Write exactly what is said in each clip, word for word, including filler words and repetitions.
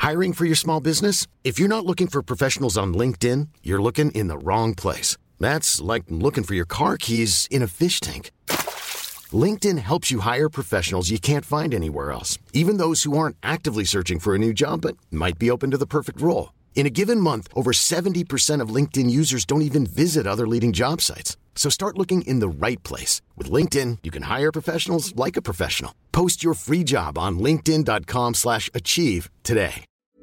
Hiring for your small business? If you're not looking for professionals on LinkedIn, you're looking in the wrong place. That's like looking for your car keys in a fish tank. LinkedIn helps you hire professionals you can't find anywhere else, even those who aren't actively searching for a new job but might be open to the perfect role. In a given month, over seventy percent of LinkedIn users don't even visit other leading job sites. So start looking in the right place. With LinkedIn, you can hire professionals like a professional. Post your free job on linkedin.com slash achieve today.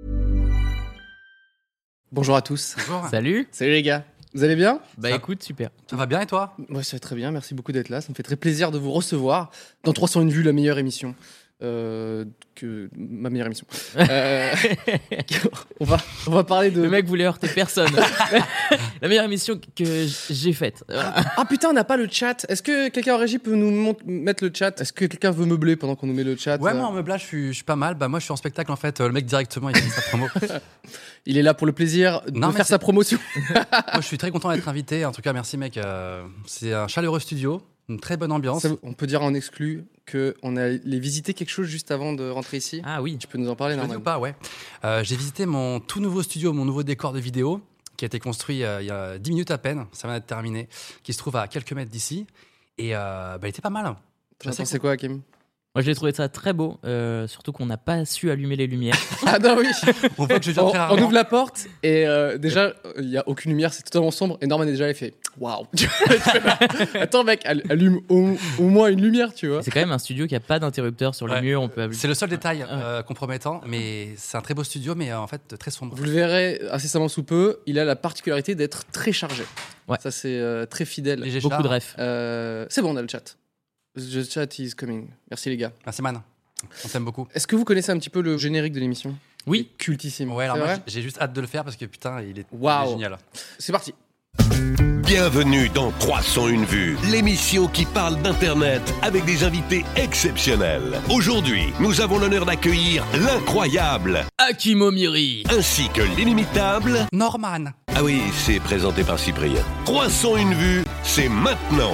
Bonjour à tous. Bonjour. Salut. Salut les gars. Vous allez bien ? Bah Ça- écoute, super. Ça va bien et toi ? Moi, ça va très bien. Merci beaucoup d'être là. Ça me fait très plaisir de vous recevoir dans trois cent une vues, la meilleure émission. Euh, que ma meilleure émission. Euh, on, va, on va parler de. Le mec voulait heurter personne. La meilleure émission que j'ai faite. Ah putain, on n'a pas le chat. Est-ce que quelqu'un en régie peut nous mont- mettre le chat ? Est-ce que quelqu'un veut meubler pendant qu'on nous met le chat ? Ouais, moi en meublage, je suis, je suis pas mal. Bah, moi, je suis en spectacle en fait. Euh, Le mec directement, il fait sa promo. Il est là pour le plaisir de Non, mais faire c'est- sa promotion. Moi, je suis très content d'être invité. En tout cas, merci mec. Euh, c'est un chaleureux studio, une très bonne ambiance. Ça, on peut dire en exclu qu'on allait visiter quelque chose juste avant de rentrer ici. Ah oui. Tu peux nous en parler, Je le dis Norman ? ou pas, ouais. Euh, j'ai visité mon tout nouveau studio, mon nouveau décor de vidéo, qui a été construit euh, il y a dix minutes à peine. Ça vient d'être terminé. Qui se trouve à quelques mètres d'ici. Et euh, bah, il était pas mal. T'en as pensé quoi, Hakim ? Moi j'ai trouvé ça très beau, euh, surtout qu'on n'a pas su allumer les lumières. Ah non, oui. On voit que je viens On, très on rarement. ouvre la porte et euh, déjà il y a aucune lumière, c'est totalement sombre et Norman est déjà là, il fait waouh. Attends mec, al- allume au, au moins une lumière, tu vois. C'est quand même un studio qui a pas d'interrupteur sur le Ouais. mur. On peut C'est le seul détail Ah ouais. euh, compromettant, mais c'est un très beau studio, mais euh, en fait très sombre. Vous le verrez incessamment sous peu, il a la particularité d'être très chargé. Ouais. Ça c'est euh, très fidèle. Léger beaucoup char. de refs. Euh, c'est bon, on a le chat. The chat is coming. Merci les gars. Merci man. On t'aime beaucoup. Est-ce que vous connaissez un petit peu le générique de l'émission ? Oui. Cultissime. Ouais, alors C'est moi vrai j'ai juste hâte de le faire parce que putain, il est, il est Waouh. génial. C'est parti. Bienvenue dans trois cent une vues, l'émission qui parle d'Internet avec des invités exceptionnels. Aujourd'hui, nous avons l'honneur d'accueillir l'incroyable Hakim Omiri. ainsi que l'inimitable. Norman. Ah oui, c'est présenté par Cyprien. trois cent une vues, c'est maintenant.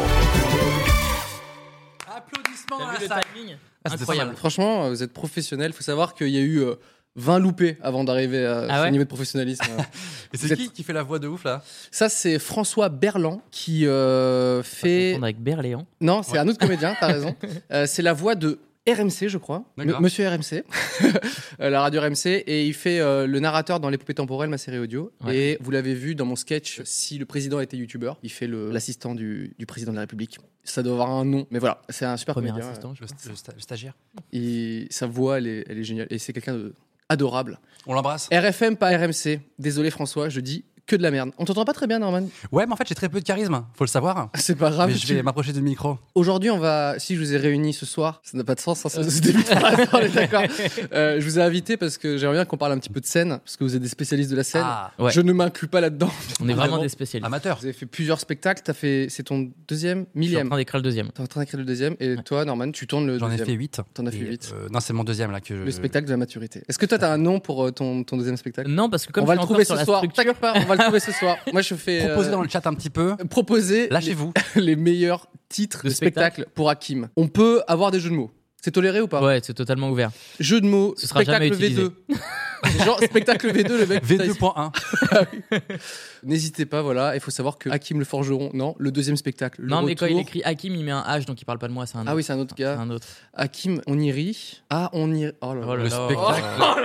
Applaudissements dans T'as la vu le salle. timing Ah, c'était Incroyable. pas mal. Franchement, euh, vous êtes professionnels. Il faut savoir qu'il y a eu euh, vingt loupés avant d'arriver à Ah ce ouais niveau de professionnalisme. Et Vous c'est êtes- qui qui fait la voix de ouf là? Ça, c'est François Berland qui euh, fait. Confondre avec Berléand. Non, c'est Ouais. un autre comédien, t'as raison. Euh, c'est la voix de R M C, je crois. D'accord. M- Monsieur R M C. Euh, la radio R M C. Et il fait euh, le narrateur dans L'Épopée temporelle, ma série audio. Ouais. Et vous l'avez vu dans mon sketch, si le président était youtubeur, il fait le- l'assistant du, du président de la République. Ça doit avoir un nom. Mais voilà, c'est un super Premier comédien. assistant. je Le, crois. sta- le sta- le stagiaire. Et sa voix, elle est, elle est géniale. Et c'est quelqu'un de adorable. On l'embrasse. R F M, pas R M C. Désolé François, je dis que de la merde. On t'entend pas très bien, Norman. Ouais, mais en fait j'ai très peu de charisme, faut le savoir. C'est pas grave. mais je tu- vais m'approcher du micro. Aujourd'hui, on va. Si je vous ai réunis ce soir, ça n'a pas de sens, hein, ce ce début de phrase, on est d'accord. Euh, je vous ai invité parce que j'aimerais bien qu'on parle un petit peu de scène, parce que vous êtes des spécialistes de la scène. Ah, Ouais. Je ne m'inclus pas là-dedans. On est vraiment Évidemment. des spécialistes. amateur. Vous avez fait plusieurs spectacles. T'as fait. C'est ton deuxième, Je suis en millième. train d'écrire le deuxième. T'es en train d'écrire le deuxième. Et Ouais. toi, Norman, tu tournes le J'en ai deuxième. fait huit. T'en as fait Et, huit. euh, non, c'est mon deuxième là que je. Le spectacle de la maturité. Est-ce que toi, t'as un nom pour euh, ton, ton deuxième spectacle Non, parce que comme On va je le suis trouver encore sur ce la soir. structure, T'inquiète pas, on va le trouver ce soir. Moi, je fais. Proposez euh, dans le chat un petit peu. Proposer les, Lâchez-vous. les meilleurs titres de, De spectacle. spectacle. pour Hakim. On peut avoir des jeux de mots. C'est toléré ou pas? ouais, c'est totalement ouvert. Jeu de mots, Ce sera spectacle jamais V deux. Genre spectacle V deux, le mec. V putain, deux point un. il- N'hésitez pas, voilà. Il faut savoir que Hakim le Forgeron, non, le deuxième spectacle. Le Non, mais quand il retour- écrit Hakim, il met un H, donc il parle pas de moi. C'est un Ah autre. oui, c'est un autre C'est gars. un autre. Hakim, on y rit. Ah, on y. Oh là là. Oh là Le là. spectacle.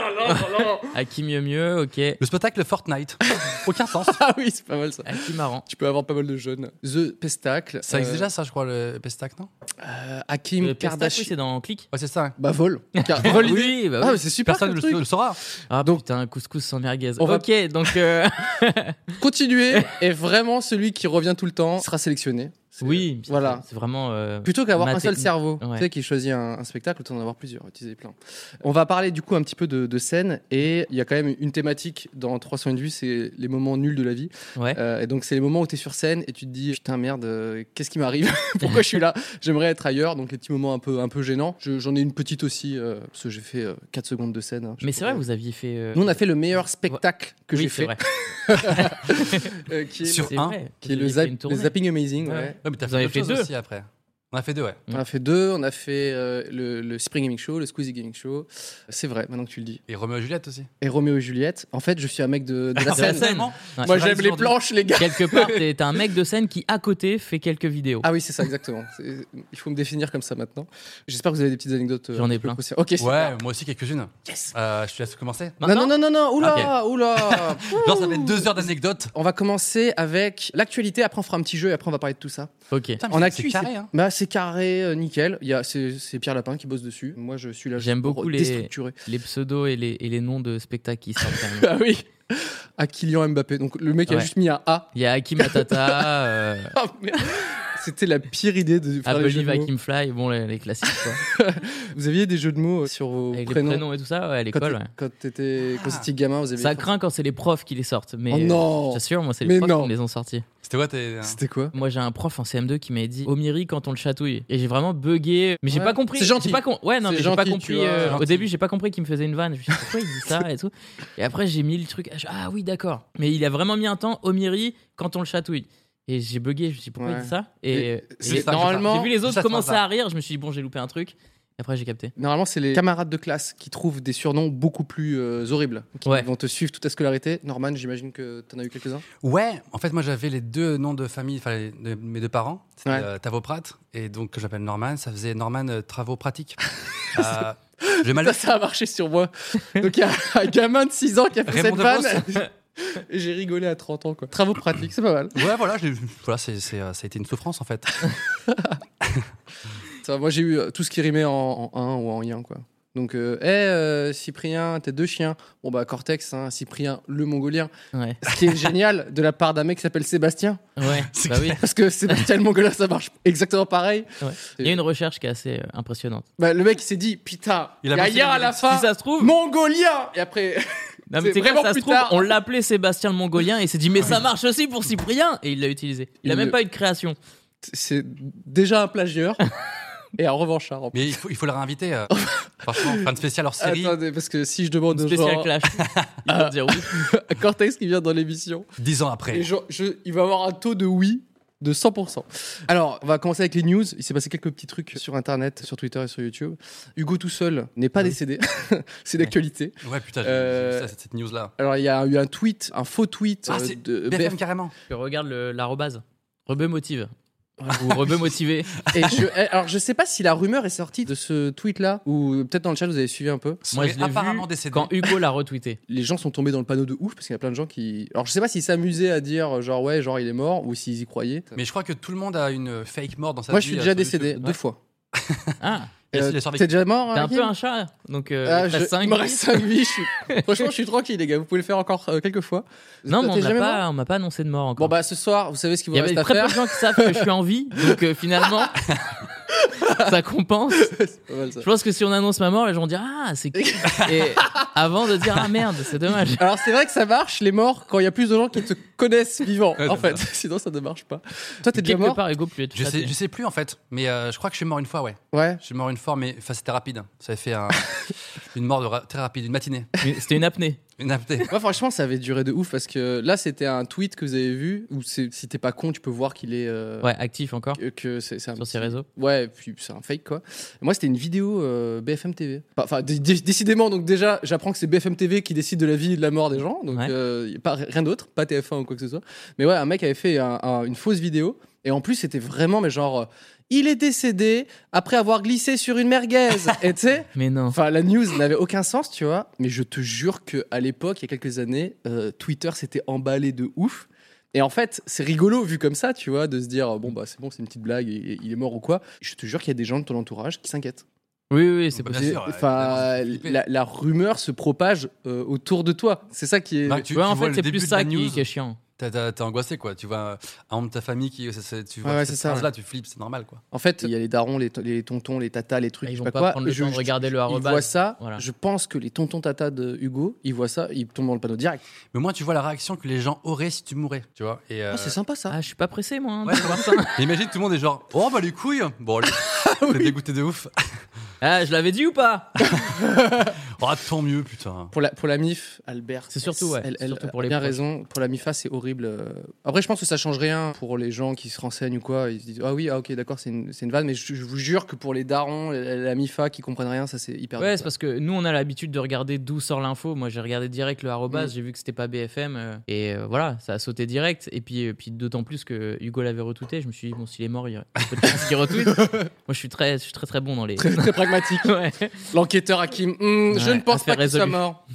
Hakim mieux mieux, ok. Le spectacle Fortnite. Aucun sens. Ah oui, c'est pas mal ça. Hakim marrant. Tu peux avoir pas mal de jeunes. The Pestacle. Ça existe euh, déjà, ça, je crois, le pestacle, non? euh, Hakim Le Pestac, oui, Kardashian. c'est dans Click. Ouais, c'est ça. Bah, vol. Car- vol l'idée. Oui, bah Ah, oui. mais c'est super. Personne ce ne truc. le, le saura. Ah Donc- putain, couscous sans merguez. On va- Ok, donc euh, Continuez. Et vraiment, celui qui revient tout le temps sera sélectionné. C'est- oui, c'est- Voilà. c'est vraiment. euh, Plutôt qu'avoir un Maté- seul cerveau, Ouais. tu sais, qui choisit un, un spectacle, autant en avoir plusieurs, utiliser plein. On va parler du coup un petit peu de, de scène, et il y a quand même une thématique dans trois cent une vues, c'est les moments nuls de la vie. Ouais. Euh, et donc c'est les moments où tu es sur scène et tu te dis putain merde, euh, qu'est-ce qui m'arrive? Pourquoi je suis là? J'aimerais être ailleurs, donc les petits moments un peu, un peu gênants. Je- j'en ai une petite aussi, euh, parce que j'ai fait euh, quatre secondes de scène. hein. Je Mais sais c'est pas. vrai, vous aviez fait. euh, Nous on a fait le meilleur spectacle que oui, j'ai c'est fait, vrai. euh, qui est, Sur C'est un, vrai. qui est Vous le, aviez zap- fait une le tournée. Zapping Amazing. Ouais. Ouais. Ouais, mais t'as Vous fait avez autre fait chose deux. aussi après. On a fait deux, ouais. On a fait deux, on a fait euh, le, le Spring Gaming Show, le Squeezie Gaming Show. C'est vrai, maintenant que tu le dis. Et Roméo et Juliette aussi. Et Roméo et Juliette. En fait, je suis un mec de, de la De la scène. scène. Ouais. Moi, Tu j'aime vas les sur planches, les gars. Quelque part, t'es t'es un mec de scène qui, à côté, fait quelques vidéos. Ah oui, c'est ça, exactement. C'est- Il faut me définir comme ça maintenant. J'espère que vous avez des petites anecdotes. euh, J'en ai un peu plein. croustillantes. Ok, du- super. Ouais, moi aussi quelques-unes. Yes. Euh, je te laisse commencer. Non, non, non, non, non, oula, oula. Genre, ça fait deux heures d'anecdotes. On va commencer avec l'actualité, après on fera un petit jeu et après on va parler de tout ça. Ok. Putain, mais En c'est- actu, c'est carré, hein. Bah, c'est carré, euh, nickel. Il y a, c'est, c'est Pierre Lapin qui bosse dessus. Moi, je suis là. J'aime pour beaucoup les- déstructurer. Les pseudos et les, et les noms de spectacles qui sortent. quand même. Ah oui. À Kylian Mbappé. Donc le mec a Ouais. juste mis un A. Il y a Hakim Matata, euh, Ah, merde. C'était la pire idée de faire les jeux Apple de mots. Hakim Fly, bon, les, les classiques, quoi. Vous aviez des jeux de mots sur vos Avec les prénoms, prénoms et tout ça, ouais, à quand, l'école, t'é- ouais. quand t'étais, quand Ah. t'étais gamin, vous aviez. Ça craint quand c'est les profs qui les sortent, mais Oh non. je t'assure, moi, c'est Mais les profs non. qui me les ont sortis. C'était quoi tes. C'était quoi? Moi, j'ai un prof en C M deux qui m'a dit Omiri quand on le chatouille. Et j'ai vraiment bugué. Mais j'ai Ouais. pas compris. C'est gentil. J'ai pas com- Ouais, non, C'est mais j'ai pas gentil, compris. tu vois, euh, gentil. Au début, j'ai pas compris qu'il me faisait une vanne. Je me suis dit, pourquoi il dit ça et tout. Et après, j'ai mis le truc. je- Ah oui, d'accord. Mais il a vraiment mis un temps Omiri quand on le chatouille. Et j'ai bugué. Je me suis dit, pourquoi Ouais. il dit ça? Et, Et et c'est ça, normalement- j'ai vu les ça, autres ça commencer va. à rire. Je me suis dit, bon, j'ai loupé un truc. Et après, j'ai capté. Normalement, c'est les camarades de classe qui trouvent des surnoms beaucoup plus euh, horribles, qui Ouais. vont te suivre toute ta scolarité. Norman, j'imagine que t'en as eu quelques-uns. Ouais, en fait, moi j'avais les deux noms de famille, enfin les- de mes deux parents. C'était Ouais. euh, Tavoprat, et donc que j'appelle Norman, ça faisait Norman euh, Travaux Pratiques. euh, j'ai mal. Ça, ça a marché sur moi. Donc il y a un gamin de six ans qui a fait Raymond cette vanne. DeVos. Et j'ai rigolé à trente ans, quoi. Travaux pratiques, c'est pas mal. Ouais, voilà, je l'ai- voilà c'est, c'est, euh, ça a été une souffrance en fait. Ça, moi, j'ai eu euh, tout ce qui rimait en, en un ou en yin, quoi. Donc, euh, hey, euh, Cyprien, t'es deux chiens. Bon, bah, Cortex, hein, Cyprien, le mongolien. Ouais. Ce qui est génial de la part d'un mec qui s'appelle Sébastien. Ouais. C'est Bah oui. Parce que Sébastien, le mongolien, ça marche exactement pareil. Ouais. Il y a une recherche qui est assez euh, impressionnante. Bah, le mec, il s'est dit, putain, Il il a y a bossé yin à le la mérite. fin. Si ça se trouve. Mongolien. Et après, Non, mais C'est c'est quoi, vraiment ça se plus trouve, tard. on l'appelait Sébastien le Mongolien et il s'est dit mais ça marche aussi pour Cyprien et il l'a utilisé. Il a Il même le- pas eu de création. c'est déjà un plagieur. Et un revanchard. en plus. Mais il faut, il faut le réinviter. euh, franchement, fan spécial hors série. Attendez, parce que si je demande aux Spécial gens, clash. Ils vont dire oui. à Cortex qui vient dans l'émission, Dix ans après. et je- je- il va avoir un taux de oui de cent pour cent. Alors, on va commencer avec les news. Il s'est passé quelques petits trucs sur Internet, sur Twitter et sur YouTube. Hugo tout seul n'est pas Oui. décédé. C'est d'actualité. Ouais, putain, j'ai Euh, j'ai vu ça, cette, cette news-là. Alors, il y a eu un tweet, un faux tweet Ah, euh, c'est de B F M B F. carrément. Je regarde le- l'arrobase. Rebeu motive. Ou rebeu motivé. Et je, eh, alors, je sais pas si la rumeur est sortie de ce tweet-là, ou peut-être dans le chat, vous avez suivi un peu. Moi, Serait je l'ai apparemment vu décédé. quand Hugo l'a retweeté. Les gens sont tombés dans le panneau de ouf, parce qu'il y a plein de gens qui. Alors, je sais pas s'ils s'amusaient à dire, genre, ouais, genre, il est mort, ou s'ils y croyaient. Mais je crois que tout le monde a une fake mort dans sa Moi, vie. je suis euh, déjà sur décédé YouTube. deux fois. Ah, Et Euh, il a survécu. T'es déjà mort, t'es un Hakim peu un chat. Donc, euh, Ah, il te je- reste cinq il me reste cinq vies. je suis- Franchement, je suis tranquille, les gars. Vous pouvez le faire encore euh, quelques fois. Non, mais T'es on m'a jamais mort pas, on m'a pas annoncé de mort encore. Bon, bah, ce soir, vous savez ce qu'il vous il y avait reste à très peu faire. de gens qui savent que je suis en vie, donc euh, finalement, ça compense. C'est pas mal, ça. Je pense que si on annonce ma mort, les gens vont dire ah c'est cool. Et avant de dire ah merde, c'est dommage. Alors, c'est vrai que ça marche, les morts, quand il y a plus de gens qui te connaissent vivant, Ouais, en c'est fait. Sinon, ça ne marche pas. Toi, t'es déjà Quelque mort part, Hugo peut être Je sais, chaté. je sais plus en fait, mais euh, je crois que je suis mort une fois, ouais. Ouais. Je suis mort une fois, mais enfin, c'était rapide. Ça avait fait un- une mort de ra- très rapide, une matinée. Mais c'était une apnée. Une apnée. Moi, franchement, ça avait duré de ouf parce que là, c'était un tweet que vous avez vu où c'est- si t'es pas con, tu peux voir qu'il est. euh, Ouais, actif encore que- Que c'est c'est un sur ses réseaux. Ouais, puis c'est un fake quoi. Et moi, c'était une vidéo euh, B F M T V. Enfin, dé- dé- décidément, donc déjà, j'apprends que c'est B F M T V qui décide de la vie et de la mort des gens. Donc, Ouais. euh, y a pas rien d'autre, pas T F un ou quoi que ce soit. Mais ouais, un mec avait fait un- un- une fausse vidéo. Et en plus, c'était vraiment, mais genre, euh, il est décédé après avoir glissé sur une merguez. Et tu sais, Mais non. enfin, la news n'avait aucun sens, tu vois. Mais je te jure qu'à l'époque, il y a quelques années, euh, Twitter s'était emballé de ouf. Et en fait, c'est rigolo vu comme ça, tu vois, de se dire, bon, bah c'est bon, c'est une petite blague, et, il est mort ou quoi. Je te jure qu'il y a des gens de ton entourage qui s'inquiètent. Oui, oui, oui, c'est Bah, possible. Bien sûr, Enfin, évidemment, flipper. la, la rumeur se propage euh, autour de toi. C'est ça qui est. Bah, tu, Ouais, tu en vois fait, le c'est début plus de ça la qui, news, qui est chiant. t'as- t'as- T'es angoissé quoi. Tu vois un membre de ta famille qui, c'est- c'est- tu vois Ouais, ouais, cette c'est ça, phrase-là, tu flippes, c'est normal quoi. En fait, il y a les darons, les, to- les tontons, les tatas, les trucs. Ils je vont sais pas quoi. prendre le Et temps de regarder le Ils arrobase. voient ça. Voilà. Je pense que les tontons tatas de Hugo, ils voient ça, ils tombent dans le panneau direct. Mais moi, tu vois la réaction que les gens auraient si tu mourais, tu vois. Et, euh, Oh, c'est sympa ça. Ah, je suis pas pressé moi hein, Ouais, de voir ça. et imagine tout le monde est genre, oh bah les couilles. Bon, allez. T'es dégoûté de ouf. Ah, je l'avais dit ou pas? Oh, tant mieux, putain. Pour la, pour la M I F, Albert. C'est surtout, ouais, Elle, c'est elle surtout pour a les bien proches. raison. Pour la M I F A, c'est horrible. euh. Après, je pense que ça change rien pour les gens qui se renseignent ou quoi. Ils se disent, ah oui, ah ok, d'accord, c'est une, c'est une vanne. Mais je, je vous jure que pour les darons, la, la M I F A qui comprennent rien, ça c'est hyper Ouais, dur, c'est parce que nous, on a l'habitude de regarder d'où sort l'info. Moi, j'ai regardé direct le arrobas, Mm. j'ai vu que c'était pas B F M. euh, et euh, voilà, ça a sauté direct. Et puis, euh, puis d'autant plus que Hugo l'avait retweeté. Je me suis dit, bon, s'il est mort, il y a peu de chances qu'il retweet. Moi, je suis très, je suis très, très bon dans les. Très, très pragmatique. Ouais. L'enquêteur Hakim, hmm, je Ouais, ne pense affaire pas qu'il soit résolue. mort.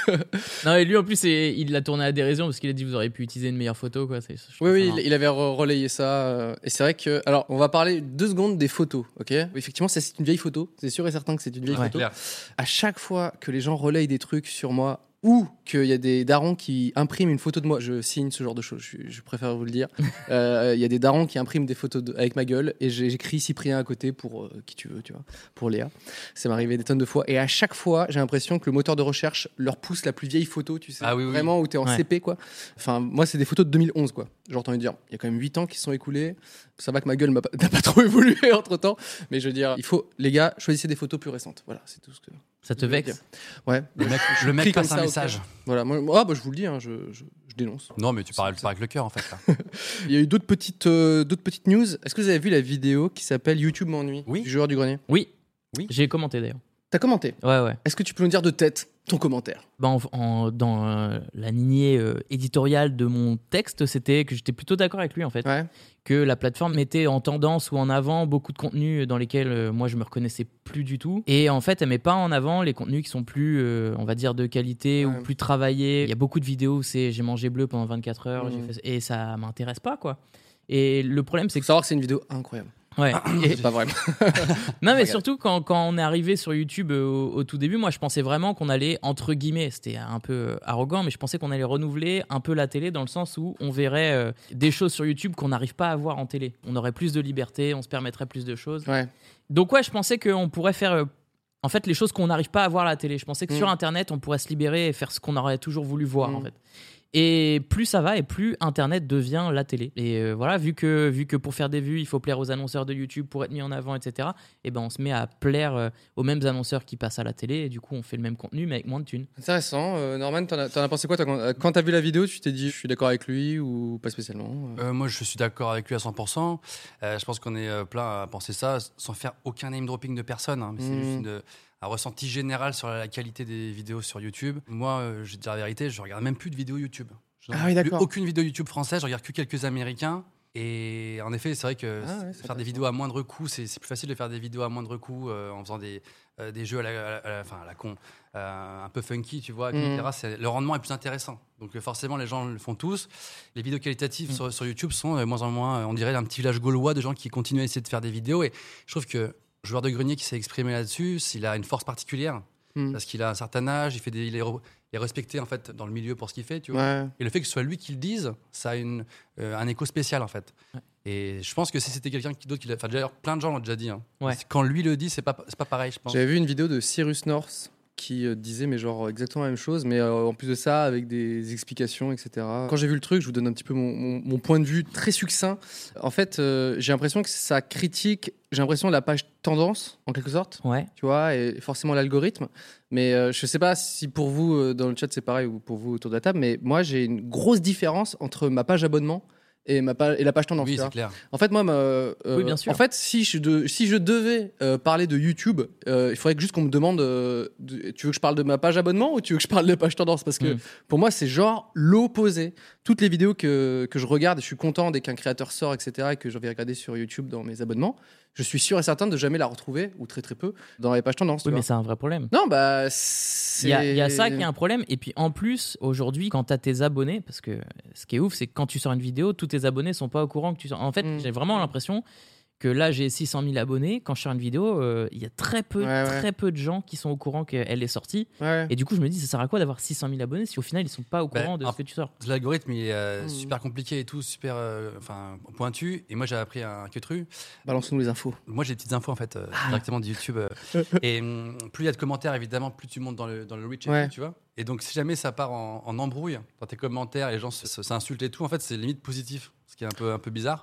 Non, et lui, en plus, c'est- il l'a tourné à dérision parce qu'il a dit, vous auriez pu utiliser une meilleure photo, quoi. C'est- je trouve Oui, ça oui, marrant. il, il avait re- relayé ça. euh, et c'est vrai que. Alors, on va parler deux secondes des photos, ok? Effectivement, ça, c'est une vieille photo. C'est sûr et certain que c'est une vieille Ouais. photo. Clair. À chaque fois que les gens relayent des trucs sur moi ou qu'il y a des darons qui impriment une photo de moi, je signe ce genre de choses, je, je préfère vous le dire. Euh, Il y a des darons qui impriment des photos de- avec ma gueule et j'ai- j'écris Cyprien à côté pour euh, qui tu veux, tu vois, pour Léa. Ça m'est arrivé des tonnes de fois et à chaque fois, j'ai l'impression que le moteur de recherche leur pousse la plus vieille photo, tu sais, Ah oui, oui. vraiment où t'es en Ouais. C P quoi. Enfin, moi, c'est des photos de deux mille onze quoi. J'ai entendu dire, il y a quand même huit ans qui se sont écoulés. Ça va que ma gueule m'a pas- n'a pas trop évolué entre temps, mais je veux dire, il faut, les gars, choisissez des photos plus récentes. Voilà, c'est tout ce que. Ça te je voulais vexe? dire. Ouais. Le mec, Je le prie mec comme passe un ça, ok. message. Voilà, moi, moi- ah, bah, je vous le dis, hein, je, je- je dénonce. Non, mais tu parles, tu parles avec le cœur, en fait. Là. Il y a eu d'autres petites, euh, d'autres petites news. Est-ce que vous avez vu la vidéo qui s'appelle YouTube m'ennuie Oui. du joueur du grenier? Oui. Oui. J'ai commenté d'ailleurs. T'as commenté. Ouais, ouais. Est-ce que tu peux nous dire de tête ton commentaire? Bah, en- en- dans euh, la lignée euh, éditoriale de mon texte, c'était que j'étais plutôt d'accord avec lui en fait. Ouais. Que la plateforme mettait en tendance ou en avant beaucoup de contenus dans lesquels euh, moi je me reconnaissais plus du tout. Et en fait, elle met pas en avant les contenus qui sont plus, euh, on va dire, de qualité Ouais. ou plus travaillés. Il y a beaucoup de vidéos où c'est j'ai mangé bleu pendant vingt-quatre heures Mhm. j'ai fait- et ça m'intéresse pas quoi. Et le problème c'est Faut que savoir que c'est une vidéo incroyable. ouais. Et pas vraiment. Non, mais Regarde. surtout quand, quand on est arrivé sur YouTube euh, au, au tout début, moi je pensais vraiment qu'on allait, entre guillemets, c'était un peu euh, arrogant, mais je pensais qu'on allait renouveler un peu la télé dans le sens où on verrait euh, des choses sur YouTube qu'on n'arrive pas à voir en télé. On aurait plus de liberté, on se permettrait plus de choses. Ouais. Donc, ouais, je pensais qu'on pourrait faire. euh, en fait, les choses qu'on n'arrive pas à voir à la télé. Je pensais que Mm. sur Internet, on pourrait se libérer et faire ce qu'on aurait toujours voulu voir, Mm. en fait. Et plus ça va, et plus Internet devient la télé. Et euh, voilà, vu que, vu que pour faire des vues, il faut plaire aux annonceurs de YouTube pour être mis en avant, et cetera, et ben on se met à plaire euh, aux mêmes annonceurs qui passent à la télé, et du coup, on fait le même contenu, mais avec moins de thunes. Intéressant. Euh, Norman, t'en as, t'en as pensé quoi toi, quand, euh, quand t'as vu la vidéo, tu t'es dit je suis d'accord avec lui ou pas spécialement? euh Euh, moi, je suis d'accord avec lui à cent pour cent. Euh, je pense qu'on est euh, plein à penser ça sans faire aucun name dropping de personne. hein, mais c'est Mhm. juste une- un ressenti général sur la qualité des vidéos sur YouTube. Moi, euh, je vais te dire la vérité, je regarde même plus de vidéos YouTube. Je Ah regarde oui, plus d'accord. aucune vidéo YouTube française, je regarde que quelques américains. Et en effet, c'est vrai que Ah ouais, c'est faire intéressant. des vidéos à moindre coût, c'est c'est plus facile de faire des vidéos à moindre coût euh, en faisant des, euh, des jeux à la, à la- à la- enfin, à la con, euh, un peu funky, tu vois, et Mhm. cetera. C'est- Le rendement est plus intéressant. Donc euh, forcément, les gens le font tous. Les vidéos qualitatives Mhm. sur, sur YouTube sont de moins en moins, euh, on dirait, un petit village gaulois de gens qui continuent à essayer de faire des vidéos. Et je trouve que joueur de grenier qui s'est exprimé là-dessus, il a une force particulière Hmm. parce qu'il a un certain âge, il, fait des, il, est, re- il est respecté en fait dans le milieu pour ce qu'il fait, tu vois. Ouais. Et le fait que ce soit lui qui le dise, ça a une, euh, un écho spécial en fait. Ouais. Et je pense que si c'était quelqu'un qui d'autre qui l'a, enfin d'ailleurs plein de gens l'ont déjà dit. hein. Ouais. Quand lui le dit, c'est pas c'est pas pareil, je pense. J'avais vu une vidéo de Cyrus North qui euh, disait mais genre exactement la même chose, mais euh, en plus de ça avec des explications, et cetera. Quand j'ai vu le truc, je vous donne un petit peu mon, mon- mon point de vue très succinct. En fait, euh, j'ai l'impression que ça critique, j'ai l'impression la page tendance en quelque sorte, Ouais. tu vois, et forcément l'algorithme. Mais euh, je sais pas si pour vous euh, dans le chat c'est pareil ou pour vous autour de la table, mais moi j'ai une grosse différence entre ma page abonnement et ma page et la page tendance. Oui, tu vois. c'est clair. En fait, moi, ma- euh, Oui, bien sûr. En fait, si je, de- si je devais euh, parler de YouTube, euh, il faudrait que juste qu'on me demande euh, de- tu veux que je parle de ma page abonnement ou tu veux que je parle de la page tendance? Parce que Mm. pour moi, c'est genre l'opposé. Toutes les vidéos que, que je regarde, et je suis content dès qu'un créateur sort, et cetera, et que je vais regarder sur YouTube dans mes abonnements, je suis sûr et certain de jamais la retrouver, ou très très peu, dans les pages tendance. tu Oui, mais vois. c'est un vrai problème. Non, bah. Il y, a- il y a c'est- ça qui est un problème. Et puis en plus, aujourd'hui, quand tu as tes abonnés, parce que ce qui est ouf, c'est que quand tu sors une vidéo, tous tes abonnés sont pas au courant que tu sors. En fait, Mm. j'ai vraiment l'impression que là, j'ai six cent mille abonnés. Quand je sors une vidéo, euh, il y a très peu, Ouais, ouais. très peu de gens qui sont au courant qu'elle est sortie. Ouais. Et du coup, je me dis, ça sert à quoi d'avoir six cent mille abonnés si au final, ils sont pas au Ben, courant de en- ce que tu sors? L'algorithme il est euh, Mhm. super compliqué et tout, super euh, enfin pointu. Et moi j'ai appris un queutru. Balance-nous les infos. Moi j'ai des petites infos en fait euh, Ah. directement de YouTube. euh, et hum, plus il y a de commentaires évidemment, plus tu montes dans le dans le reach et Ouais. tout, tu vois. Et donc si jamais ça part en, en embrouille dans tes commentaires, les gens se- se- s'insultent et tout, en fait c'est limite positif, ce qui est un peu un peu bizarre.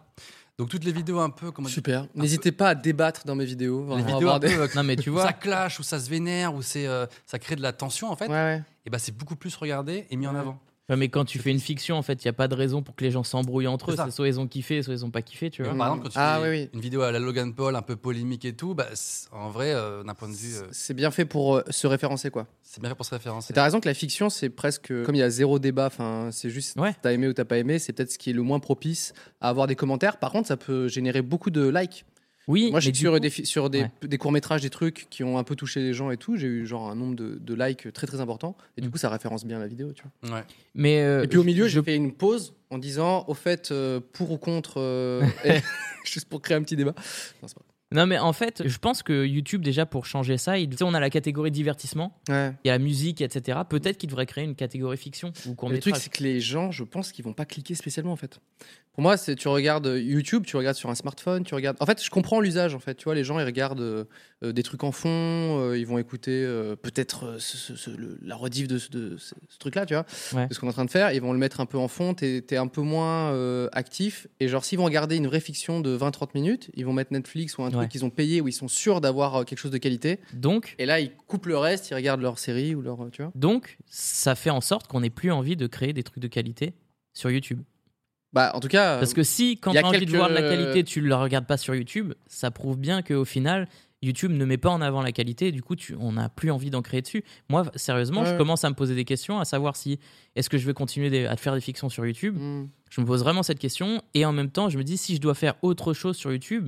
Donc toutes les vidéos un peu... Comment dire, Super. un N'hésitez pas à débattre dans mes vidéos. Les Vraiment vidéos avoir un des- peu, euh, Non, mais tu où vois. ça clash, où ça se vénère, où c'est, euh, ça crée de la tension en fait. Ouais, ouais. Et bah c'est beaucoup plus regardé et mis en Ouais. avant. Ouais, mais quand tu fais une fiction, en fait, il n'y a pas de raison pour que les gens s'embrouillent entre C'est eux. ça. C'est soit ils ont kiffé, soit ils ont pas kiffé, tu vois. Mm. Par exemple, quand tu Ah, fais oui, oui. une vidéo à la Logan Paul un peu polémique et tout, bah, c'est- en vrai, euh, d'un point de vue, euh, C'est bien fait pour euh, se référencer, quoi. c'est bien fait pour se référencer. Et t'as raison que la fiction, c'est presque comme il y a zéro débat. Enfin, c'est juste Ouais. t'as aimé ou t'as pas aimé. C'est peut-être ce qui est le moins propice à avoir des commentaires. Par contre, ça peut générer beaucoup de likes. Oui, Moi, je sais mais que du sur coup- des fi- sur des, Ouais. des courts métrages, des trucs qui ont un peu touché les gens et tout, j'ai eu genre un nombre de, de likes très très important. Et du Mm. coup, ça référence bien la vidéo, tu vois. Ouais. Mais euh, Et puis au milieu, je- j'ai fait une pause en disant, au fait, euh, pour ou contre, euh, et- juste pour créer un petit débat. Non, c'est pas Non, mais en fait, je pense que YouTube, déjà, pour changer ça, il... tu sais, on a la catégorie divertissement, vrai. Ouais. il y a la musique, et cetera. Peut-être qu'il devrait créer une catégorie fiction ou court Le truc, métrage. c'est que les gens, je pense qu'ils vont pas cliquer spécialement en fait. Pour moi, c'est tu regardes YouTube, tu regardes sur un smartphone, tu regardes. En fait, je comprends l'usage. En fait, tu vois, les gens ils regardent euh, euh, des trucs en fond, euh, ils vont écouter euh, peut-être euh, ce- ce- ce- le- la rediff de, ce- de ce, ce truc-là, tu vois, Ouais. de ce qu'on est en train de faire. Ils vont le mettre un peu en fond. T'es es un peu moins euh, actif. Et genre, s'ils vont regarder une vraie fiction de vingt trente minutes, ils vont mettre Netflix ou un truc Ouais. qu'ils ont payé où ils sont sûrs d'avoir euh, quelque chose de qualité. Donc, Et là, ils coupent le reste, ils regardent leur série ou leur, euh, tu vois. donc, ça fait en sorte qu'on n'ait plus envie de créer des trucs de qualité sur YouTube. Bah, en tout cas. Parce que si, quand y a tu as envie de quelques- voir de la qualité, tu ne la regardes pas sur YouTube, ça prouve bien qu'au final, YouTube ne met pas en avant la qualité. Et du coup, tu, on n'a plus envie d'en créer dessus. Moi, sérieusement, je Ouais. commence à me poser des questions, à savoir si est-ce que je vais continuer des- à faire des fictions sur YouTube. Hmm. Je me pose vraiment cette question. Et en même temps, je me dis, si je dois faire autre chose sur YouTube,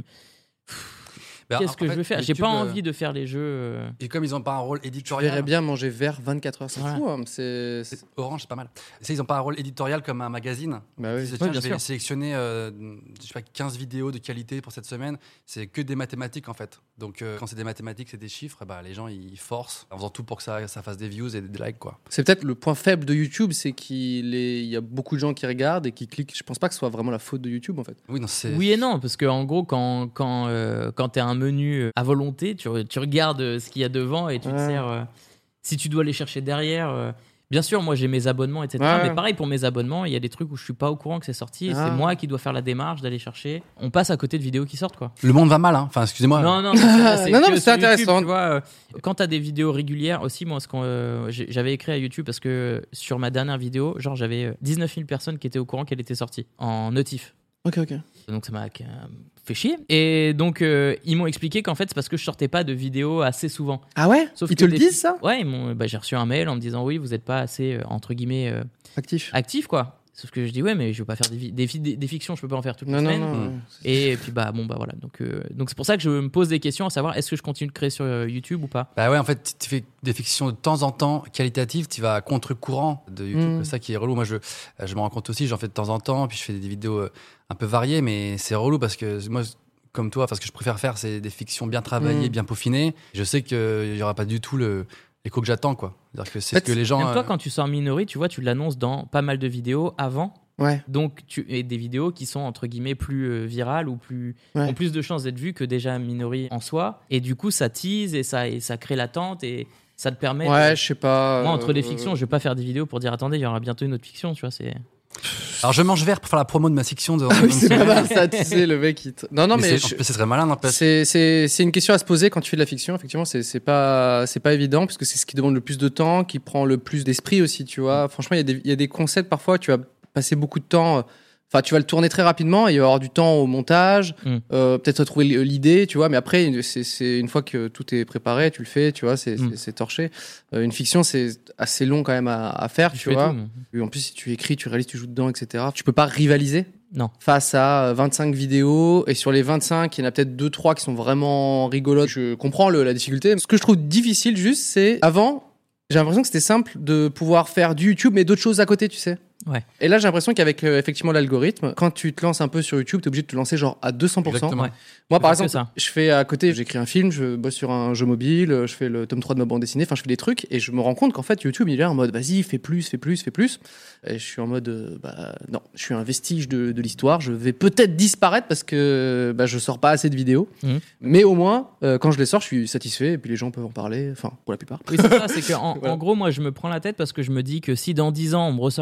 Bah, qu'est-ce en que je fait, vais faire J'ai YouTube, pas euh, envie de faire les jeux. euh, Et comme ils n'ont pas un rôle Je éditorial, verrais bien manger vert vingt-quatre heures, c'est Voilà. fou. hein, C'est. c'est- Orange, c'est pas mal. Et ça, ils n'ont pas un rôle éditorial comme un magazine. Bah oui. Ils disent, Oui, tiens, bien je vais sûr. sélectionner euh, je sais pas, quinze vidéos de qualité pour cette semaine. C'est que des mathématiques en fait. Donc euh, quand c'est des mathématiques, c'est des chiffres, bah, les gens ils forcent en faisant tout pour que ça, ça fasse des views et des likes. Quoi. C'est peut-être le point faible de YouTube, c'est qu'il est... il y a beaucoup de gens qui regardent et qui cliquent. Je pense pas que ce soit vraiment la faute de YouTube en fait. Oui, non, c'est. Oui et non, parce que en gros, quand, quand, euh, quand tu as un menu à volonté, tu, tu regardes euh, ce qu'il y a devant et tu te Ouais. sers. euh, si tu dois aller chercher derrière. euh, bien sûr, moi j'ai mes abonnements, et cetera. Ouais. Mais pareil, pour mes abonnements, il y a des trucs où je suis pas au courant que c'est sorti et Ah. c'est moi qui dois faire la démarche d'aller chercher. On passe à côté de vidéos qui sortent, quoi. Le monde va mal, hein. Enfin, excusez-moi. Non, non, mais c'est vrai, c'est Non, non, que mais c'est sur YouTube, intéressant. tu vois, euh, quand tu as des vidéos régulières aussi, moi, ce qu'on, euh, j'ai- j'avais écrit à YouTube parce que sur ma dernière vidéo, genre j'avais euh, dix-neuf mille personnes qui étaient au courant qu'elle était sortie en notif. Ok, ok. Donc ça m'a euh, fait chier. Et donc euh, ils m'ont expliqué qu'en fait c'est parce que je sortais pas de vidéos assez souvent. Ah ouais Sauf Ils que te le des- disent ça Ouais, ils m'ont, bah, j'ai reçu un mail en me disant oui, vous n'êtes pas assez, euh, entre guillemets, euh, Actif. actif, quoi. Sauf que je dis ouais, mais je veux pas faire des, vi- des, fi- des, des fictions, je peux pas en faire toutes les Non, non, semaines. non. Hmm. ouais. Et puis bah bon bah voilà. Donc euh, donc c'est pour ça que je me pose des questions à savoir est-ce que je continue de créer sur euh, YouTube ou pas. Bah ouais, en fait, tu fais des fictions de temps en temps qualitatives, tu vas à contre-courant de YouTube. Mm. C'est ça qui est relou. Moi, je, je me rends compte aussi, j'en fais de temps en temps, puis je fais des vidéos euh, un peu variées, mais c'est relou parce que moi, comme toi, enfin, ce que je préfère faire, c'est des fictions bien travaillées, Mm. bien peaufinées. Je sais qu'il n'y aura pas du tout le, l'écho que j'attends, quoi. C'est-à-dire que c'est En ce fait, que les gens. Même toi euh, quand tu sors Minori, tu vois, tu l'annonces dans pas mal de vidéos avant. Ouais. Donc tu et des vidéos qui sont entre guillemets plus euh, virales ou plus Ouais. ont plus de chances d'être vues que déjà Minori en soi. Et du coup ça tease et ça et ça crée l'attente et ça te permet. Ouais, de- je sais pas. Moi entre euh, les fictions, je vais pas faire des vidéos pour dire attendez, il y aura bientôt une autre fiction, tu vois. C'est. Alors, je mange vert pour faire la promo de ma fiction. De... Ah oui, c'est pas mal ça, tu sais, le mec. Il te- Non, non, mais. mais je- c'est- ce serait malin, n'empêche. C'est, c'est, c'est une question à se poser quand tu fais de la fiction. Effectivement, c'est, c'est pas, c'est pas évident parce que c'est ce qui demande le plus de temps, qui prend le plus d'esprit aussi, tu vois. Franchement, il y a des, il y a des concepts parfois, tu vas passer beaucoup de temps. euh, Enfin, tu vas le tourner très rapidement et il va y avoir du temps au montage, Mm. euh, peut-être trouver l'idée, tu vois. Mais après, c'est, c'est une fois que tout est préparé, tu le fais, tu vois, c'est, Mm. c'est, c'est torché. Euh, une fiction, c'est assez long quand même à, à faire, Je tu fais vois. tout, moi. Et en plus, si tu écris, tu réalises, tu joues dedans, et cetera. Tu peux pas rivaliser. Non. Face à vingt-cinq vidéos, et sur les vingt-cinq, il y en a peut-être deux trois qui sont vraiment rigolotes. Je comprends le- la difficulté. Ce que je trouve difficile juste, c'est avant, j'ai l'impression que c'était simple de pouvoir faire du YouTube, mais d'autres choses à côté, tu sais. Ouais. Et là, j'ai l'impression qu'avec euh, effectivement l'algorithme, quand tu te lances un peu sur YouTube, t'es obligé de te lancer genre à deux cents pour cent. Exactement. Ouais. Moi, par Faut faire exemple, que je fais à côté, j'écris un film, je bosse sur un jeu mobile, je fais le tome trois de ma bande dessinée, enfin, je fais des trucs, et je me rends compte qu'en fait, YouTube, il est là en mode, vas-y, fais plus, fais plus, fais plus. Et je suis en mode, euh, bah, non, je suis un vestige de, de l'histoire, je vais peut-être disparaître parce que bah, je sors pas assez de vidéos. Mhm. Mais au moins, euh, quand je les sors, je suis satisfait, et puis les gens peuvent en parler, enfin, pour la plupart. Oui, c'est ça, c'est que en, Voilà. en gros, moi, je me prends la tête parce que je me dis que si dans dix ans, on me ressort une de mes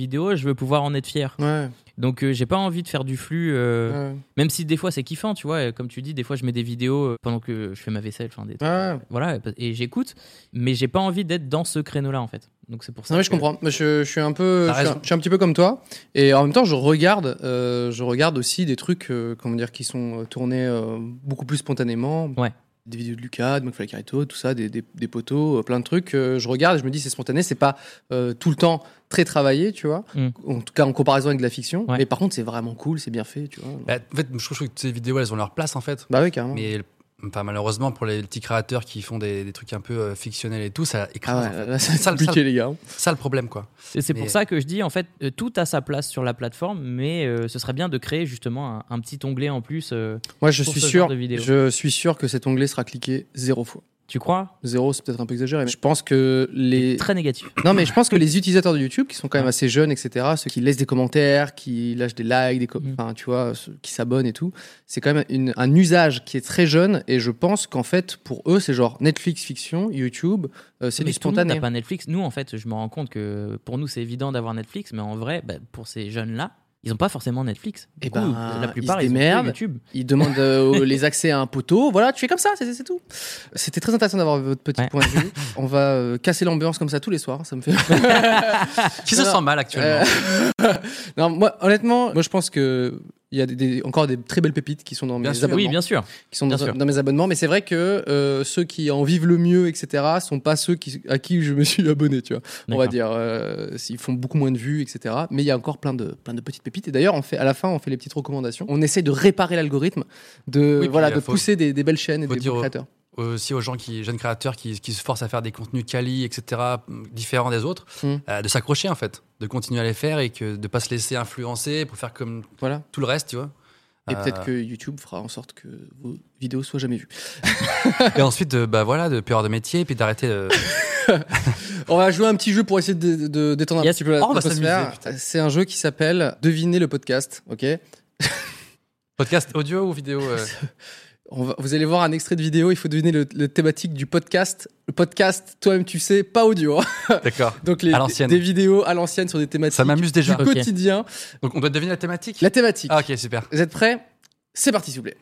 vidéos, je veux pouvoir en être fier. Ouais. Donc euh, j'ai pas envie de faire du flux, euh, Ouais. même si des fois c'est kiffant, tu vois. Comme tu dis, des fois je mets des vidéos euh, pendant que je fais ma vaisselle, enfin des trucs, Ouais. voilà, et j'écoute. Mais j'ai pas envie d'être dans ce créneau-là en fait. Donc c'est pour ça. Non, mais que- je comprends. Moi, je, je suis un peu, T'as je suis un, raison. je suis un petit peu comme toi. Et en même temps, je regarde, euh, je regarde aussi des trucs, euh, comment dire, qui sont euh, tournés euh, beaucoup plus spontanément. Ouais. Des vidéos de Lucas, de McFly Carito, tout ça, des, des, des potos, euh, plein de trucs. euh, je regarde et je me dis, c'est spontané, c'est pas euh, tout le temps très travaillé, tu vois. Mm. En tout cas, en comparaison avec de la fiction. Ouais. Mais par contre, c'est vraiment cool, c'est bien fait, tu vois. Bah, en fait, je trouve que ces vidéos, elles ont leur place, en fait. Bah oui, carrément. Mais enfin, malheureusement, pour les petits créateurs qui font des, des trucs un peu euh, fictionnels et tout, ça Ah écrase. ouais, en fait. là, c'est Ça, le- compliqué, ça, les gars. ça, le problème, quoi. Et c'est Mais- pour ça que je dis, en fait, euh, tout a sa place sur la plateforme, mais euh, ce serait bien de créer justement un, un petit onglet en plus. euh, Moi, je Pour suis ce sûr, genre de vidéo. je suis sûr que cet onglet sera cliqué zéro fois. Tu crois? Zéro, c'est peut-être un peu exagéré, mais je pense que les. Très négatif. Non, mais je pense que les utilisateurs de YouTube, qui sont quand même assez jeunes, et cetera, ceux qui laissent des commentaires, qui lâchent des likes, des co- Mm. enfin, tu vois, ceux qui s'abonnent et tout, c'est quand même une- un usage qui est très jeune. Et je pense qu'en fait, pour eux, c'est genre Netflix fiction, YouTube, euh, c'est Mais du tout le monde spontané. n'a pas Netflix. Nous, en fait, je me rends compte que pour nous, c'est évident d'avoir Netflix, mais en vrai, bah, pour ces jeunes-là, ils n'ont pas forcément Netflix. Du Eh coup, ben, la plupart, ils se ils, ont que démerdent. YouTube. Ils demandent euh, les accès à un poteau. Voilà, tu fais comme ça, c'est c'est tout. C'était très intéressant d'avoir votre petit Ouais. point de vue. On va euh, casser l'ambiance comme ça tous les soirs. Ça me fait. Qui se Non, sent mal actuellement? Euh, non, moi, honnêtement, moi, je pense que il y a des, des- encore des très belles pépites qui sont dans Bien mes sûr. abonnements. Oui, bien sûr. qui sont bien dans, sûr. dans mes abonnements, mais c'est vrai que euh, ceux qui en vivent le mieux, et cetera, sont pas ceux qui, à qui je me suis abonné, tu vois. On va D'accord. dire, euh, ils font beaucoup moins de vues, et cetera. Mais il y a encore plein de, plein de petites pépites. Et d'ailleurs, on fait, à la fin, on fait les petites recommandations. On essaie de réparer l'algorithme, de, Oui, puis, voilà, euh, de faut- pousser des, des belles chaînes et faut des dire beaux au- créateurs. Aussi aux gens qui, jeunes créateurs qui, qui se forcent à faire des contenus quali, et cetera, différents des autres, Mm. euh, de s'accrocher en fait, de continuer à les faire et que de pas se laisser influencer pour faire comme Voilà. tout le reste, tu vois. Et Euh, peut-être que YouTube fera en sorte que vos vidéos soient jamais vues. Et ensuite, de, bah voilà, de peur de métier, puis d'arrêter. euh, On va jouer un petit jeu pour essayer de, de détendre un Yes. petit peu la Oh, on va l'atmosphère. s'amuser, putain. C'est un jeu qui s'appelle Devinez le podcast, ok? Podcast audio ou vidéo euh, On va- vous allez voir un extrait de vidéo, il faut deviner le, le thématique du podcast. Le podcast, toi-même tu sais, pas audio. hein. D'accord. Donc les, À l'ancienne. des vidéos à l'ancienne sur des thématiques Ça m'amuse déjà. du Ok. quotidien. Donc on doit deviner la thématique. La thématique. Ah ok, super. Vous êtes prêts? C'est parti s'il vous plaît.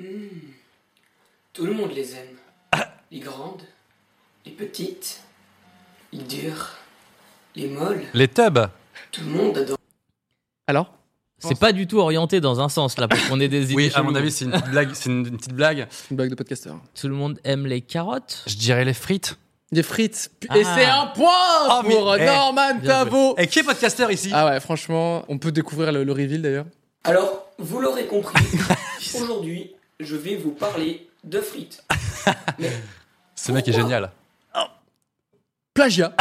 Tout le monde les aime. Les grandes, les petites, les dures, les molles. Les tubs. Tout le monde adore. Alors? C'est pas du tout orienté dans un sens là, pour qu'on ait des idées. Oui, à mon cheloues. avis, c'est une petite blague. C'est une, une petite blague. Une blague de podcasteur. Tout le monde aime les carottes. Je dirais les frites. Des frites. Et Ah. c'est un point Oh, mais- pour eh, Norman bien Tavo. Et qui est podcasteur ici? Ah ouais, franchement, on peut découvrir le, le reveal d'ailleurs. Alors, vous l'aurez compris, aujourd'hui, je vais vous parler de frites. Mais Ce mec est pourquoi génial. Plagiat.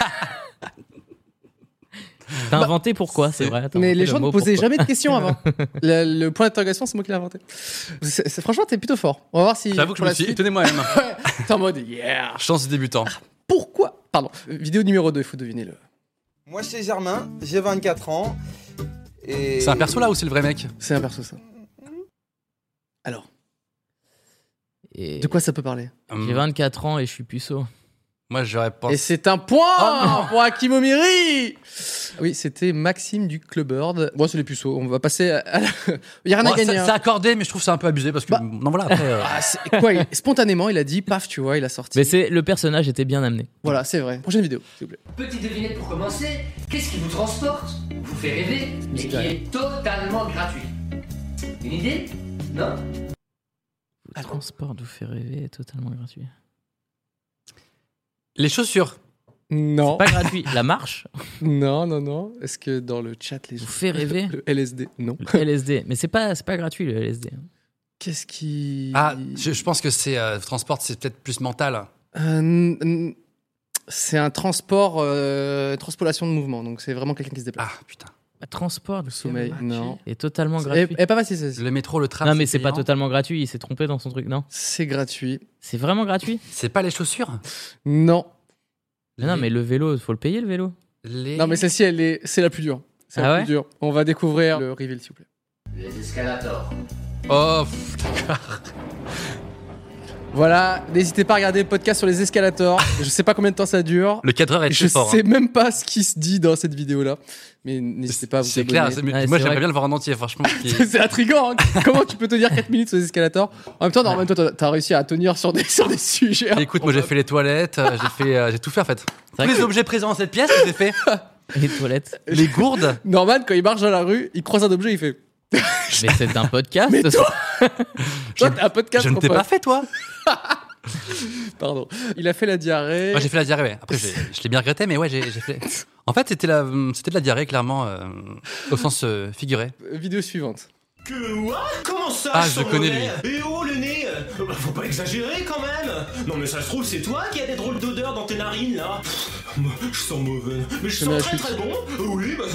T'as inventé pourquoi, c'est vrai. t'as Mais inventé les le gens ne mot posaient pourquoi. jamais de questions avant. le, le point d'interrogation, c'est moi qui l'ai inventé. C'est- c'est- franchement, t'es plutôt fort. On va voir si. J'avoue que je pour me la suis suite- étonné moi-même. T'es en mode yeah. Chance du débutant. Pourquoi? Pardon. Vidéo numéro deux, il faut deviner le. Moi c'est Germain, j'ai vingt-quatre ans. Et... C'est un perso là ou c'est le vrai mec? C'est un perso ça. Alors, Et de quoi ça peut parler? J'ai Hum, vingt-quatre ans et je suis puceau. Moi j'aurais Et pensé. c'est un point Oh non. pour Hakim Omiri. Oui, c'était Maxime du Clubbird. Bon, c'est les puceaux. On va passer à la... Il y a rien Bon, à gagner. c'est hein. c'est accordé, mais je trouve ça un peu abusé parce que. Bah. Non, voilà, après. euh, Ah, c'est- quoi, il- spontanément, il a dit, paf, tu vois, il a sorti. Mais c'est le personnage était bien amené. Voilà, c'est vrai. Prochaine vidéo, s'il vous plaît. Petite devinette pour commencer, qu'est-ce qui vous transporte, vous fait rêver, mais C'est qui vrai. est totalement gratuit? Une idée? Non? Le transport vous fait rêver, totalement gratuit. Les chaussures. Non, Pas gratuit. La marche non, non, non. Est-ce que dans le chat, les gens. vous fait rêver. Le L S D, non. Le L S D. Mais c'est pas, c'est pas gratuit le L S D. Qu'est-ce qui. Ah, je, je pense que c'est. Euh, transport, c'est peut-être plus mental. Euh, n- n- c'est un transport, euh, transpolation de mouvement, donc c'est vraiment quelqu'un qui se déplace. Ah, putain. Le transport du Sommeil, non. est totalement Et, gratuit. et pas facile, ça. Le métro, le tram. Non mais c'est pas payant. totalement gratuit, il s'est trompé dans son truc, non? C'est gratuit. C'est vraiment gratuit? C'est pas les chaussures. Non. Mais non, mais le vélo, faut le payer le vélo. Les... Non, mais celle-ci, elle est, c'est la plus dure. C'est Ah la ouais plus dure. On va découvrir le reveal, s'il vous plaît. Les escalators. Oh, pff, d'accord. Voilà, n'hésitez pas à regarder le podcast sur les escalators. Je sais pas combien de temps ça dure. Le cadreur est Je très fort. sais hein. même pas ce qui se dit dans cette vidéo-là. Mais n'hésitez pas à vous C'est abonner. clair, c'est- Ouais, moi c'est j'aimerais vrai bien le voir en entier, franchement. qui- C'est intriguant. Hein. Comment tu peux tenir quatre minutes sur les escalators? En même temps, normalement, toi, t'as réussi à tenir sur des, sur des sujets. Et écoute, moi j'ai fait les toilettes, euh, j'ai fait, euh, j'ai tout fait en fait. Tous vrai les que- objets présents dans cette pièce, j'ai fait. Les toilettes. Les gourdes. Norman, quand il marche dans la rue, il croise un objet, il fait. Mais c'est un podcast. Mais ça. toi, toi, t'as un podcast. Je ne mon t'ai pote. pas fait toi. Pardon. Il a fait la diarrhée. Moi j'ai fait la diarrhée. Ouais. Après j'ai- je l'ai bien regretté, mais ouais j'ai j'ai fait. En fait c'était la, c'était de la diarrhée clairement euh, au sens euh, figuré. Vidéo suivante. Que what? Comment ça? Ah, je je sens le connais, mauvais. Et oh le nez euh, bah, faut pas exagérer quand même. Non mais ça se trouve c'est toi qui as des drôles d'odeurs dans tes narines là. Pff, moi, je sens mauvais. Mais je Je mets sens la très chute. très bon. Euh, Oui bah.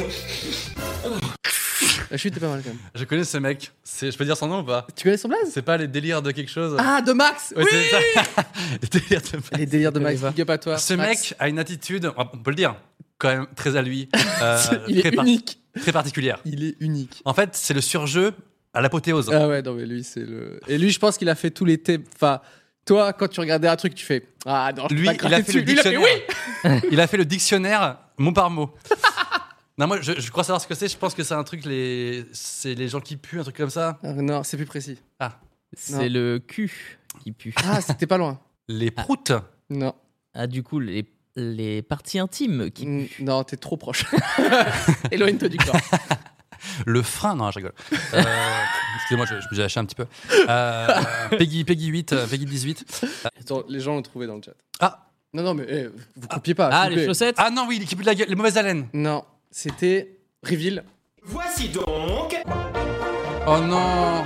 La chute est pas mal quand même. Je connais ce mec. C'est, je peux dire son nom ou pas? Tu connais son blaze? C'est pas les délires de quelque chose. Ah, de Max. Ouais, Oui. c'est ça. Les délires de Les délires de Je Max. connais pas. Big up à toi. Ce Max. mec a une attitude, on peut le dire, quand même très à lui, euh, il très, est par- unique. très particulière. Il est unique. En fait, c'est le surjeu à l'apothéose. Ah ouais, non mais lui c'est le. Et lui, je pense qu'il a fait tous les thèmes. Enfin, toi, quand tu regardais un truc, tu fais. Ah non, je peux Lui, pas il cracher a fait dessus. le Lui, il a fait dictionnaire. oui. Il a fait le dictionnaire mot par mot. Non, moi, je, je crois savoir ce que c'est. Je pense que c'est un truc, les, c'est les gens qui puent, un truc comme ça. Ah, non, c'est plus précis. C'est le cul qui pue. Ah, c'était pas loin. Les proutes. Non. Ah, du coup, les, les parties intimes qui Mm, puent. Non, t'es trop proche. Éloigne-toi du corps. Le frein. Non, je rigole. Euh, excusez-moi, je, je me suis lâché un petit peu. Euh, Peggy, Peggy huit, euh, Peggy dix-huit. Attends, les gens l'ont trouvé dans le chat. Ah. Non, non, mais eh, vous copiez pas. Ah, s'il vous les plaît. chaussettes. Ah non, oui, qui pue de la gueule, les mauvaises haleines. Non, c'était Reveal. Voici donc. Oh non.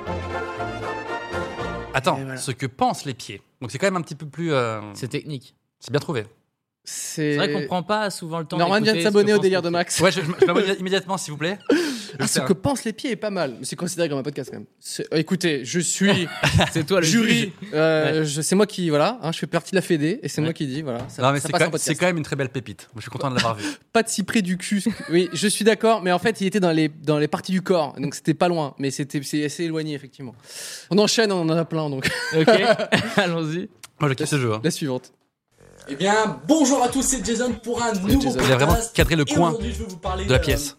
Attends, Et voilà. ce que pensent les pieds. Donc c'est quand même un petit peu plus. euh, C'est technique. c'est bien trouvé. C'est C'est vrai qu'on prend pas souvent le temps. Norman vient de d'écouter s'abonner ce que au délire pense de le Max. Ouais, je, je, je m'abonne immédiatement, s'il vous plaît. Je Ah, vais ce faire- que pensent les pieds est pas mal. Mais c'est considéré comme un podcast quand même. C'est- euh, Écoutez, je suis C'est toi le jury. juge. Euh, je- C'est moi qui, voilà, hein, je fais partie de la Fédé et c'est moi qui dis, voilà. Ça, Non, mais ça c'est passe quand, en même- podcast. c'est quand même une très belle pépite. Moi, je suis content de l'avoir vu. Pas de si près du cul. Oui, je suis d'accord, mais en fait, il était dans les, dans les parties du corps, donc c'était pas loin, mais c'était c'est assez éloigné, effectivement. On enchaîne, on en a plein, donc Ok, allons-y. Moi, je kiffe ce jeu. hein. la suivante. Eh bien, bonjour à tous, c'est Jason pour un nouveau Jason. podcast. Il a vraiment cadré le Et coin aujourd'hui, je vais vous parler de la d'un- pièce.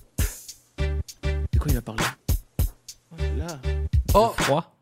De quoi il a parlé? Là. Oh, Froid.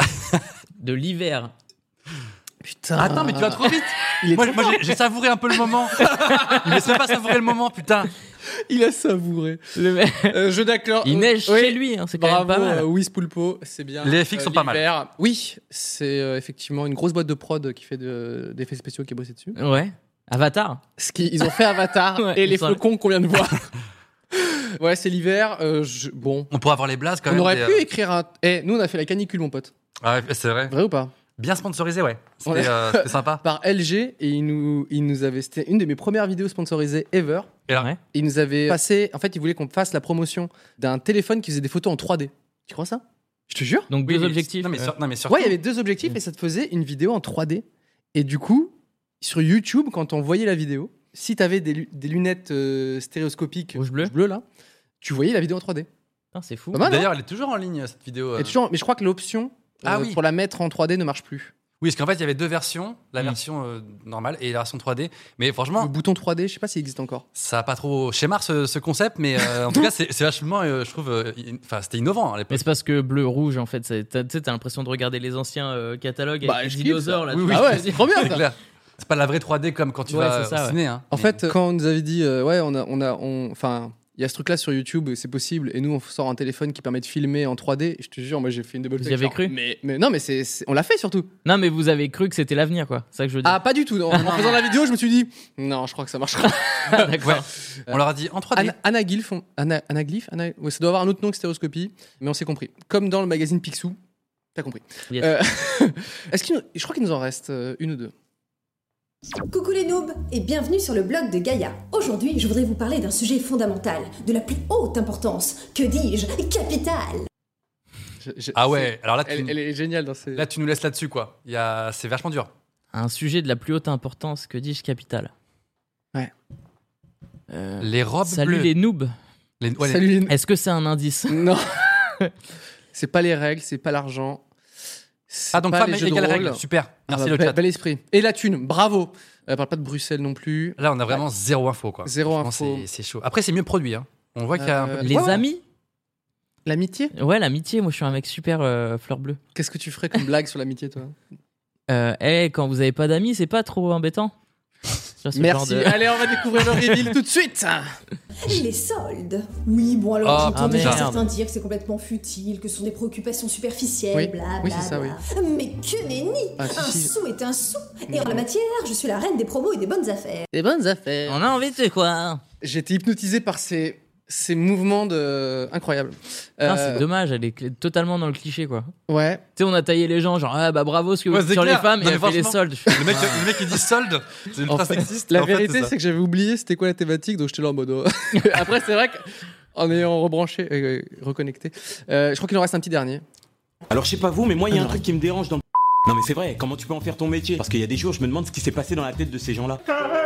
De l'hiver. Putain. attends, mais tu vas trop vite. Il est Moi, trop moi, fort. j'ai- j'ai savouré un peu le moment. Il me laisse même pas savourer le moment, putain. Il a savouré. Le mec. Euh, jeu d'acteur. Il neige Oui. chez lui, hein, c'est quand Bravo, même pas mal. euh, Wiz Pulpo, c'est bien. Les F X sont pas mal. l'hiver. Oui, c'est euh, effectivement une grosse boîte de prod qui fait de- d'effets spéciaux qui est bossée dessus. Ouais. Avatar. Ce qui, ils ont fait Avatar Ouais, et les ils sont- flocons qu'on vient de voir. Ouais, c'est l'hiver. euh, je- Bon, On pourrait avoir les blazes quand on même. aurait des, pu euh, écrire un. Eh, nous on a fait la canicule, mon pote. Ah ouais, c'est vrai. Vrai ou pas? Bien sponsorisé, ouais. C'était Ouais. euh, c'était sympa. Par L G et ils nous, ils nous avaient. C'était une de mes premières vidéos sponsorisées ever. Et là, Ouais. Ils nous avaient passé. En fait, ils voulaient qu'on fasse la promotion d'un téléphone qui faisait des photos en trois D. Tu crois ça? Je te jure. Donc oui, deux mais- objectifs. Non, mais, euh, sur- non, mais surtout. Ouais, il y avait deux objectifs et ça te faisait une vidéo en trois D. Et du coup, sur YouTube, quand on voyait la vidéo, si t'avais des, lu- des lunettes euh, stéréoscopiques Rouge-bleu. là, tu voyais la vidéo en trois D. Putain, c'est fou. Pas mal, hein? D'ailleurs, elle est toujours en ligne, cette vidéo. euh. Et toujours, mais je crois que l'option Ah euh, oui. pour la mettre en trois D ne marche plus. Oui, parce qu'en fait, il y avait deux versions. La Mm. version euh, normale et la version trois D. Mais franchement, Le bouton trois D, je sais pas s'il existe encore. ça a pas trop schéma ce, ce concept, mais euh, en tout cas, c'est c'est vachement, euh, je trouve, euh, in- enfin, c'était innovant à Mais l'époque. c'est parce que bleu-rouge, en fait, c'est- t'as- tu sais, t'as l'impression de regarder les anciens euh, catalogues Bah, avec je les kiffe, dinosaures. ça. Là, Oui, tu oui. Ah vois. ouais, c'est trop bien C'est ça. clair. C'est pas la vraie trois D comme quand tu Ouais, vas c'est ça, au ouais. ciné. Hein. En Mais- fait, quand on nous avait dit, euh, ouais, on a, on a, on- enfin, il y a ce truc-là sur YouTube, c'est possible, et nous on sort un téléphone qui permet de filmer en trois D. Je te jure, moi j'ai fait une double Vous take, y avez genre, cru Mais, mais non, mais c'est, c'est- on l'a fait surtout. Non, mais vous avez cru que c'était l'avenir, quoi. C'est ça que je veux dire. Ah, pas du tout. non. En faisant la vidéo, je me suis dit, non, je crois que ça marchera. D'accord. Ouais. On leur a dit en trois D. Ana- Anaglyph, on- Ana- Anaglyph, Ana- ouais, ça doit avoir un autre nom que stéréoscopie, mais on s'est compris. Comme dans le magazine Picsou, t'as compris. Yes. Euh, Est-ce qu'il nous- je crois qu'il nous en reste euh, une ou deux. Coucou les noobs et bienvenue sur le blog de Gaïa. Aujourd'hui, je voudrais vous parler d'un sujet fondamental, de la plus haute importance, que dis-je, capitale. Je- je- Ah ouais, alors là, tu, Elle, elle est géniale dans ses. là, tu nous laisses là-dessus, quoi. Il y a... C'est vachement dur. Un sujet de la plus haute importance, que dis-je, capital. Ouais. Euh, Les robes salut bleues. les noobs. Les- ouais, les- Salut les- Est-ce que c'est un indice? Non. C'est pas les règles, c'est pas l'argent. Ah, donc pas femme les jeux égale de rôle. règle. Super. Merci Ah bah, le bel, chat. bel esprit. Et la thune, bravo. Elle parle pas de Bruxelles non plus. Là, on a vraiment zéro info, quoi. Zéro Franchement, info. c'est, c'est chaud. Après, c'est mieux produit. Hein. On voit qu'il y a un peu Euh, de- Les ouais. amis L'amitié. Ouais, l'amitié. Moi, je suis un mec super euh, fleur bleue. Qu'est-ce que tu ferais comme blague sur l'amitié, toi? Euh, hey, quand vous avez pas d'amis, c'est pas trop embêtant. Genre ce Merci. genre de- Allez, on va découvrir le reveal tout de suite. Les soldes. Oui, bon alors Oh, j'entends ah, déjà merde. certains dire que c'est complètement futile, que ce sont des préoccupations superficielles, Oui. bla Oui, bla c'est ça, bla. Mais que nenni. Ah, si, Un si. sou est un sou. Et en la matière, je suis la reine des promos et des bonnes affaires. Des bonnes affaires. On a envie de quoi? J'ai été hypnotisé par ces, ces mouvements de... incroyables. Non, Euh, c'est dommage, elle est cl- totalement dans le cliché, quoi. Ouais. Tu sais, on a taillé les gens, genre, ah bah bravo ce que vous Ouais, dites c'est sur clair. les femmes, Non, et mais elle fait les franchement, soldes. Je fais, Le mec, ah. le mec il dit solde, c'est ultra En fait, sexiste. La En fait, vérité, c'est ça. c'est que j'avais oublié c'était quoi la thématique, donc j'étais là en mode. oh. Après, c'est vrai qu'en ayant rebranché, euh, reconnecté, euh, je crois qu'il en reste un petit dernier. Alors je sais pas vous, mais moi il y a Ah, un non. truc qui me dérange dans. Non mais c'est vrai, comment tu peux en faire ton métier? Parce qu'il y a des jours, je me demande ce qui s'est passé dans la tête de ces gens-là.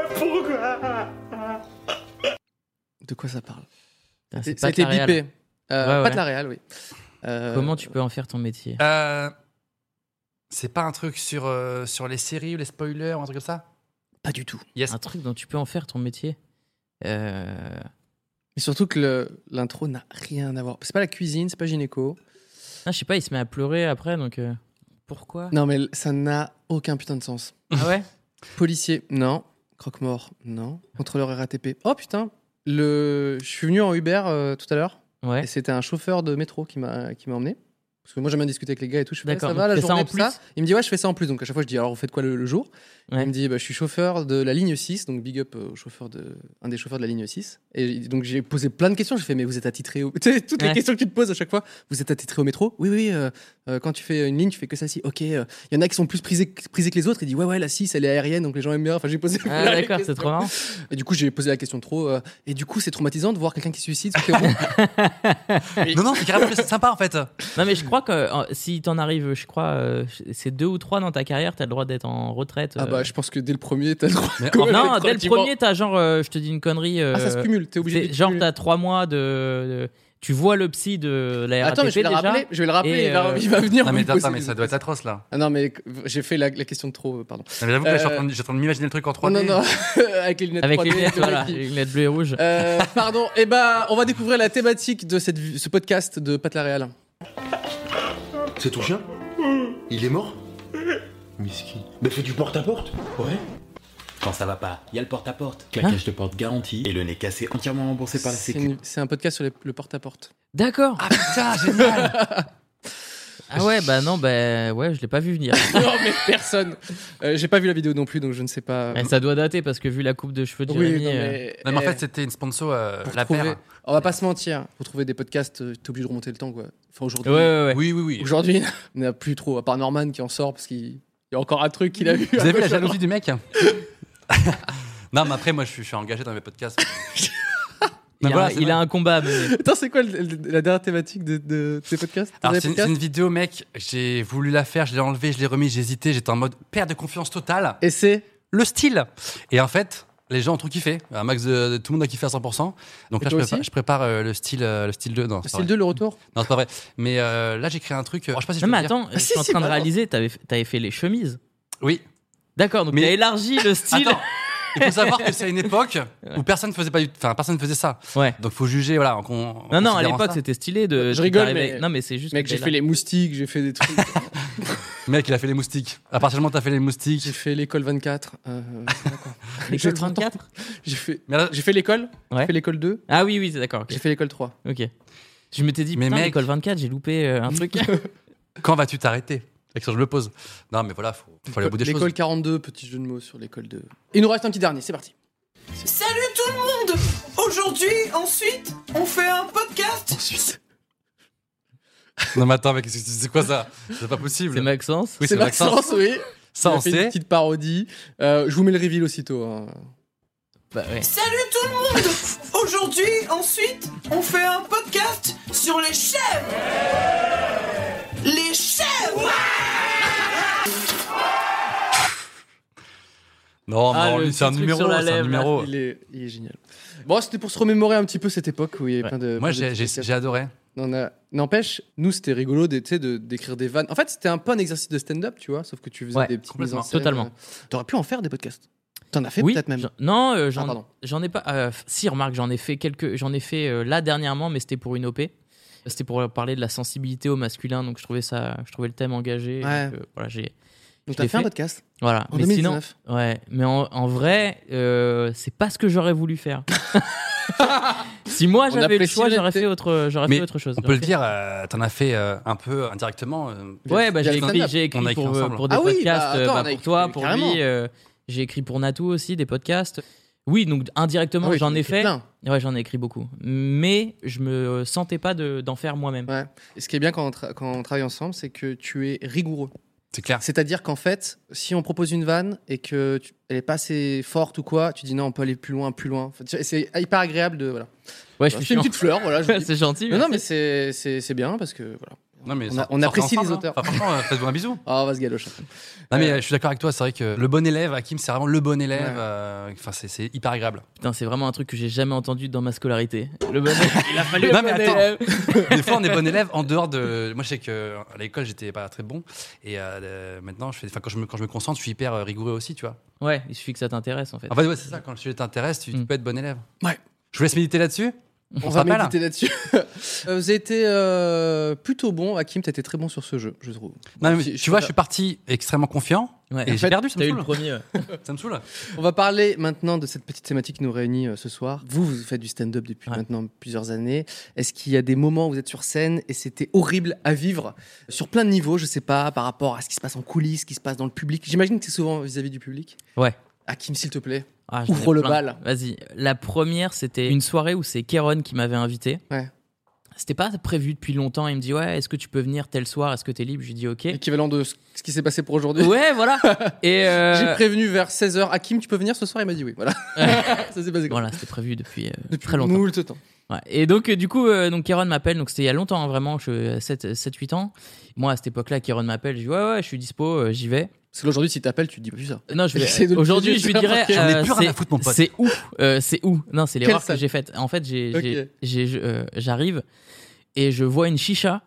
De quoi ça parle? Putain, c'est Ça a pas été de la réal. bipé. Euh, Ouais, Pas ouais. de la réal, oui. Euh, Comment tu peux en faire ton métier? Euh, c'est pas un truc sur, euh, sur les séries ou les spoilers ou un truc comme ça? Pas du tout. Yes. Un truc dont tu peux en faire ton métier? Euh... Mais surtout que le- l'intro n'a rien à voir. C'est pas la cuisine, c'est pas gynéco. Ah, je sais pas, il se met à pleurer après, donc euh, pourquoi? Non, mais ça n'a aucun putain de sens. Ah ouais? Policier, non. Croque-mort, non. Contrôleur R A T P. Oh putain, le... je suis venu en Uber euh, tout à l'heure. Ouais. Et c'était un chauffeur de métro qui m'a qui m'a emmené. Parce que moi j'aime bien discuter avec les gars et tout. Je fais, D'accord, ça donc va la tu fais ça journée, en tout plus ça. Il me dit ouais, je fais ça en plus. Donc à chaque fois je dis alors vous faites quoi le, le jour? Ouais. Il me dit bah, je suis chauffeur de la ligne six, donc big up au chauffeur de un des chauffeurs de la ligne six. Et donc j'ai posé plein de questions. J'ai fait mais vous êtes attitré au... tu sais toutes les Ouais. questions que tu te poses à chaque fois. Vous êtes attitré au métro? Oui oui. euh, euh, quand tu fais une ligne, tu fais que ça ci. Ok. Il euh, y en a qui sont plus prisés, prisés que les autres. Il dit ouais ouais la six elle est aérienne donc les gens aiment bien. Enfin j'ai posé. Ah plein de d'accord, c'est questions. trop marrant. Et du coup j'ai posé la question trop. euh, et du coup c'est traumatisant de voir quelqu'un qui se suicide. Sur tes ronds. Non, non, c'est carrément c'est sympa en fait. Non mais je crois que euh, si t'en arrives, je crois, euh, c'est deux ou trois dans ta carrière, t'as le droit d'être en retraite. Ah euh. bah je pense que dès le premier t'as le droit. Mais quand en- même Non, d'être dès le relativement- premier, t'as genre, euh, je te dis une connerie. euh, Ah ça se cumule. T'es obligé. c'est- de genre cumuler. t'as trois mois de, de- tu vois le psy de la R A T P Attends, mais je vais le déjà. rappeler. Je vais le rappeler. Et, il, va, euh, il va venir. Non, me mais poser attends, mais des- ça doit être atroce là. Ah non, mais j'ai fait la, la question de trop. euh, Pardon. Non, mais j'avoue que là, je suis en Euh, train de- je suis en train de m'imaginer le truc en trois D. Non, non, avec les lunettes Avec trois D. les lunettes, le voilà, mec qui- les lunettes bleues et rouges. Euh, pardon. Et ben, on va découvrir la thématique de cette, vi- ce podcast de Pat la Réal. C'est ton chien? Il est mort? Miskin. Mais fais du porte-à-porte. Ouais. Quand ça va pas, il y a le porte-à-porte. Claquage de porte garantie et le nez cassé entièrement remboursé par la C'est sécu. une- c'est un podcast sur les- le porte-à-porte. D'accord. Ah putain, génial. Ah ouais, bah non, bah ouais, je l'ai pas vu venir. Non, mais personne. Euh, j'ai pas vu la vidéo non plus, donc je ne sais pas. Ouais, ça doit dater parce que vu la coupe de cheveux de Oui, Jérémy. non, euh, mais, Non, mais en eh, fait, c'était une sponsor, euh, pour la trouver- paire. On va pas se mentir. Pour trouver des podcasts, euh, t'es obligé de remonter le temps, quoi. Enfin, aujourd'hui. Ouais, ouais, ouais. Oui, oui, oui. Aujourd'hui, on n'a plus trop, à part Norman qui en sort parce qu'il y a encore un truc qu'il a vu. Vous avez vu la jalousie du mec? Non, mais après, moi, je suis, je suis engagé dans mes podcasts. Il, Mais a, voilà, un- c'est il vrai. a un combat à mener. Attends, c'est quoi le- le- la dernière thématique de, de tes podcasts T'as Alors, des c'est une, podcasts c'est une vidéo, mec. J'ai voulu la faire, je l'ai enlevée, je l'ai remise, j'ai hésité. J'étais en mode perte de confiance totale. Et c'est Le style. Et en fait, les gens ont trop kiffé. Un max de, de- tout le monde a kiffé à cent pour cent. Donc Et là, je toi prépare, aussi je prépare euh, le style, euh, le style deux. Non, le c'est pas style vrai. deux, le retour. Non, c'est pas vrai. Mais euh, là, j'ai créé un truc. euh, je sais pas si je Non, peux mais le dire. attends, je si, suis en si, train de pardon. réaliser, t'avais, t'avais fait les chemises. Oui. D'accord, donc Mais- t'as élargi le style. Attends, il faut savoir que c'est une époque où personne faisait pas du... enfin, personne faisait ça. Ouais. Donc faut juger, voilà. En, con- en Non, non, à considérant l'époque, ça. c'était stylé de. Je rigole, t'arrivais- mais- Non, mais c'est juste. Mec, que j'ai t'es fait là. les moustiques, j'ai fait des trucs. Mec, il a fait les moustiques. À partir du moment où t'as fait les moustiques. J'ai fait l'école vingt-quatre. Euh, d'accord. L'école J'ai trente ans. vingt-quatre. J'ai fait, Mais là- j'ai fait l'école. Ouais. J'ai fait l'école deux. Ah oui, oui, c'est d'accord. ok. J'ai fait l'école trois. Ok. Je m'étais dit, Mais putain, mec- l'école vingt-quatre, j'ai loupé euh, un truc. Quand vas-tu t'arrêter? La question, je me pose. Non, mais voilà, faut, faut aller au bout des choses. L'école quarante-deux, petit jeu de mots sur l'école deux. Il nous reste un petit dernier, c'est parti. Salut tout le monde! Aujourd'hui, ensuite, on fait un podcast. Ensuite, Non, mais attends, mec, c'est c'est quoi ça? C'est pas possible. C'est Maxence. Oui, c'est Maxence, oui. Ça, Il a on fait une sait. petite parodie. Euh, je vous mets le reveal aussitôt. hein. Bah ouais. Salut tout le monde! Aujourd'hui, ensuite, on fait un podcast sur les chèvres. Les chèvres! Non, Ah, non, le lui, c'est un petit truc numéro, sur la c'est un lèvre, là. numéro. Il est, il est génial. Bon, c'était pour se remémorer un petit peu cette époque où il y avait Ouais. plein de. Moi, plein de j'ai, j'ai, petites j'ai adoré. On a... N'empêche, nous, c'était rigolo de, tu sais, de, d'écrire des vannes. En fait, c'était un peu un exercice de stand-up, tu vois, sauf que tu faisais Ouais, des petites mises en complètement. scène. Totalement. Euh, T'aurais pu en faire des podcasts. T'en as fait Oui, peut-être même. j'en- non, euh, Ah, j'en, pardon. j'en ai pas. euh, si, remarque, j'en ai fait quelques. J'en ai fait euh, là dernièrement, mais c'était pour une O P. C'était pour parler de la sensibilité au masculin, donc je trouvais ça, je trouvais le thème engagé. Ouais. Donc, euh, voilà, j'ai. Donc, je t'as l'ai fait un fait. podcast Voilà. en mais deux mille sinon, dix-neuf. ouais. Mais en, en vrai, euh, c'est pas ce que j'aurais voulu faire. Si moi On j'avais le apprécie choix, j'aurais l'honnêteté. fait autre, j'aurais Mais fait autre chose. On peut le dire, euh, t'en as fait euh, un peu indirectement. euh, Ouais, bah, via j'ai le écrit, stand-up. j'ai écrit, On a écrit pour, ensemble. pour des Ah oui, podcasts, bah, euh, attends, bah, on a pour toi, écrit- pour carrément. lui. euh, j'ai écrit pour Natou aussi des podcasts. Oui, donc indirectement, Ah oui, j'en t'en as ai écrit fait. plein. Ouais, j'en ai écrit beaucoup. Mais je me sentais pas de, d'en faire moi-même. Ouais. Et ce qui est bien quand on, tra- quand on travaille ensemble, c'est que tu es rigoureux. C'est clair. C'est-à-dire qu'en fait, si on propose une vanne et que tu- elle est pas assez forte ou quoi, tu dis non, on peut aller plus loin, plus loin. Enfin, tu- c'est hyper agréable de voilà. Ouais, je suis C'est une chiant. petite fleur, voilà. je vous dis. C'est gentil. Non, non, mais merci. c'est c'est c'est bien parce que voilà. Non, mais On, a- sort- on sortez apprécie ensemble, les hein. auteurs. Enfin, franchement, euh, faites-vous un bisou. Ah, on va se galocher. Non, mais Euh, euh, je suis d'accord avec toi, c'est vrai que le bon élève, Hakim, c'est vraiment le bon élève. Ouais. euh, Enfin, c'est, c'est hyper agréable. Putain, c'est vraiment un truc que j'ai jamais entendu dans ma scolarité. Le bon élève, il a fallu Non, le mais bon attends. élève. Des fois, on est bon élève en dehors de. Moi, je sais que à l'école, j'étais pas très bon. Et euh, euh, maintenant, je fais... enfin, quand, je me... quand je me concentre, je suis hyper euh, rigoureux aussi, tu vois. Ouais, il suffit que ça t'intéresse en fait. En fait, ouais, c'est ça. Quand le sujet t'intéresse, tu, tu Mm. peux être bon élève. Ouais. Je vous laisse méditer là-dessus. On, On se va rappelle méditer là-dessus. Euh, vous avez été euh, plutôt bon. Hakim, t'as été très bon sur ce jeu, je trouve. Non, mais Si- tu vois, je suis parti extrêmement confiant. Ouais. Et En j'ai fait, perdu, ça me T'as eu le saoule. premier. ouais. Ça me saoule. On va parler maintenant de cette petite thématique qui nous réunit euh, ce soir. Vous, vous faites du stand-up depuis Ouais. maintenant plusieurs années. Est-ce qu'il y a des moments où vous êtes sur scène et c'était horrible à vivre sur plein de niveaux, je sais pas, par rapport à ce qui se passe en coulisses, ce qui se passe dans le public. J'imagine que c'est souvent vis-à-vis du public. Ouais. Hakim, s'il te plaît. Ah, j'en ai Ouvre le plein. bal. Vas-y. La première, c'était une soirée où c'est Kéron qui m'avait invité. Ouais. C'était pas prévu depuis longtemps. Il me dit ouais, est-ce que tu peux venir tel soir? Est-ce que t'es libre? Je lui dis ok. Équivalent de ce ce qui s'est passé pour aujourd'hui. Ouais, voilà. Et euh, J'ai prévenu vers seize heures. Hakim, tu peux venir ce soir? Il m'a dit oui. Voilà. Ça s'est passé comme voilà, c'était prévu depuis, euh, Depuis très longtemps. moult temps. Ouais. Et donc, euh, du coup, euh, donc Kéron m'appelle. Donc, c'était il y a longtemps, hein, vraiment. Je sept huit ans. Moi, à cette époque-là, Kéron m'appelle. Je dis ouais, ouais, je suis dispo, euh, j'y vais. Parce qu'aujourd'hui, si t'appelles, tu dis plus ça. Non, je Essaye de vais. le Aujourd'hui, piéger, je lui dirais. c'est J'en ai euh, plus rien à c'est- foutre, mon pote. C'est où euh, C'est où Non, c'est l'erreur Quelle que salle j'ai faite. En fait, j'ai, j'ai, Ok. j'ai- je- euh, j'arrive et je vois une chicha.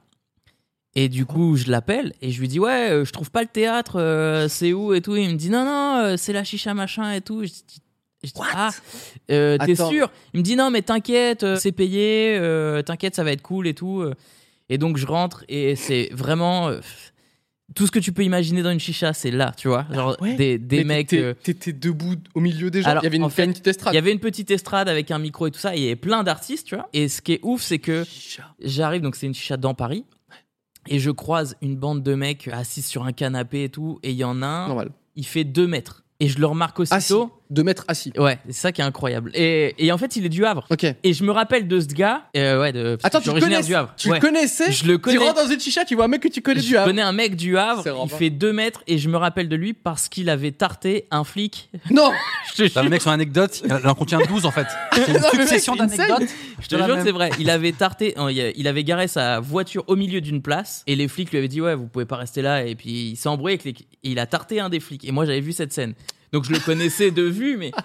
Et du coup, je l'appelle et je lui dis ouais, euh, je trouve pas le théâtre. euh, c'est où et tout. Il me dit non, non, euh, c'est la chicha machin et tout. Je dis, je dis, ah, euh, t'es Attends. sûr? Il me dit non, mais t'inquiète, euh, c'est payé. euh, t'inquiète, ça va être cool et tout. euh. Et donc je rentre et c'est vraiment euh, tout ce que tu peux imaginer dans une chicha, c'est là, tu vois. Genre Ouais. des, des Mais mecs. t'étais- euh, T'étais debout au milieu des gens. Alors, Il y avait une, en fait, une petite estrade. il y avait une petite estrade avec un micro et tout ça. Et il y avait plein d'artistes, tu vois. Et ce qui est ouf, c'est que j'arrive, donc c'est une chicha dans Paris. Et je croise une bande de mecs assis sur un canapé et tout. Et il y en a un, Normal. il fait deux mètres. Et je le remarque Assis. aussitôt. De mettre assis. Ouais, c'est ça qui est incroyable. Et, et en fait, il est du Havre. Ok. Et je me rappelle de ce gars. euh, ouais, de, parce Attends, que tu je suis le originaire connais du Havre. Tu Ouais. le connaissais? Je le connais. Tu rentres dans une chicha, tu vois un mec que tu connais Je du Havre. connais un mec du Havre, C'est il rampant. fait deux mètres et je me rappelle de lui parce qu'il avait tarté un flic. Non. Je te T'as le jure, mec sur anecdote, il en contient douze en fait. C'est une Non, mais mec, succession c'est insane. d'anecdotes. je te jure que c'est vrai. Il avait tarté, non, il a- il avait garé sa voiture au milieu d'une place et les flics lui avaient dit ouais, vous pouvez pas rester là. Et puis il s'est embrouillé avec les... et il a tarté un des flics. Et moi j'avais vu cette scène. Donc je le connaissais de vue, mais.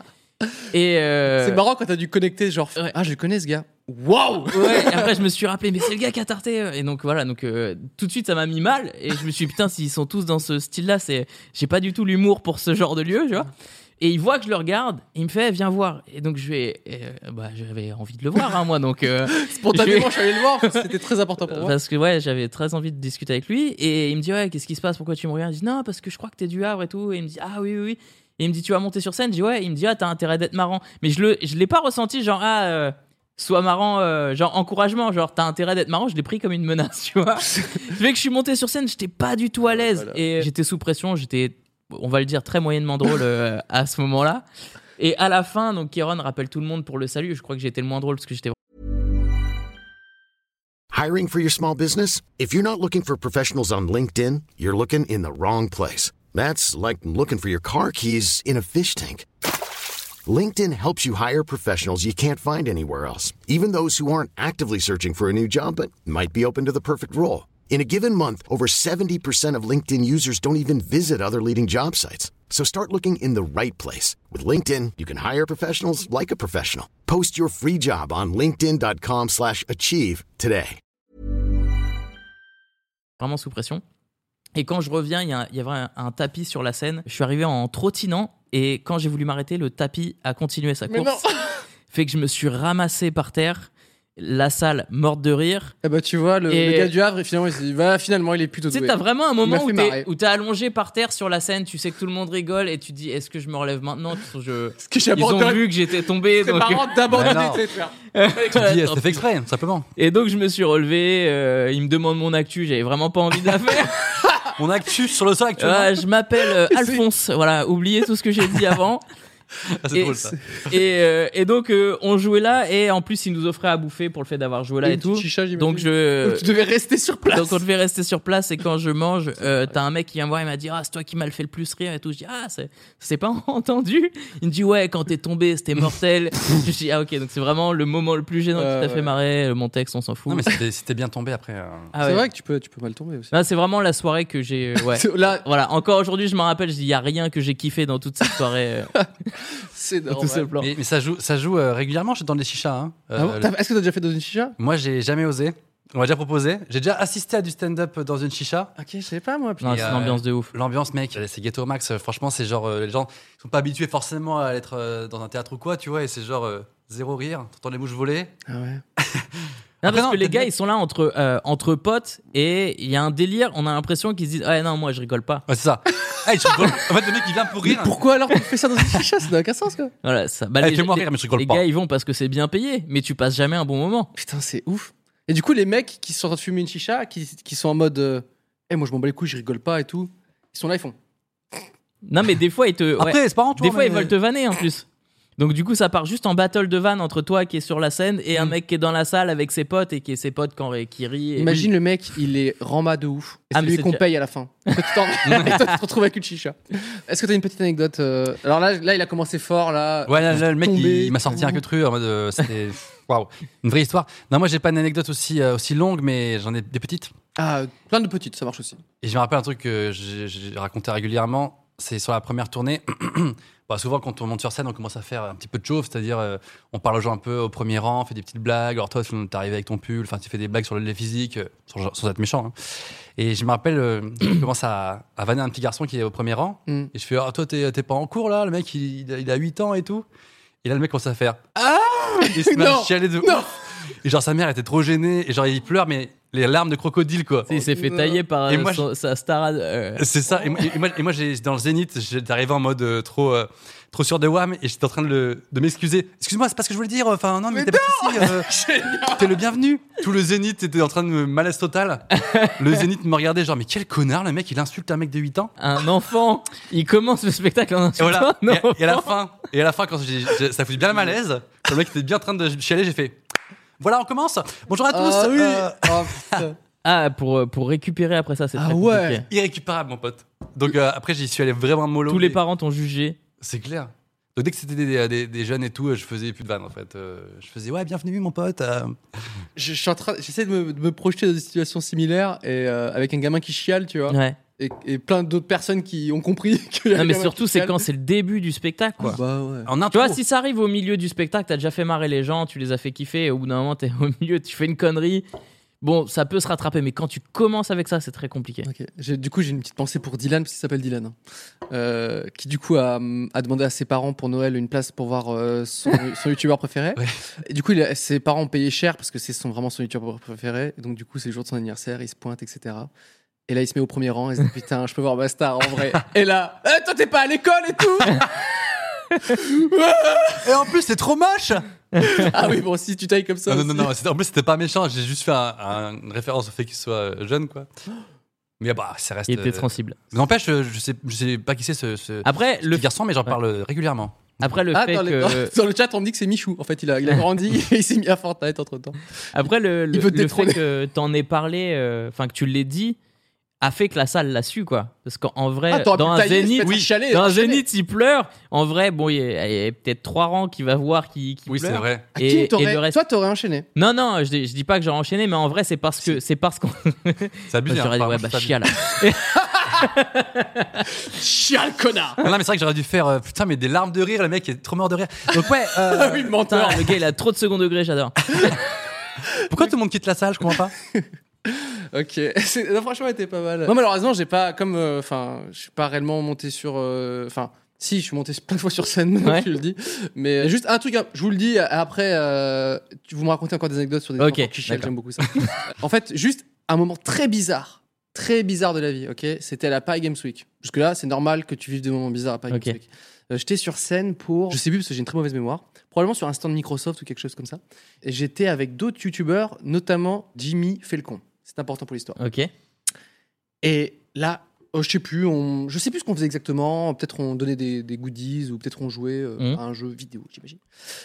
Et euh, C'est marrant quand t'as dû connecter, genre, Ouais. ah, je le connais ce gars. Waouh! Ouais, et après je me suis rappelé, mais c'est le gars qui a tarté. Et donc voilà, donc euh, tout de suite ça m'a mis mal. Et je me suis dit, putain, s'ils sont tous dans ce style-là, c'est, j'ai pas du tout l'humour pour ce genre de lieu, tu vois. Et il voit que je le regarde, et il me fait, viens voir. Et donc je vais, euh, bah j'avais envie de le voir, hein, moi, donc. Euh, Spontanément, je je suis allé le voir, parce que c'était très important pour moi. Parce que ouais, j'avais très envie de discuter avec lui. Et il me dit, ouais, qu'est-ce qui se passe? Pourquoi tu me regardes? Je dis, non, parce que je crois que t'es du Havre et tout. Et il me dit, ah oui, oui, oui. Et il me dit, tu vas monter sur scène? Je dis, ouais. Il me dit, ah, t'as intérêt d'être marrant. Mais je le, je l'ai pas ressenti, genre, ah, euh, sois marrant, euh, genre, encouragement, genre, t'as intérêt d'être marrant. Je l'ai pris comme une menace, tu vois. Dès que je suis monté sur scène, j'étais pas du tout à l'aise. Voilà. Et j'étais sous pression, j'étais, on va le dire, très moyennement drôle euh, à ce moment-là. Et à la fin, donc, Kéron rappelle tout le monde pour le salut. Je crois que j'ai été le moins drôle parce que j'étais. Hiring for your small business? If you're not looking for professionals on LinkedIn, you're looking in the wrong place. That's like looking for your car keys in a fish tank. LinkedIn helps you hire professionals you can't find anywhere else, even those who aren't actively searching for a new job but might be open to the perfect role. In a given month, over seventy percent of LinkedIn users don't even visit other leading job sites. So start looking in the right place. With LinkedIn, you can hire professionals like a professional. Post your free job on linkedin.com slash achieve today. Vraiment sous pression. Et quand je reviens, il y, y avait un, un tapis sur la scène. Je suis arrivé en trottinant et quand j'ai voulu m'arrêter, le tapis a continué sa course. Mais non. Fait que je me suis ramassé par terre. La salle morte de rire. Eh bah tu vois, le, Et- le gars du Havre, finalement, il s'est dit, bah, finalement, il est plutôt Tu sais, doué. t'as vraiment un Il m'a moment fait où t'es, marrer. où t'es allongé par terre sur la scène, tu sais que tout le monde rigole et tu te dis est-ce que je me relève maintenant je... que Ils ont j'abandonne. vu que j'étais tombé. C'est donc... marrant d'abandonner, Ouais, non. tu sais, de faire. Tu te dis, c'était fait exprès, simplement. Et donc je me suis relevé, euh, il me demande mon actu, j'avais vraiment pas envie de la faire. Mon actu sur le sol actuellement. Ouais, je m'appelle euh, Alphonse, voilà, oubliez tout ce que j'ai dit avant. Ah, c'est et, drôle ça. Et, euh, et donc euh, on jouait là et en plus ils nous offraient à bouffer pour le fait d'avoir joué là Et et une tout. petite chicha, j'imagine. Donc je Donc tu devais rester sur place. Donc on devait rester sur place et quand je mange, euh, t'as un mec qui vient me voir, il m'a dit ah c'est toi qui m'as le fait le plus rire et tout. Je dis ah c'est c'est pas entendu. Il me dit ouais quand t'es tombé c'était mortel. Je dis ah ok donc c'est vraiment le moment le plus gênant Ouais, qui t'a ouais. fait marrer. Mon texte on s'en fout. Non, mais c'était, c'était bien tombé après. euh. Ah C'est ouais. vrai que tu peux, tu peux mal tomber aussi. Là, c'est vraiment la soirée que j'ai. euh, ouais. Là, Voilà, encore aujourd'hui, je me rappelle, je dis, il n'y a rien que j'ai kiffé dans toute cette soirée. euh, c'est dans tout ce plan. Mais, mais ça joue, ça joue euh, régulièrement dans les chichas. Hein. Euh, Ah bon, t'as- Est-ce que t'as déjà fait dans une chicha? Moi, j'ai jamais osé. On m'a déjà proposé. J'ai déjà assisté à du stand-up dans une chicha. Ok, je savais pas moi. putain. Non, Et, c'est euh, l'ambiance de ouf. L'ambiance, mec, c'est ghetto au max. Franchement, c'est genre, euh, les gens ils sont pas habitués forcément à être euh, dans un théâtre ou quoi, tu vois, et c'est genre euh, zéro rire. T'entends les mouches voler. Ah ouais. Non, Après, parce non, que les peut-être gars, bien- ils sont là entre, euh, entre potes et il y a un délire. On a l'impression qu'ils se disent, ah non, moi je rigole pas. Ouais, c'est ça. Ah, je rigole. En fait, le mec, il vient pour Mais rire. pourquoi alors tu fais ça dans une chicha? Ça n'a aucun sens quoi. Voilà, ça. Bah, Ah, les fais-moi les- rire, mais je rigole les pas. gars, ils vont parce que c'est bien payé, mais tu passes jamais un bon moment. Putain, c'est ouf. Et du coup, les mecs qui sont en train de fumer une chicha, qui, qui sont en mode, euh, Eh, moi je m'en bats les couilles, je rigole pas et tout. Ils sont là, ils font. Non, mais des fois, ils te. Après, ouais. c'est pas rare, tu Des vois, fois, ils mais- veulent te vanner en plus. Donc, du coup, ça part juste en battle de vannes entre toi qui est sur la scène et un Mm. mec qui est dans la salle avec ses potes et qui est ses potes quand, qui rit. Et... Imagine le mec, il est rama de ouf. Et Ah, c'est mais lui c'est qu'on déjà- paye à la fin. Et toi, tu t'en- et toi, tu te retrouves avec une chicha. Est-ce que t'as une petite anecdote euh, Alors là, là, il a commencé fort là. Ouais, là, là, le mec, il, Tombé. il m'a sorti un queutru en mode. euh, c'était. Waouh. Une vraie histoire. Non, moi, j'ai pas une anecdote aussi, euh, aussi longue, mais j'en ai des petites. Ah, plein de petites, ça marche aussi. Et je me rappelle un truc que j'ai j'ai raconté régulièrement, c'est sur la première tournée. Bah, souvent, quand on monte sur scène, on commence à faire un petit peu de chauffe, c'est-à-dire euh, on parle aux gens un peu au premier rang, on fait des petites blagues. Alors toi, tu es arrivé avec ton pull, enfin, tu fais des blagues sur le physique, euh, sans, sans être méchant. Hein. Et je me rappelle, euh, je commence à, à vanner un petit garçon qui est au premier rang. Mm. Et je fais, ah, toi, t'es t'es pas en cours là, le mec, il, il a- il a huit ans et tout. Et là, le mec commence à faire, ah Il se met à Non, chialer de non. ouf. Et genre, sa mère était trop gênée, et genre, il pleure, mais les larmes de crocodile, quoi. Il s'est fait tailler par Et euh, moi, son- sa star. euh, C'est ça. Et moi, et moi, et moi, j'ai, dans le Zénith, j'étais arrivé en mode euh, trop, euh, trop sûr de Wham et j'étais en train de, le- de m'excuser. Excuse-moi, c'est pas ce que je voulais dire. Enfin, non, mais, t'as pas de soucis, euh, t'es le bienvenu. Tout le Zénith était en train de me malaise total. Le Zénith me regardait genre, mais quel connard, le mec, il insulte un mec de huit ans. Un enfant, il commence le spectacle en Et voilà. insultant un Et, à- et à la enfant. fin, et à la fin, quand j'ai, j'ai- ça foutu bien le malaise, quand le mec était bien en train de chialer, j'ai fait. Voilà, on commence. Bonjour à tous. Ah oui. Euh, Oh, putain. Ah, pour, pour récupérer après ça, c'est Ah très ouais. compliqué. irrécupérable, mon pote. Donc euh, après, j'y suis allé vraiment mollo. Tous les mais- parents t'ont jugé. C'est clair. Donc dès que c'était des, des- des jeunes et tout, je faisais plus de vannes en fait. Euh, je faisais ouais, bienvenue mon pote. euh. Je, je suis en train, j'essaie de me, de me projeter dans des situations similaires et euh, avec un gamin qui chiale, tu vois, Ouais. et, et plein d'autres personnes qui ont compris que. Non, mais surtout, c'est quand c'est le début du spectacle, quoi. Bah ouais. En Tu intro. vois, si ça arrive au milieu du spectacle, t'as déjà fait marrer les gens, tu les as fait kiffer, et au bout d'un moment, t'es au milieu, tu fais une connerie. Bon, ça peut se rattraper, mais quand tu commences avec ça, c'est très compliqué. Ok. J'ai- Du coup, j'ai une petite pensée pour Dylan, parce qu'il s'appelle Dylan, hein. Euh, qui du coup a, a demandé à ses parents pour Noël une place pour voir euh, son, son youtubeur préféré. Ouais. Et du coup, il a- ses parents ont payé cher parce que c'est son, vraiment son youtubeur préféré. Et donc, du coup, c'est le jour de son anniversaire, il se pointe, et cetera. Et là, il se met au premier rang et il se dit putain, je peux voir ma star en vrai. Et là, Eh, toi, t'es pas à l'école et tout. Et en plus, c'est trop moche. Ah oui, bon, si tu tailles comme ça. Ah, non, non, aussi. non. c'était- En plus, c'était pas méchant. J'ai juste fait un- un- une référence au fait qu'il soit euh, jeune, quoi. Mais bah, ça reste. Il était euh, sensible. N'empêche, euh, je sais, je sais pas qui c'est ce, ce, Après, ce le, petit garçon, mais j'en parle euh, régulièrement. après, le Ah, fait dans, le, que. dans le chat, on me dit que c'est Michou. En fait, il a, il a grandi et il s'est mis à Fortnite entre temps. Après, le, le, Il veut te le fait détrôner. que t'en aies parlé, euh, enfin, que tu l'aies dit, a fait que la salle l'a su, quoi. Parce qu'en vrai, Ah, t'aurais dans pu un tailler, se zénith, mettre à chialer, dans un enchaîner. zénith, il pleure. En vrai, bon, il y a, il y a peut-être trois rangs qui va voir qui, qui Oui, c'est pleure. vrai. À Et, qui et t'aurais- le reste. Toi, t'aurais enchaîné. Non, non, je dis, je dis pas que j'aurais enchaîné, mais en vrai, c'est parce que c'est parce qu'on. C'est abusé. J'aurais dit, hein, ouais, pardon, bah c'est chia là. Chial, connard. Non, mais c'est vrai que j'aurais dû faire euh, putain, mais des larmes de rire, le mec est trop mort de rire. Donc, ouais. Euh... oui, menteur. Putain, le gars, il a trop de second degré, j'adore. Pourquoi tout le monde quitte la salle? Je comprends pas. Ok, c'est, non, franchement, elle était pas mal. Non, malheureusement, j'ai pas, comme, enfin, euh, je suis pas réellement monté sur, enfin, euh, si, je suis monté plein de fois sur scène, Ouais. je le dis. Mais juste un truc, je vous le dis, après, euh, vous me racontez encore des anecdotes sur des Ok, enfants qui chialent, d'accord. j'aime beaucoup ça. En fait, juste un moment très bizarre, très bizarre de la vie, ok? C'était à la Paris Games Week. Jusque-là, c'est normal que tu vives des moments bizarres à Paris Ok. Games Week. Euh, j'étais sur scène pour, je sais plus parce que j'ai une très mauvaise mémoire, probablement sur un stand Microsoft ou quelque chose comme ça. Et j'étais avec d'autres youtubeurs, notamment Jimmy Felcon. C'est important pour l'histoire. Ok. Et là, oh, je sais plus, on, je sais plus ce qu'on faisait exactement. Peut-être on donnait des, des goodies ou peut-être on jouait euh, Mhm. à un jeu vidéo, j'imagine.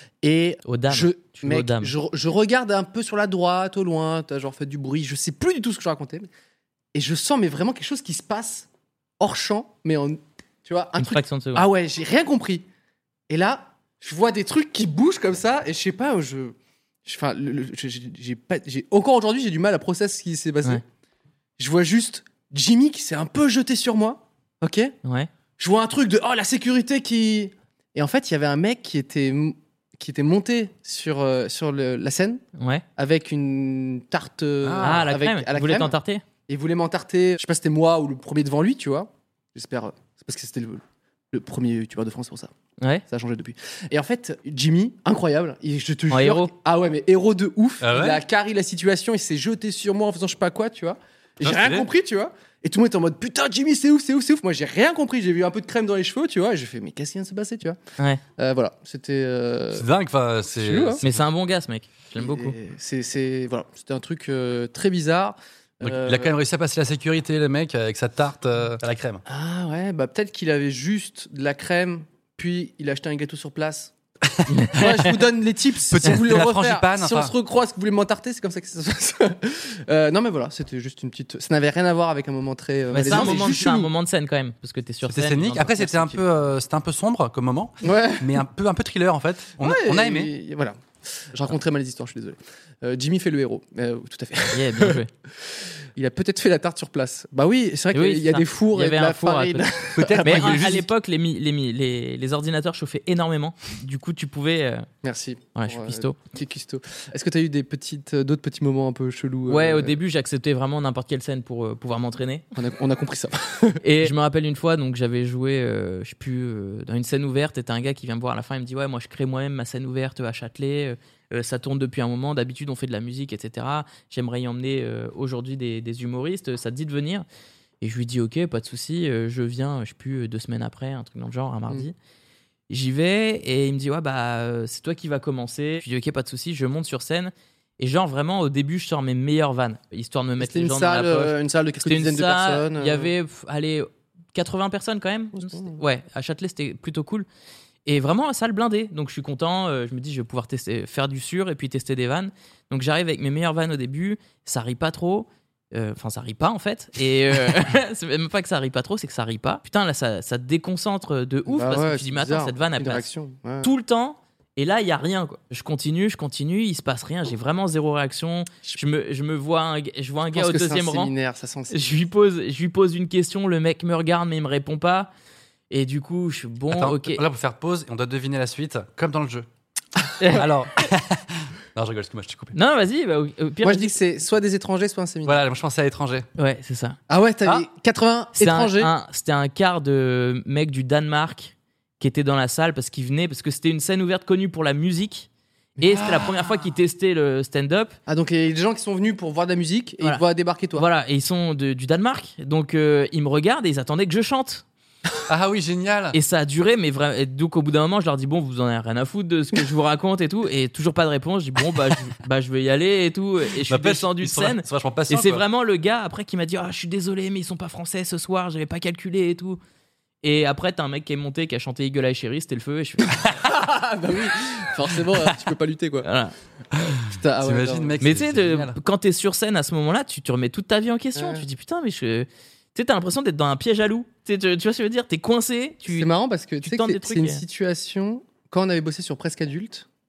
Et Aux dames. je, Tu joues aux mec, dames. je, je regarde un peu sur la droite, au loin, t'as genre fait du bruit. Je sais plus du tout ce que je racontais. mais- Et je sens mais vraiment quelque chose qui se passe hors champ, mais en, tu vois, un Une truc. fraction de seconde. Ah ouais, j'ai rien compris. Et là, je vois des trucs qui bougent comme ça, et je sais pas, je. je- Enfin, le- le- j'ai, j'ai pas, j'ai, encore aujourd'hui, j'ai du mal à process ce qui s'est passé. Ouais. Je vois juste Jimmy qui s'est un peu jeté sur moi. Ok. Ouais. Je vois un truc de oh la sécurité qui. Et en fait, il y avait un mec qui était qui était monté sur euh, sur le- la scène Ouais. avec une tarte. euh, Ah, la avec, crème. à la Vous voulez crème. t'entarter? Et il voulait m'entarter. Je sais pas si c'était moi ou le premier devant lui, tu vois. J'espère. euh, C'est parce que c'était le, le premier youtubeur de France pour ça. Ouais. Ça a changé depuis. Et en fait, Jimmy, incroyable. Et je te En jure. héros. Ah ouais, mais héros de ouf. Ah ouais il a carré la situation. Il s'est jeté sur moi en faisant je sais pas quoi, tu vois. Et Ah, j'ai rien stylé. compris, tu vois. Et tout le monde était en mode putain, Jimmy, c'est ouf, c'est ouf, c'est ouf. Moi, j'ai rien compris. J'ai vu un peu de crème dans les cheveux, tu vois. Et j'ai fait mais qu'est-ce qui vient de se passer, tu vois. Ouais. Euh, voilà, c'était. euh, C'est dingue, enfin, c'est. Chelou, hein. Mais c'est un bon gars, ce mec. Je l'aime beaucoup. et C'est, c'est, voilà, c'était un truc euh, très bizarre. Donc, Euh, il a quand même réussi à passer la sécurité, le mec, avec sa tarte euh, à la crème. Ah ouais, bah peut-être qu'il avait juste de la crème, puis il a acheté un gâteau sur place. Ouais, je vous donne les tips Petit- si vous voulez le la refaire. frangipane, Si on enfin. se recroise, que vous voulez m'entarter, c'est comme ça que ça se passe. Euh, non mais voilà, c'était juste une petite. Ça n'avait rien à voir avec un moment très. Euh, Mais c'est un, malaisant, moment, juste c'est un chelou. moment de scène quand même, parce que t'es sur C'était scène. scénique. non, Après, c'était un, peu, euh, c'était un peu sombre comme moment, Ouais. mais un peu, un peu thriller en fait. On, a- Ouais, on a et- aimé. et voilà. Je raconte très mal les histoires, je suis désolé. Euh, Jimmy fait le héros. Euh, tout à fait. Yeah, bien joué. Il a peut-être fait la tarte sur place. Bah oui, c'est vrai Oui, qu'il y a ça. des fours Il y et de avait la un four à farine. côté. Peut-être. Mais moi, il voulait à, à juste- l'époque, les, mi- les, mi- les, les ordinateurs chauffaient énormément. Du coup, tu pouvais. euh, Merci. Ouais, je suis Pour, euh, cuistot. petit cuistot. Est-ce que tu as eu des petites, euh, d'autres petits moments un peu chelous Ouais, euh, au début, j'acceptais vraiment n'importe quelle scène pour euh, pouvoir m'entraîner. On a, on a compris ça. Et je me rappelle une fois, donc j'avais joué, euh, je sais plus, euh, dans une scène ouverte. Et t'as un gars qui vient me voir à la fin, il me dit ouais, moi je crée moi-même ma scène ouverte à Châtelet. euh, euh, ça tourne depuis un moment. D'habitude, on fait de la musique, et cetera. J'aimerais y emmener euh, aujourd'hui des, des humoristes. Ça te dit de venir? Et je lui dis ok, pas de souci. euh, je viens, je sais plus, deux semaines après, un truc dans le genre, un mardi. J'y vais et il me dit ouais bah euh, c'est toi qui va commencer. Je lui dis ok, pas de souci. Je monte sur scène. Et genre vraiment au début je sors mes meilleures vannes histoire de me mettre C'était les une gens salle, dans la poche. euh, une salle de quelques C'était une dizaines de salle, personnes. Il y euh. avait pff, allez quatre-vingts personnes quand même. Ouais, c'est pas mal. Ouais, à Châtelet c'était plutôt cool. Et vraiment la salle blindée. Donc je suis content. euh, je me dis je vais pouvoir tester, faire du sûr et puis tester des vannes. Donc j'arrive avec mes meilleures vannes au début. Ça rit pas trop. Euh, Enfin, ça rit pas en fait. Et euh, c'est même pas que ça rit pas trop, c'est que ça rit pas. Putain, là, ça, ça te déconcentre de ouf Bah parce ouais, que tu c'est dis, mais attends, bizarre. cette vanne, elle Une passe réaction, ouais. tout le temps. Et là, il y a rien. Quoi. Je continue, je continue, il se passe rien. J'ai vraiment zéro réaction. Je me, je me vois un, je vois un Je gars pense au que c'est un deuxième rang. séminaire, ça sent le séminaire. Je lui pose, je lui pose une question. Le mec me regarde, mais il me répond pas. Et du coup, je suis bon, Attends, ok. là, pour faire pause, et on doit deviner la suite, comme dans le jeu. Alors. Non, je rigole, excuse-moi, je t'ai coupé. Non, vas-y. Bah, au- au pire, Moi, je dis que c'est soit des étrangers, soit un séminaire. Voilà, moi je pensais à l'étranger. Ouais, c'est ça. Ah ouais, t'as Ah. dit quatre-vingts C'était un- étrangers. un- C'était un quart de mec du Danemark qui était dans la salle parce qu'il venait, parce que c'était une scène ouverte connue pour la musique. Et c'était la première fois qu'ils testaient le stand-up. Ah, donc il y a des gens qui sont venus pour voir de la musique et Voilà. ils voient débarquer toi. Voilà, et ils sont de- du Danemark. Donc euh, ils me regardent et ils attendaient que je chante. Ah oui, génial. Et ça a duré, mais vraiment. Et donc au bout d'un moment, je leur dis bon, vous en avez rien à foutre de ce que je vous raconte et tout. Et toujours pas de réponse. Je dis bon, bah je, bah, je vais y aller et tout. Et je suis N'empêche, descendu de ils sont- scène. ils sont vachement Et patients, c'est quoi. vraiment le gars après qui m'a dit ah, je suis désolé, mais ils sont pas français ce soir, j'avais pas calculé et tout. Et après, t'as un mec qui est monté, qui a chanté Eagle Eye Cherry, c'était le feu. Et je fais Ah bah oui, forcément, euh, tu peux pas lutter quoi. voilà. Putain, ah ouais, T'imagines, non. mec, Mais tu c'est- sais, c'est de- génial. quand t'es sur scène à ce moment-là, tu te remets toute ta vie en question. Ouais. Tu te dis putain, mais je. Tu sais, t'as l'impression d'être dans un piège à loup. Tu, sais, tu- tu vois ce que je veux dire? T'es coincé. Tu... C'est marrant parce que tu tu sais tentes que des c'est- c'est trucs une et- situation. Quand on avait bossé sur Presque Adulte,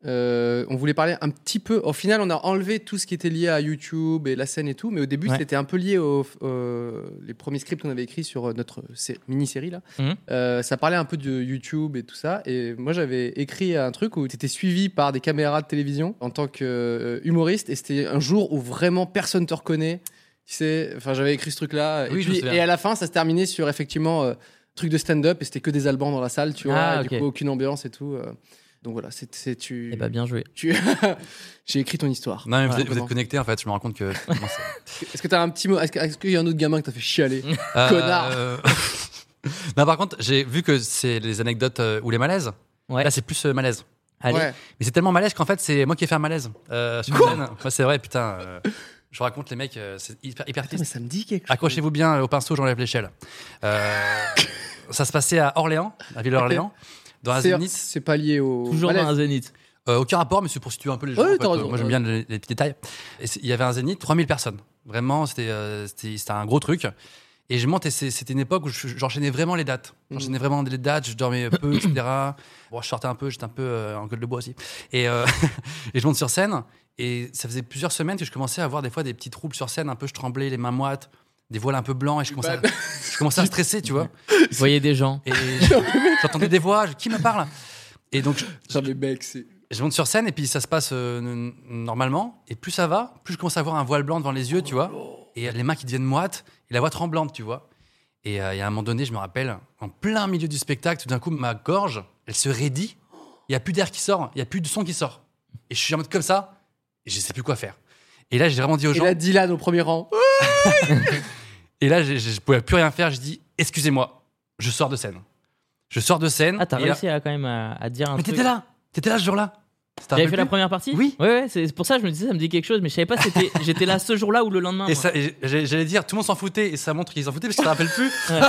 Euh, on voulait parler un petit peu. Au final, on a enlevé tout ce qui était lié à YouTube et la scène et tout, mais au début, Ouais. c'était un peu lié aux au, les premiers scripts qu'on avait écrits sur notre sé- mini-série là. Mhm. Euh, ça parlait un peu de YouTube et tout ça. Et moi, j'avais écrit un truc où tu étais suivi par des caméras de télévision en tant qu'humoriste, et c'était un jour où vraiment personne te reconnaît. Tu sais, enfin, j'avais écrit ce truc-là. Oui, et, je me puis- souviens. et à la fin, ça se terminait sur effectivement euh, truc de stand-up, et c'était que des Albans dans la salle, tu vois. Ah, et ok. Du coup, aucune ambiance et tout. euh. Donc voilà, c'est, c'est tu. Eh bah, bien joué. Tu... J'ai écrit ton histoire. Non, mais vous, Voilà, êtes, vous êtes comment. connectés en fait, je me rends compte que. comment c'est- Est-ce que t'as un petit mot? Est-ce, que- est-ce qu'il y a un autre gamin que t'as fait chialer? Euh, Connard. euh, non, par contre, j'ai vu que c'est les anecdotes euh, ou les malaises. Ouais. Là, c'est plus euh, malaise. Allez. Ouais. Mais c'est tellement malaise qu'en fait, c'est moi qui ai fait un malaise. Euh, sur Quoi scène. Ouais, c'est vrai, putain. euh, je vous raconte, les mecs, euh, c'est hyper, hyper Attends, mais triste. ça me dit quelque chose. Accrochez-vous bien au pinceau, j'enlève l'échelle. Euh, ça se passait à Orléans, à Ville-Orléans, dans un C'est, zénith. c'est pas lié au. Toujours malaise. dans un zénith. Euh, aucun rapport, mais c'est pour situer un peu les gens. Ouais, en fait. t'as raison, Moi, j'aime ouais. bien les, les petits détails. Et c'est- il y avait un zénith, trois mille personnes. Vraiment, c'était, euh, c'était, c'était un gros truc. Et je monte, et c'est- c'était une époque où je- j'enchaînais vraiment les dates. J'enchaînais vraiment les dates, je dormais peu, et cetera. Bon, je sortais un peu, j'étais un peu euh, en gueule de bois aussi. Et, euh, et je monte sur scène, et ça faisait plusieurs semaines que je commençais à avoir des fois des petits troubles sur scène, un peu, je tremblais, les mains moites, des voiles un peu blancs, et je commençais, à, je commençais à stresser, tu vois. Vous voyez des gens. Et j'entendais des voix, je- qui me parle? Et donc, je- Genre, mais mec, c'est. je monte sur scène et puis ça se passe euh, n- normalement. Et plus ça va, plus je commence à avoir un voile blanc devant les yeux, tu vois. Et les mains qui deviennent moites et la voix tremblante, tu vois. Et euh, il y a un moment donné, je me rappelle, en plein milieu du spectacle, tout d'un coup, ma gorge, elle se raidit. Il n'y a plus d'air qui sort, il n'y a plus de son qui sort. Et je suis en mode comme ça, et je ne sais plus quoi faire. Et là, j'ai vraiment dit aux Et gens. là, Dylan au premier rang. Et là, j'ai- je ne pouvais plus rien faire. Je dis, excusez-moi, je sors de scène. Je sors de scène. Ah, t'as et là- réussi à, quand même à, à dire un Mais truc. t'étais là, t'étais là ce jour-là. Ça te J'avais rappelle fait la plus première partie. Oui. Ouais, ouais, c'est pour ça que je me disais, ça me dit quelque chose, mais je savais pas si c'était- j'étais là ce jour-là ou le lendemain. Et, moi. ça, et j'ai- j'allais dire, tout le monde s'en foutait, et ça montre qu'ils s'en foutaient parce qu'ils se rappellent plus.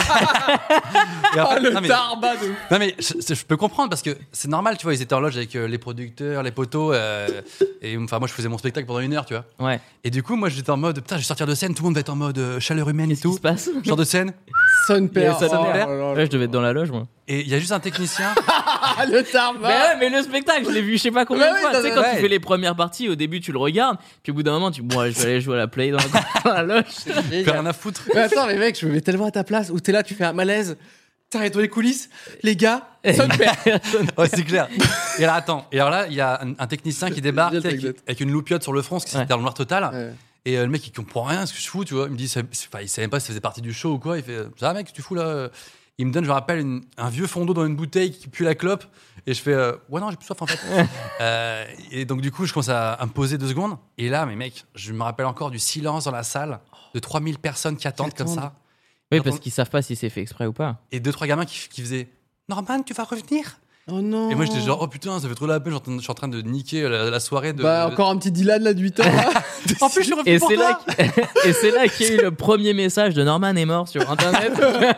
Et Oh, après- le non, mais, tarba de. non, mais je, je peux comprendre parce que c'est normal, tu vois, ils étaient en loge avec euh, les producteurs, les poteaux, euh, et enfin, moi je faisais mon spectacle pendant une heure, tu vois. Ouais. Et du coup, moi j'étais en mode, putain, je vais sortir de scène, tout le monde va être en mode euh, chaleur humaine et Qu'est-ce qui tout. se passe Je sors de scène, Son Il y père. avait son Oh père. là là Ouais, je devais être dans la loge, moi. et il y a juste un technicien. Ah, le tarba. Mais ouais, mais le spectacle, je l'ai vu je sais pas combien Bah de oui, fois. t'as- Tu sais, quand ouais. tu fais les premières parties, au début, tu le regardes, puis au bout d'un moment, tu dis, bon, allez, je vais aller jouer à la play dans la, dans la loge. Plus rien à foutre. Mais attends, mais mec, je me mets tellement à ta place où t'es là, tu fais un malaise. T'arrêtes dans les coulisses. Les gars, son père. Ouais, c'est clair. Et alors, attends. Et alors là, il y a un, un technicien qui débarque Bien avec, l'anecdote. avec une loupiote sur le front, parce que c'était Ouais. dans le noir total. Ouais. Et euh, le mec, il comprend rien à ce que je fous, tu vois. Il me dit, ça- c'est- enfin, il savait même pas si ça faisait partie du show ou quoi. Il fait, ça va, mec, tu fous là? Il me donne, je me rappelle, une- un vieux fond d'eau dans une bouteille qui pue la clope. Et je fais, euh, ouais, non, j'ai plus soif en fait. Euh, et donc, du coup, je commence à, à me poser deux secondes. Et là, mais mec, je me rappelle encore du silence dans la salle de trois mille personnes qui attendent comme attendent. ça. Oui, parce qu'ils savent pas si c'est fait exprès ou pas. Et deux, trois gamins qui, qui faisaient, Norman, tu vas revenir? Oh non. Et moi, j'étais genre, oh putain, ça fait trop la peine. Je suis en train- je suis en train de niquer la, la soirée de. Bah, de- encore un petit Dylan là de huit ans. Là. En plus, je suis revenu Et pour c'est toi. là, qu'- et c'est là qu'il y a eu le premier message de Norman est mort sur internet.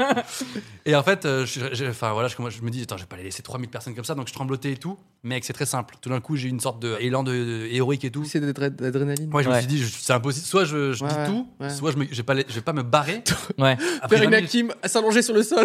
Et en fait, euh, je, je- enfin voilà, je, je me dis, attends, je vais pas les laisser trois mille personnes comme ça, donc je tremblotais et tout. Mec, c'est très simple. Tout d'un coup, j'ai eu une sorte d'élan de, de héroïque et tout. C'est d'adrénaline. Moi, je me Ouais. suis dit, je- c'est impossible. Soit je, je Ouais, dis ouais, tout, ouais. soit je, me, je, vais pas, les- je vais pas me barrer. Ouais. Après Faire une vingt minutes. Hakim, s'allonger sur le sol.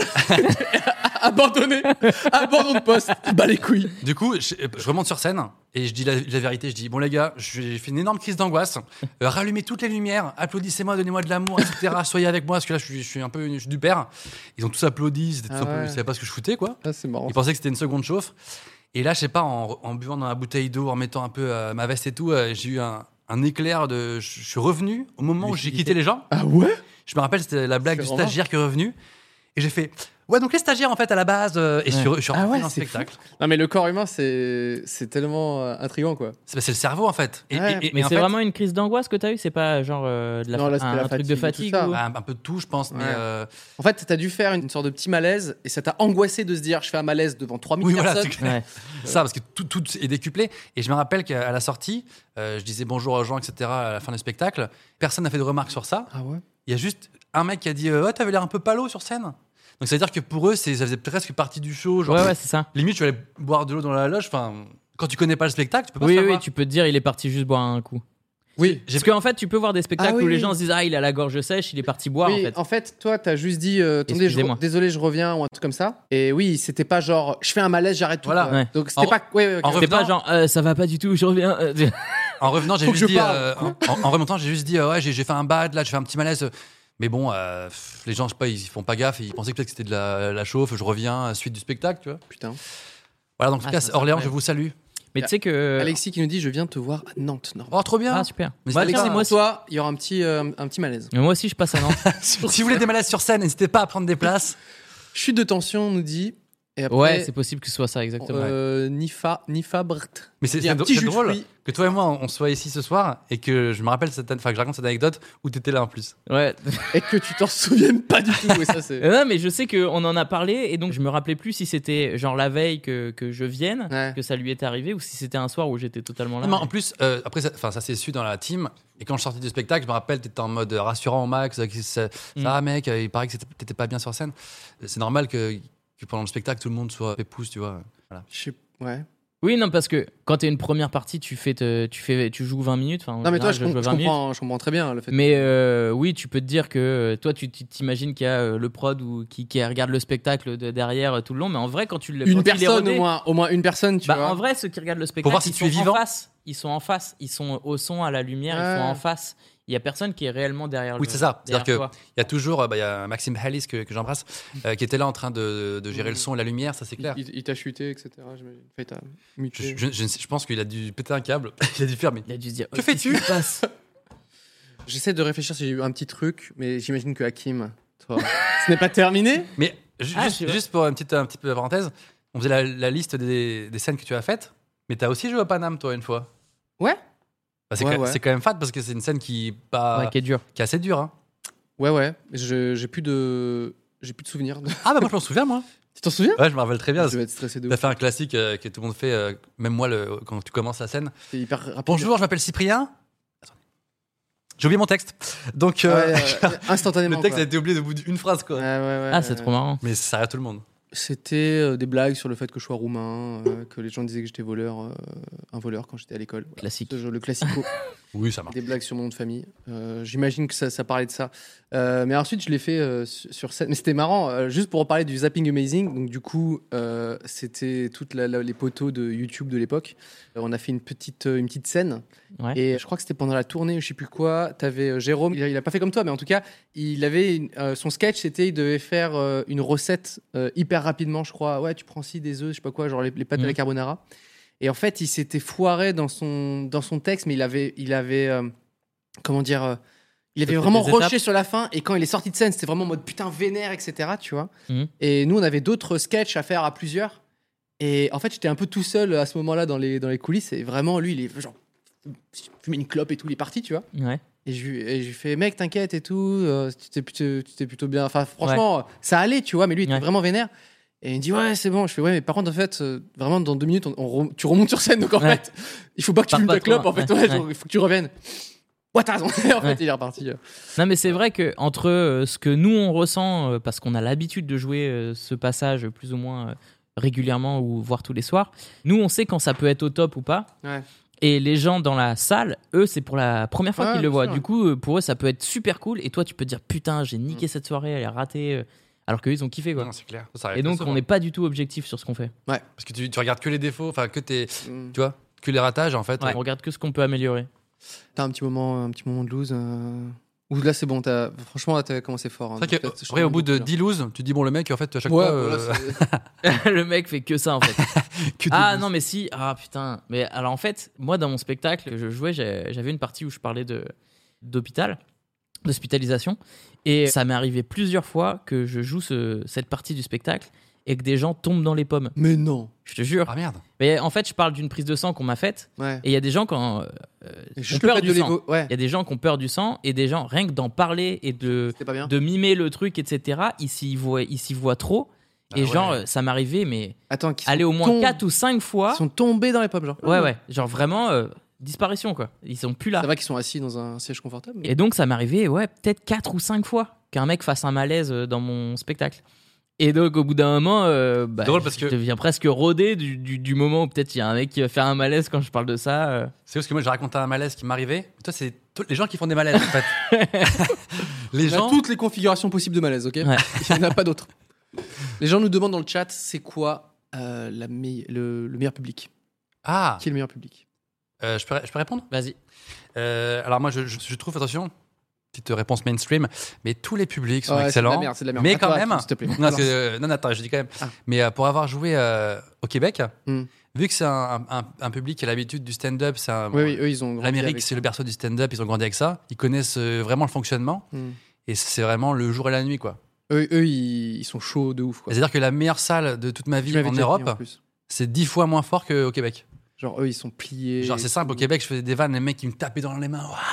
Abandonné. Abandon de poste. Bah les couilles. Du coup, je, je remonte sur scène et je dis la, la vérité. Je dis, bon les gars, j'ai fait une énorme crise d'angoisse. Euh, rallumez toutes les lumières, applaudissez-moi, donnez-moi de l'amour, et cetera. Soyez avec moi, parce que là, je suis, je suis un peu je suis du père. Ils ont tous applaudi, ils, étaient tous Ah un peu- ouais. ils savaient pas ce que je foutais, quoi. Ah, c'est marrant. Ils pensaient que c'était une seconde chauffe. Et là, je sais pas, en, en buvant dans la bouteille d'eau, en mettant un peu euh, ma veste et tout, euh, j'ai eu un, un éclair de. Je je suis revenu au moment où j'ai quitté les gens. Ah ouais? Je me rappelle, c'était la blague C'est du vraiment- stagiaire qui est revenu. Et j'ai fait, ouais, donc les stagiaires, en fait, à la base. euh, et je suis, re- je suis Ah rentré ouais, dans le c'est spectacle. Non mais le corps humain c'est c'est tellement euh, intriguant quoi. C'est c'est le cerveau, en fait. Et, Ouais. et- et- Mais et en c'est fait, vraiment une crise d'angoisse que t'as eu. C'est pas genre euh, de la Non, là, fa- c'était un, la un truc de fatigue et fatigue. tout ou- ça. un, un peu de tout, je pense. Mais Ouais. euh, En fait, t'as dû faire une sorte de petit malaise et ça t'a angoissé de se dire je fais un malaise devant trois mille oui, voilà, personnes. c'est clair. Ouais. Ça, parce que tout, tout est décuplé. Et je me rappelle qu'à la sortie, euh, je disais bonjour aux gens, et cetera, à la fin du spectacle. Personne n'a fait de remarques sur ça. Ah ouais. Il y a juste un mec qui a dit euh, ouais, t'avais l'air un peu palo sur scène. Donc ça veut dire que pour eux, c'est- ça faisait presque partie du show. Genre, Ouais, ouais, c'est ça. limite, tu allais boire de l'eau dans la loge. Enfin, quand tu connais pas le spectacle, tu peux pas Oui, savoir. oui, tu peux te dire, il est parti juste boire un coup. Oui. Parce qu'en fait, tu peux voir des spectacles Ah oui, où les oui. gens se disent ah il a la gorge sèche, il est parti boire Oui, en fait. toi, t'as juste dit euh, attendez, je Excusez-moi. re- désolé, je reviens ou un truc comme ça. Et oui, c'était pas genre je fais un malaise, j'arrête tout. Voilà. quoi. Ouais. Donc c'était En- pas. Ouais, ouais, ok. en C'était pas revenant- genre euh, ça va pas du tout, je reviens. Euh, En revenant, j'ai Faut que juste je dit. parle. euh, en, en- en remontant, j'ai juste dit euh, ouais, j'ai, j'ai fait un bad, là, j'ai fait un petit malaise. Mais bon, euh, pff, les gens, je sais pas, ils font pas gaffe. Et ils pensaient que peut-être que c'était de la, la chauffe. Je reviens, euh, suite du spectacle, tu vois. Putain. Voilà, donc en tout Ah, cas, ça, c'est Orléans, incroyable. je vous salue. Mais tu sais que Alexis qui nous dit je viens te voir à Nantes. Non. Oh, trop bien. ah super. Mais Moi, c'est tiens, Alexis, moi, Toi, il y aura un petit, euh, un petit malaise. moi aussi je passe à Nantes. si vous voulez des malaises sur scène, n'hésitez pas à prendre des places. Chute de tension, on nous dit. Et après, Ouais, c'est possible que ce soit ça exactement. euh, Nifa, Nifa Brt. Mais c'est, Il y a c'est, un petit c'est jus de drôle fruits. que toi et moi, on soit ici ce soir et que je me rappelle cette, enfin, que je raconte cette anecdote où t'étais là en plus. Ouais. Et que tu t'en souviennes pas du tout. Ouais, ça, c'est... Euh, Non, mais je sais qu'on en a parlé et donc je me rappelais plus si c'était genre la veille que, que je vienne, Ouais. que ça lui était arrivé ou si c'était un soir où j'étais totalement là. Non, mais en plus, euh, après, ça, enfin, ça s'est su dans la team. Et quand je sortais du spectacle, je me rappelle, t'étais en mode rassurant au max. Ça, ça, Mm. ça, mec, il paraît que c'était- t'étais pas bien sur scène. C'est normal que, que pendant le spectacle, tout le monde soit pépouze, tu vois. Voilà. Je sais- Ouais. Oui, non, parce que quand t'es une première partie, tu fais, te- tu fais, tu joues vingt minutes. Enfin, en Non, mais toi, général, je, com- joue je vingt minutes. comprends, je comprends très bien le fait. Mais euh, oui, tu peux te dire que euh, toi, tu tu t'imagines qu'il y a euh, le prod ou qui, qui regarde le spectacle de derrière euh, tout le long, mais en vrai, quand tu le Une quand il est personne rodé- au moins, au moins une personne, tu bah, vois. en vrai, ceux qui regardent le spectacle, voir si ils tu es sont vivant. en face. Ils sont en face. Ils sont au son, à la lumière. Ils Ouais. sont en face. Il y a personne qui est réellement derrière. Oui, le, c'est ça. C'est-à-dire derrière que toi. il y a toujours, euh, bah, il y a Maxime Hallis que, que j'embrasse, euh, qui était là en train de, de gérer le son et la lumière, ça c'est clair. Il, il t'a chuté, et cetera. J'imagine. Enfin, il t'a muté. Je, je- je ne sais- je pense qu'il a dû péter un câble. Il a dû faire, mais Il a dû se dire. que oh, fais-tu qu'est-ce qui se passe J'essaie de réfléchir si j'ai eu un petit truc, mais j'imagine que Hakim, toi, ce n'est pas terminé. Mais ju- Ah, juste, je sais pas. juste pour une petite, un petit peu de parenthèse, on faisait la, la liste des, des scènes que tu as faites, mais t'as aussi joué à Paname, toi, une fois. Ouais. Bah, c'est, Ouais, quand, ouais. c'est quand même fat parce que c'est une scène qui, est pas, Ouais, qui est dur. qui est assez dure. Hein. Ouais, ouais. Je- j'ai plus de, j'ai plus de souvenirs. de- Ah, bah moi je m'en souviens, moi. Tu t'en souviens? Ouais, je me rappelle très bien. Je vais être stressé de T'as ouf. fait un classique euh, que tout le monde fait, euh, même moi, le, quand tu commences la scène. C'est hyper rapide. Bonjour, je m'appelle Cyprien. Attendez. J'ai oublié mon texte. Donc, euh, Ouais, euh, instantanément. le texte quoi. a été oublié au bout d'une phrase, quoi. Ouais, ouais, ouais, Ah, c'est ouais. trop marrant. Mais ça arrête tout le monde. C'était euh, des blagues sur le fait que je sois roumain, euh, que les gens disaient que j'étais voleur, euh, un voleur quand j'étais à l'école. Voilà. Classique. Ce genre- le classico. Oui, ça marche. Des blagues sur mon nom de famille. Euh, J'imagine que ça, ça parlait de ça. Euh, mais ensuite, je l'ai fait euh, sur sur scène. Mais c'était marrant, euh, juste pour reparler du Zapping Amazing. Donc, du coup, euh, c'était toutes la- la- les poteaux de YouTube de l'époque. Euh, on a fait une petite, euh, une petite scène. Ouais. Et je crois que c'était pendant la tournée, je sais plus quoi. T'avais euh, Jérôme, il a, il a pas fait comme toi, mais en tout cas, il avait une- euh, son sketch, c'était il devait faire euh, une recette euh, hyper rapidement, je crois. Ouais, tu prends ci des œufs, je sais pas quoi, genre les, les pâtes à la Mhm. carbonara. Et en fait, il s'était foiré dans son, dans son texte, mais il avait, il avait euh, comment dire, euh, il avait fait vraiment des rushé étapes. sur la fin. Et quand il est sorti de scène, c'était vraiment en mode putain vénère, et cetera. Tu vois. Mhm. Et nous, on avait d'autres sketchs à faire à plusieurs. Et en fait, j'étais un peu tout seul à ce moment-là dans les, dans les coulisses. Et vraiment, lui, il est genre fumé une clope et tout, il est parti, tu vois. Ouais. Et je, lui- et je lui fais, mec, t'inquiète et tout, euh, tu t'es plutôt, tu t'es plutôt bien. Enfin, franchement, ça allait, tu vois, mais lui, il était Ouais. vraiment vénère. Et il me dit, ouais, c'est bon. Je fais, ouais, mais par contre, en fait, euh, vraiment, dans deux minutes, on, on rem- tu remontes sur scène. Donc, en Ouais. fait, il faut pas que tu Pars fumes pas ta clope. trop, En fait, ouais, ouais, ouais. genre, il faut que tu reviennes. Ouais, t'as raison. Et en fait, Ouais. il est reparti. euh. Non, mais c'est vrai que entre euh, ce que nous on ressent, euh, parce qu'on a l'habitude de jouer euh, ce passage plus ou moins euh, régulièrement ou voire tous les soirs, nous on sait quand ça peut être au top ou pas. Ouais. Et les gens dans la salle, eux, c'est pour la première fois Ouais, qu'ils le bien voient. sûr. Du coup, euh, pour eux, ça peut être super cool. Et toi, tu peux te dire putain, j'ai Mm. niqué cette soirée, elle est ratée. euh, Alors qu'eux, ils ont kiffé quoi. Non, c'est clair. Ça arrive Et donc, souvent. on n'est pas du tout objectif sur ce qu'on fait. Parce que tu, tu regardes que les défauts, enfin que tes, Mm. tu vois, que les ratages en fait. On regarde que ce qu'on peut améliorer. T'as un petit moment, un petit moment de lose. Euh... Ou là, c'est bon. T'as... Franchement, là, t'as commencé fort. hein. C'est vrai Peut-être, que, je après, te au bout de demande dix loses, tu dis bon, le mec, en fait, à chaque Ouais, fois. voilà, euh, c'est- Le mec fait que ça en fait. que des Ah loses. non mais si, ah putain. Mais alors en fait, moi dans mon spectacle que je jouais, j'ai- j'avais une partie où je parlais de d'hôpital, d'hospitalisation, et ça m'est arrivé plusieurs fois que je joue ce- cette partie du spectacle et que des gens tombent dans les pommes. Mais non. Je te jure. Ah merde. Mais en fait, je parle d'une prise de sang qu'on m'a faite, Ouais. et il y a des gens quand euh, euh, Et qui juste ont le peur fait du de sang. l'évo- ouais. Il y a des gens qui ont peur du sang et des gens rien que d'en parler et de C'était pas bien. de mimer le truc, et cetera. Ils s'y voient, ils s'y voient trop. Ah et ouais. genre, ça m'arrivait, mais Attends, qui aller sont au moins tombés- quatre ou cinq fois. Ils sont tombés dans les pommes, genre. Ouais, ouais. Genre vraiment, euh, disparition, quoi. Ils sont plus là. Ça va qu'ils sont assis dans un siège confortable. mais- Et donc, ça m'est arrivé, ouais, peut-être quatre ou cinq fois qu'un mec fasse un malaise euh, dans mon spectacle. Et donc, au bout d'un moment, euh, bah, drôle parce je que- deviens presque rodé du, du, du moment où peut-être il y a un mec qui va faire un malaise quand je parle de ça. euh. C'est parce que moi, j'ai raconté un malaise qui m'arrivait. Toi, c'est tous les gens qui font des malaises, en fait. les On a gens. toutes les configurations possibles de malaise, ok. Ouais. Il n'y en a pas d'autres. Les gens nous demandent dans le chat, c'est quoi euh, la meille- le, le meilleur public? Ah, Qui est le meilleur public? euh, je, peux, je peux répondre Vas-y. Euh, Alors, moi, je, je, je trouve, attention, petite réponse mainstream, mais tous les publics sont Ouais, c'est de excellents. la merde, c'est de la merde. Mais À quand toi, même. s'il te plaît. Non, Alors. c'est- euh, non, non, attends, je dis quand même. Ah. Mais euh, pour avoir joué euh, au Québec, Hmm. vu que c'est un, un, un public qui a l'habitude du stand-up, c'est un, Oui, oui, eux, ils ont grandi l'Amérique, avec c'est ça. le berceau du stand-up, ils ont grandi avec ça. Ils connaissent euh, vraiment le fonctionnement. Hmm. Et c'est vraiment le jour et la nuit, quoi. Eux, eux, ils, ils sont chauds de ouf, quoi. C'est-à-dire que la meilleure salle de toute ma Tu vie m'avais en déjà dit, Europe, en plus. c'est dix fois moins fort qu'au Québec. Genre, eux, ils sont pliés. Genre, c'est simple, au Québec, je faisais des vannes, les mecs qui me tapaient dans les mains. Waouh,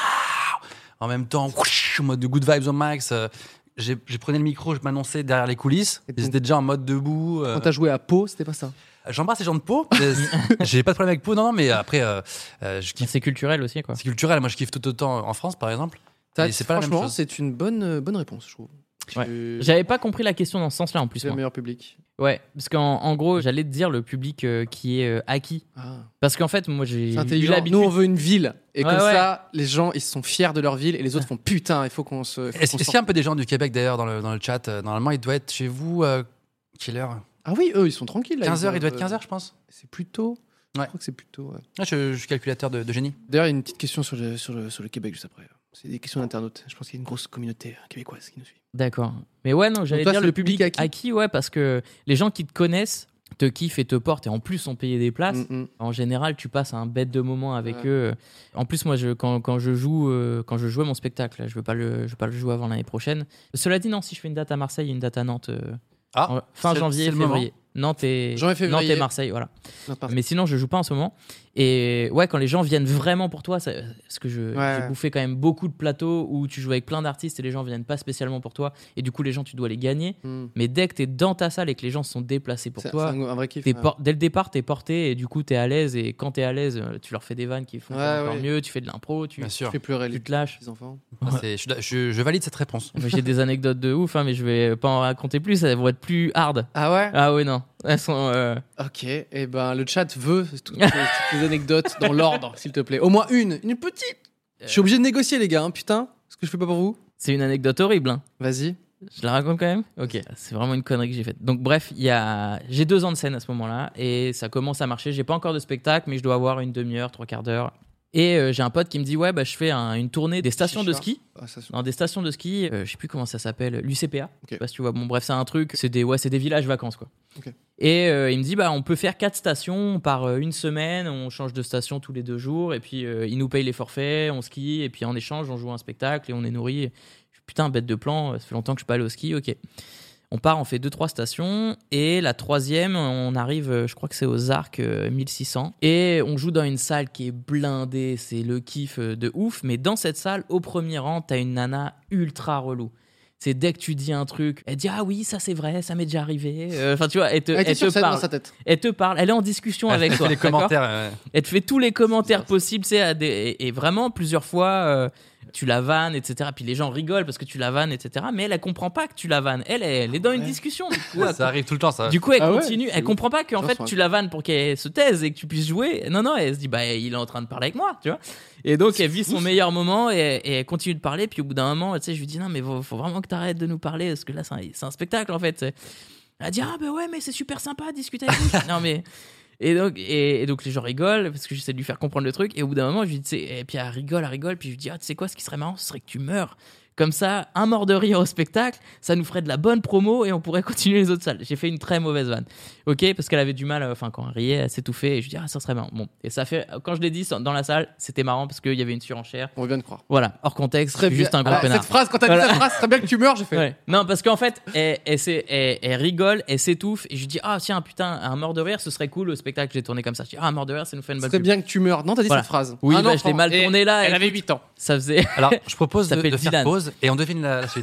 en même temps, whoosh, en mode de good vibes au max. euh, J'ai j'ai prenais le micro, je m'annonçais derrière les coulisses. Et Ils donc- étaient déjà en mode debout. euh, Quand t'as joué à Pau, c'était pas ça. J'embrasse les gens de Pau. mais J'ai pas de problème avec Pau, non, non, mais après, euh, euh, je kiffe. C'est culturel aussi, quoi. C'est culturel. Moi, je kiffe tout autant en France, par exemple. T'as- Et c'est pas la même franchement, chose. c'est une bonne, euh, bonne réponse, je trouve. Ouais. Tu- J'avais pas compris la question dans ce sens-là en plus. C'est le moi. meilleur public. Ouais, parce qu'en en gros, j'allais te dire le public euh, qui est euh, acquis. Ah. Parce qu'en fait, moi, j'ai C'est eu intelligent. l'habitude. Nous, on veut une ville. Et Ouais, comme ouais. ça, les gens, ils sont fiers de leur ville et les autres font putain, il faut qu'on se. faut Est-ce qu'on est-ce qu'il y a un peu des gens du Québec, d'ailleurs, dans le, dans le chat euh, Normalement, il doit être chez vous. euh, quelle heure Ah oui, eux, ils sont tranquilles. là. quinze heures, Ils il doit être doivent- quinze heures, je pense. C'est plutôt. Ouais. Je crois que c'est plutôt. Ouais. Ah, je, je suis calculateur de, de génie. D'ailleurs, il y a une petite question sur le, sur le, sur le Québec juste après. C'est des questions d'internautes. Je pense qu'il y a une grosse communauté euh, québécoise qui nous suit. D'accord. Mais ouais, non, j'allais toi, dire c'est le le public public acquis. acquis, ouais, parce que les gens qui te connaissent te kiffent et te portent et en plus ont payé des places. Mm, mm. En général, tu passes un bête de moment avec Ouais. eux. En plus, moi, je, quand, quand je joue, euh, quand je jouais mon spectacle, là, je veux pas le, je veux pas le jouer avant l'année prochaine. Cela dit, non, si je fais une date à Marseille et une date à Nantes, euh, Ah, en- fin c'est- janvier, c'est le moment. février. Nantes et, Janvier, février. Nantes et Marseille, voilà. Non, c'est pas- Mais sinon, je joue pas en ce moment. Et ouais, quand les gens viennent vraiment pour toi, ça- parce que je, Ouais. j'ai bouffé quand même beaucoup de plateaux où tu joues avec plein d'artistes et les gens viennent pas spécialement pour toi. Et du coup, les gens, tu dois les gagner. Mm. Mais dès que tu es dans ta salle et que les gens se sont déplacés pour C'est toi, c'est un, un vrai kiff. t'es ouais. por- dès le départ, tu es porté et du coup, tu es à l'aise. Et quand tu es à l'aise, euh, tu leur fais des vannes qui font Ouais, encore ouais. mieux. Tu fais de l'impro, tu, Bien sûr. Tu fais pleurer tu les te lâches. petits enfants. Ah, c'est- je, suis- je- je valide cette réponse. Moi, j'ai des anecdotes de ouf, hein, mais je vais pas en raconter plus. Elles vont être plus hard. Ah ouais. Ah oui, non. Elles sont. euh, Ok. Et ben, le chat veut toutes, toutes les anecdotes dans l'ordre, s'il te plaît. Au moins une, une petite. Je suis obligé de négocier, les gars. Hein, putain. Ce que je fais pas pour vous. C'est une anecdote horrible. Hein. Vas-y. Je la raconte quand même. Ok, c'est vraiment une connerie que j'ai faite. Donc bref, il y a, j'ai deux ans de scène à ce moment-là et ça commence à marcher. J'ai pas encore de spectacle, mais je dois avoir une demi-heure, trois quarts d'heure. Et euh, j'ai un pote qui me dit ouais bah je fais un- une tournée des stations de ski. Ah, ça, c'est- Dans des stations de ski, euh, je sais plus comment ça s'appelle, l'U C P A. Ok. Je sais pas si tu vois. Bon bref, c'est un truc, c'est des ouais, c'est des villages vacances quoi. Ok. Et euh, il me dit bah on peut faire quatre stations par euh, une semaine, on change de station tous les deux jours et puis euh, il nous paye les forfaits, on skie et puis en échange on joue un spectacle et on est nourri. Je suis, putain bête de plan, ça fait longtemps que je suis pas allé au ski, ok. On part, on fait deux trois stations et la troisième, on arrive, euh, je crois que c'est aux Arcs euh, mille six cents et on joue dans une salle qui est blindée, c'est le kiff euh, de ouf. Mais dans cette salle, au premier rang, t'as une nana ultra relou. C'est dès que tu dis un truc, elle dit ah oui ça c'est vrai, ça m'est déjà arrivé. Euh, Enfin tu vois, elle te, Elle était elle sur te scène dans parle, sa tête. elle te parle, elle est en discussion Elle avec fait toi. les d'accord commentaires. euh, Elle te fait tous les commentaires possibles, c'est à des... et, et vraiment plusieurs fois euh, tu la vannes, et cetera. Puis les gens rigolent parce que tu la vannes, et cetera. Mais elle, elle comprend pas que tu la vannes. Elle, elle, elle est dans une discussion. Du coup, elle, ça arrive tout le temps, ça. du coup, elle Ah ouais, continue. c'est Elle ouf. comprend pas qu'en Les gens fait sont tu la vannes pour qu'elle se taise et que tu puisses jouer. Non, non, elle se dit bah il est en train de parler avec moi, tu vois. Et donc elle vit son meilleur moment et, et elle continue de parler. Puis au bout d'un moment, tu sais, je lui dis non mais faut, faut vraiment que t'arrêtes de nous parler parce que là c'est un, c'est un spectacle en fait. Elle dit ah bah ouais mais c'est super sympa de discuter avec vous. Non mais et donc et, et donc les gens rigolent parce que j'essaie de lui faire comprendre le truc et au bout d'un moment je lui dis tu sais, et puis elle rigole elle rigole puis je lui dis ah tu sais quoi ce qui serait marrant ce serait que tu meurs. Comme ça, un mort de rire au spectacle, ça nous ferait de la bonne promo et on pourrait continuer les autres salles. J'ai fait une très mauvaise vanne. Ok, parce qu'elle avait du mal, enfin, quand elle riait, elle s'étouffait et je lui dis, ah, ça serait marrant. Bon, et ça fait, quand je l'ai dit dans la salle, c'était marrant parce qu'il y avait une surenchère. On vient de croire. Voilà, hors contexte, Très je suis juste bien. un gros Ah, connard. Cette phrase, quand t'as Voilà. dit cette phrase, très bien que tu meurs, j'ai fait. Ouais. Non, parce qu'en fait, elle, elle, s'est- elle- elle rigole, elle s'étouffe et je lui dis, ah, tiens, putain, un mort de rire, ce serait cool, le spectacle que j'ai tourné comme ça. Je dis, ah, un mort de rire, ça nous fait une bonne Très pub. bien que tu meurs. Non, t'as dit Voilà. cette phrase. Oui, Un bah, je enfant. l'ai mal Et tourné là. Elle écoute, avait huit ans. Ça faisait. Alors, je propose Ça de, s'appelle de faire Dylan. pause et on devine la, la suite.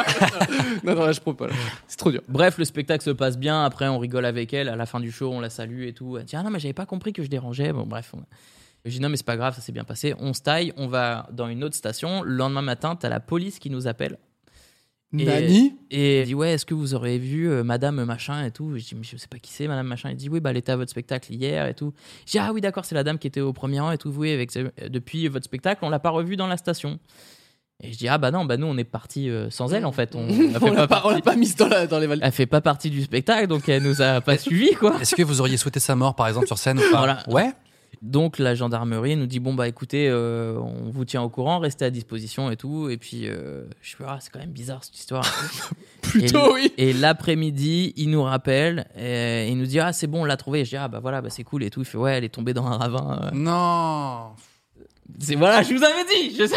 Non, non, là, je propose. C'est trop dur. Bref, le spectacle se passe bien. Après, on rigole avec elle. À la fin du show, on la salue et tout. Elle dit, ah non, mais j'avais pas compris que je dérangeais. Bon, bref. On... Je dis, non, mais c'est pas grave, ça s'est bien passé. On se taille, on va dans une autre station. Le lendemain matin, t'as la police qui nous appelle. Et, Nani et il dit ouais, est-ce que vous aurez vu euh, Madame machin et tout. Je dis mais je sais pas qui c'est Madame machin. Il dit oui, bah elle était à votre spectacle hier et tout. Je dis ah oui d'accord, c'est la dame qui était au premier rang et tout. Oui, avec depuis votre spectacle, on l'a pas revue dans la station. Et je dis ah bah non, bah nous on est parti euh, sans elle en fait. On, on, on l'a pas, pas, pas mise dans, la, dans les valises. Elle fait pas partie du spectacle, donc elle nous a pas suivis quoi. Est-ce que vous auriez souhaité sa mort par exemple sur scène ou pas? Voilà. Ouais. Donc la gendarmerie nous dit bon bah écoutez, euh, on vous tient au courant, restez à disposition et tout. Et puis euh, je suis ah c'est quand même bizarre cette histoire. Plutôt et, oui. Et l'après-midi, il nous rappelle, et il nous dit ah c'est bon on l'a trouvé. Je dis ah bah voilà bah c'est cool et tout. Il fait ouais elle est tombée dans un ravin. Euh. Non. C'est voilà je vous avais dit. Je sais...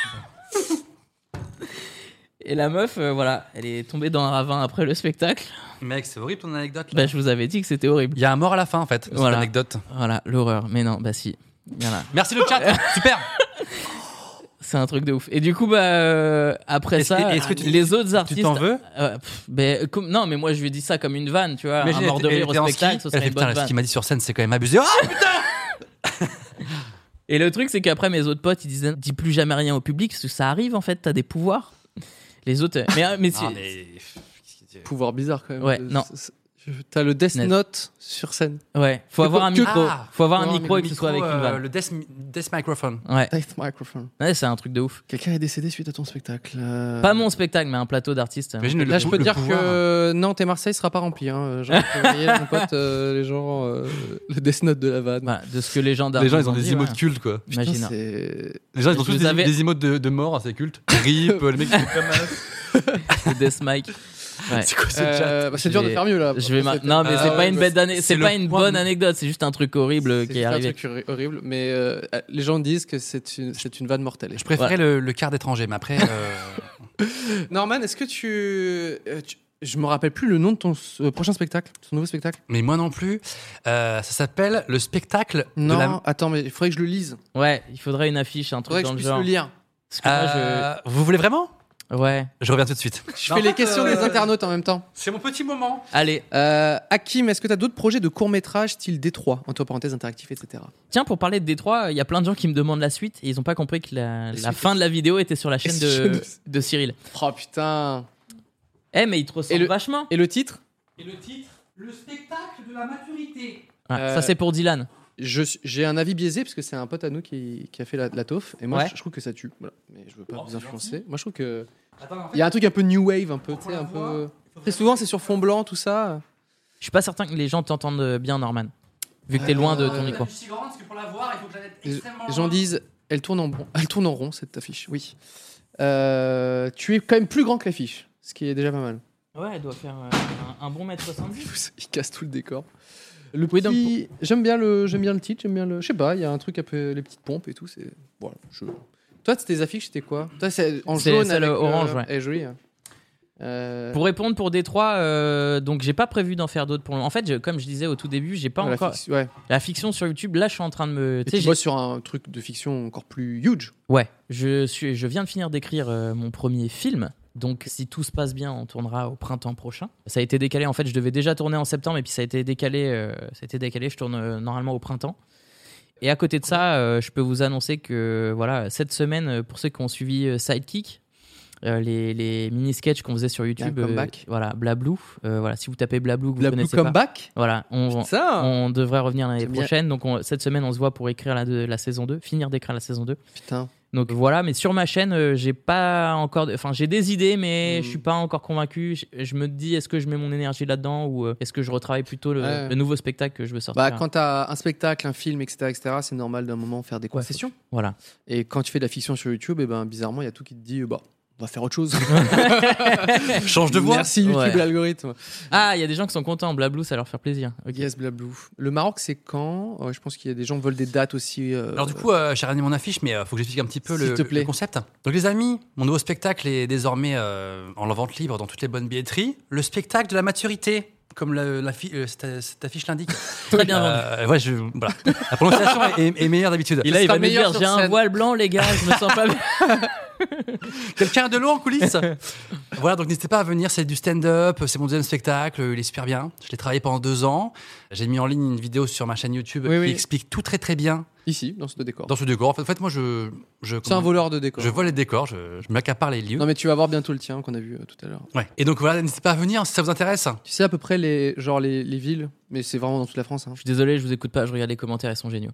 Et la meuf, euh, voilà, elle est tombée dans un ravin après le spectacle. Mec, c'est horrible ton anecdote. Bah, je vous avais dit que c'était horrible. Il y a un mort à la fin en fait, voilà. cette anecdote. Voilà, l'horreur. Mais non, bah si. Voilà. Merci le chat, super. C'est un truc de ouf. Et du coup, bah euh, après est-ce ça, que, est-ce que tu, les autres artistes. Tu t'en veux euh, pff, bah, comme, Non, mais moi je lui ai dit ça comme une vanne, tu vois. Mais un mort de rire au spectacle, ça serait une bonne vanne. Ce qu'il m'a dit sur scène, c'est quand même abusé. Oh putain. Et le truc, c'est qu'après mes autres potes, ils disaient dis plus jamais rien au public, parce que ça arrive en fait, t'as des pouvoirs. Les autres, mais mais, non, mais... pouvoir bizarre quand même. Ouais, non. T'as le Death Note sur scène. Ouais, faut avoir un micro. Ah, faut avoir un non, micro et que micro, ce soit avec euh, une vanne. Le Death, Death Microphone. Ouais. Death Microphone. Ouais, c'est un truc de ouf. Quelqu'un est décédé suite à ton spectacle. Euh... Pas mon spectacle, mais un plateau d'artistes. Imagine, Là, le, je peux te dire pouvoir. que Nantes et Marseille sera pas rempli. Hein. Genre, voyez, mon pote, euh, les gens, euh, le Death Note de la vanne. Bah, de ce que les gens Les gens, ils ont dit, des emotes ouais. cultes, quoi. Imagine. Les gens, ils ont tous des, avais... des emotes de, de mort assez cultes. Rip, le mec qui fait comme un. Death Mike. Ouais. C'est quoi ce euh, chat bah, C'est dur vais... de faire mieux là. Je vais ma... Non, mais c'est euh, pas une bête d'année. C'est, c'est pas une bonne de... anecdote. C'est juste un truc horrible c'est qui est arrivé. C'est un truc horrible, mais euh, les gens disent que c'est une, c'est une vanne mortelle. Je préférais voilà. le, le quart d'étranger, mais après. Euh... Norman, est-ce que tu, euh, tu... Je me rappelle plus le nom de ton euh, prochain spectacle, ton nouveau spectacle. Mais moi non plus. Euh, ça s'appelle le spectacle. Non, de la... attends, mais il faudrait que je le lise. Ouais, il faudrait une affiche, un truc dans le que genre. Je puisse le lire. Parce que euh, moi, je... Vous voulez vraiment? Ouais. Je reviens tout de suite. Je fais les questions euh... des internautes en même temps. C'est mon petit moment. Allez. Euh, Hakim, est-ce que tu as d'autres projets de court-métrage style Détroit, entre parenthèses interactif, et cetera. Tiens, pour parler de Détroit, il y a plein de gens qui me demandent la suite et ils n'ont pas compris que la, la fin de la vidéo était sur la chaîne de, de Cyril. Oh putain. Eh, mais il te ressemble et le, vachement. Et le titre? Et le titre, le spectacle de la maturité. Ah, euh, ça, c'est pour Dylan. Je, j'ai un avis biaisé parce que c'est un pote à nous qui, qui a fait la, la taufe et moi ouais. je, je trouve que ça tue. Voilà. Mais je veux pas oh, vous influencer. Gentil. Moi je trouve que Attends, en fait, il y a un truc un peu new wave, un peu, tu sais, un peu. Très souvent c'est sur fond blanc, tout ça. Je suis pas certain que les gens t'entendent bien, Norman, vu que t'es euh, loin de ton micro. Les gens disent, elle tourne en bon, elle tourne en rond cette affiche. Oui. Euh, tu es quand même plus grand que l'affiche, ce qui est déjà pas mal. Ouais, elle doit faire euh, un, un bon mètre soixante-dix. Il casse tout le décor. Le oui, petit... donc... j'aime bien le, j'aime bien le titre, j'aime bien le, je sais pas, il y a un truc un peu les petites pompes et tout, c'est voilà. Je... Toi, tes affiches, c'était quoi? Toi, c'est en c'est, jaune c'est avec le orange, ouais. Elle est jolie. Hein. Euh... Pour répondre pour Détroit, euh, donc j'ai pas prévu d'en faire d'autres pour le. En fait, je, comme je disais au tout début, j'ai pas la encore fiction, ouais. la fiction sur YouTube. Là, je suis en train de me. Tu vois sur un truc de fiction encore plus huge. Ouais, je suis, je viens de finir d'écrire euh, mon premier film. Donc, si tout se passe bien, on tournera au printemps prochain. Ça a été décalé. En fait, je devais déjà tourner en septembre, et puis ça a été décalé. Euh, ça a été décalé. Je tourne euh, normalement au printemps. Et à côté de ça, euh, je peux vous annoncer que voilà, cette semaine, pour ceux qui ont suivi euh, Sidekick, euh, les, les mini-sketchs qu'on faisait sur YouTube, euh, voilà, Blablou. Euh, voilà, si vous tapez Blablou, que vous Blablou connaissez comeback. pas, voilà, on, on devrait revenir l'année J'aime prochaine. Bien. Donc, on, cette semaine, on se voit pour écrire la, de, la saison deux, finir d'écrire la saison deux. Putain. Donc voilà, mais sur ma chaîne, euh, j'ai pas encore, enfin j'ai des idées, mais mmh. je suis pas encore convaincu. Je, je me dis, est-ce que je mets mon énergie là-dedans ou euh, est-ce que je retravaille plutôt le, ouais. le nouveau spectacle que je veux sortir? Bah, quand t'as un spectacle, un film, et cetera, et cetera, c'est normal d'un moment faire des concessions. Ouais, voilà. Et quand tu fais de la fiction sur YouTube, et ben bizarrement, il y a tout qui te dit, bah. On va faire autre chose. Change de voix. Merci YouTube, ouais. L'algorithme. Ah, il y a des gens qui sont contents. Blablou, ça leur fait plaisir. Okay. Yes, Blablou. Le Maroc, c'est quand? ouais, Je pense qu'il y a des gens qui veulent des dates aussi. Euh... Alors du coup, euh, j'ai regardé mon affiche, mais il euh, faut que j'explique un petit peu le, le concept. Donc les amis, mon nouveau spectacle est désormais euh, en vente libre dans toutes les bonnes billetteries. Le spectacle de la maturité. Comme la, la fi, euh, cette, cette affiche l'indique. Très bien euh, vendu. Ouais, je, voilà. La prononciation est, est meilleure d'habitude. Et là, il va me dire, j'ai un voile blanc, les gars, je me sens pas bien. Quelqu'un a de l'eau en coulisses. Voilà, donc n'hésitez pas à venir, c'est du stand-up, c'est mon deuxième spectacle, il est super bien. Je l'ai travaillé pendant deux ans. J'ai mis en ligne une vidéo sur ma chaîne YouTube Oui, qui oui. explique tout très très bien. Ici, dans ce décor. Dans ce décor. En fait, en fait moi, je. je C'est un voleur de décor. Je vole les décors, je, je m'accapare les lieux. Non, mais tu vas voir bientôt le tien qu'on a vu euh, tout à l'heure. Ouais. Et donc voilà, n'hésitez pas à venir si ça vous intéresse. Tu sais à peu près les, genre les, les villes, mais c'est vraiment dans toute la France. Hein. Je suis désolé, je vous écoute pas, je regarde les commentaires, ils sont géniaux.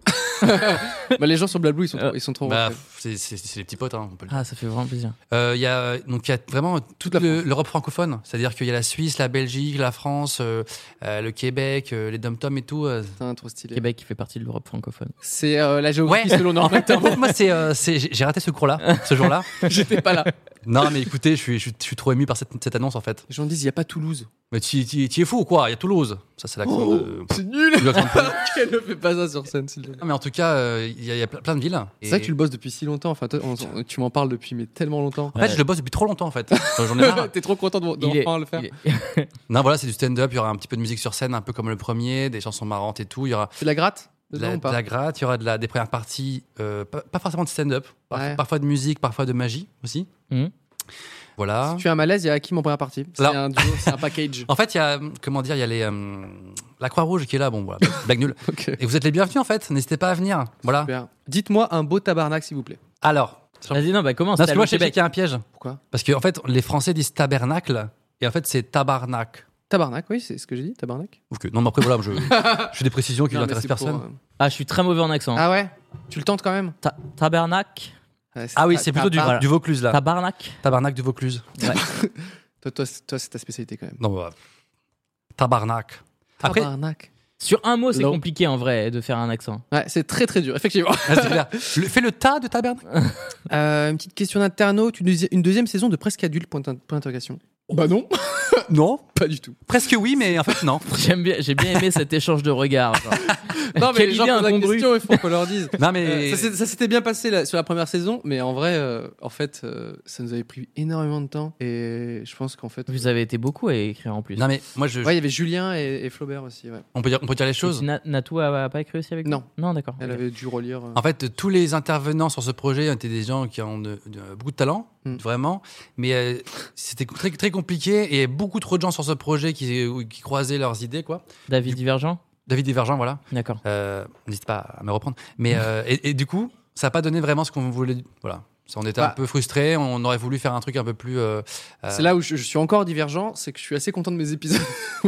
Bah, les gens sur Blablou, ils sont trop, ils sont trop Bah, rentrés. c'est, c'est, c'est les petits potes, hein, on peut le dire. Ah, ça fait vraiment plaisir. Euh, Il y a donc il y a vraiment toute le- l'Europe francophone, c'est-à-dire qu'il y a la Suisse, la Belgique, la France, euh, euh, le Québec, euh, les dom-toms et tout. euh. Putain, trop stylé. Québec qui fait partie de l'Europe francophone. C'est euh, la géographie Ouais. selon Norman. En fait, moi, c'est, euh, c'est- j'ai j'ai raté ce cours-là, ce jour-là. J'étais pas là. Non, mais écoutez, je suis, je suis, je suis trop ému par cette, cette annonce en fait. Les gens disent il y a pas Toulouse. Mais tu tu- tu es fou ou quoi? Il y a Toulouse. Ça, c'est l'accent Oh, de. c'est nul. l'accent de Paris. Qu'elle ne fait pas ça sur scène, s'il te plaît. Non, mais en tout cas, euh, il y, a- il y a plein plein de villes. C'est vrai que tu le bosses depuis si longtemps. Enfin, toi, on- on- tu m'en parles depuis mais tellement longtemps. En fait, je le bosse depuis trop longtemps en fait. J'en ai marre. T'es trop content de, de Il est- enfin le faire. il est- Non, voilà, c'est du stand-up. Il y aura un petit peu de musique sur scène, un peu comme le premier, des chansons marrantes et tout. Il y aura C'est de la gratte de dedans la, ou pas de la gratte, il y aura de la, des premières parties, euh, pas, pas forcément de stand-up, par- Ouais. parfois de musique, parfois de magie aussi. Mhm. Voilà. Si tu as un malaise, il y a Hakim en première partie. C'est Alors- un duo, c'est un package. En fait, il y a, comment dire, il y a les, euh, la Croix-Rouge qui est là. Bon, voilà, blague nulle. Ok. Et vous êtes les bienvenus en fait. N'hésitez pas à venir. Voilà. Super. Dites-moi un beau tabarnak, s'il vous plaît. Alors. Vas-y, non, bah commence. Non, parce t'as que moi, le je sais Québec. qu'il y a un piège. Pourquoi Parce qu'en en fait, les Français disent tabernacle. Et en fait, c'est tabarnak. Tabarnak, oui, c'est ce que j'ai dit, tabarnak. Ok. Non, mais après, voilà, je, je fais des précisions qui Non, mais n'intéressent c'est pour, personne. euh, Ah, je suis très mauvais en accent. Ah ouais Tu le tentes quand même Ta- Tabernac. Ouais, Ah oui, ta- c'est plutôt du, tabar- du Vaucluse là. Tabarnak. Tabarnak du Vaucluse. Toi, toi, c'est- toi, c'est ta spécialité quand même. Non, bah, tabarnak. Après, Tabarnak. Sur un mot, c'est Non. compliqué en vrai de faire un accent. Ouais, c'est très très dur, effectivement. ah, c'est clair. Le- fais le tas de tabernacle. Euh, une petite question d'internaute. Une, deuxi- une deuxième saison de Presque Adulte, point d'in- point d'interrogation. Bah non, Non, pas du tout. presque oui, mais en fait non. J'aime bien, j'ai bien aimé cet échange de regards. genre. Non, mais Quelle les gens idée posent la incongrue. question, il faut qu'on leur dise. Non mais Euh, ça s'est- ça s'était bien passé là, sur la première saison, mais en vrai, euh, en fait, euh, ça nous avait pris énormément de temps. Et je pense qu'en fait. Vous avez été beaucoup à écrire en plus. non mais moi je, Ouais, il y avait Julien et, et Flaubert aussi. Ouais. on peut dire on peut dire les Et choses. Na- Natou a, a pas écrit aussi avec Non. vous Non, d'accord. Elle ok. avait dû relire. euh. En fait, tous les intervenants sur ce projet étaient des gens qui ont de- de- beaucoup de talent, Mm. vraiment. Mais euh, c'était très, très compliqué et beaucoup trop de gens sur ce projet qui, qui croisaient leurs idées, quoi. David Divergent David Divergent, voilà. D'accord. Euh, N'hésite pas à me reprendre. Mais euh, et, et du coup, ça n'a pas donné vraiment ce qu'on voulait. Voilà. Ça, on était Bah. un peu frustrés. On aurait voulu faire un truc un peu plus. euh, euh, C'est là où je, je suis encore divergent, c'est que je suis assez content de mes épisodes.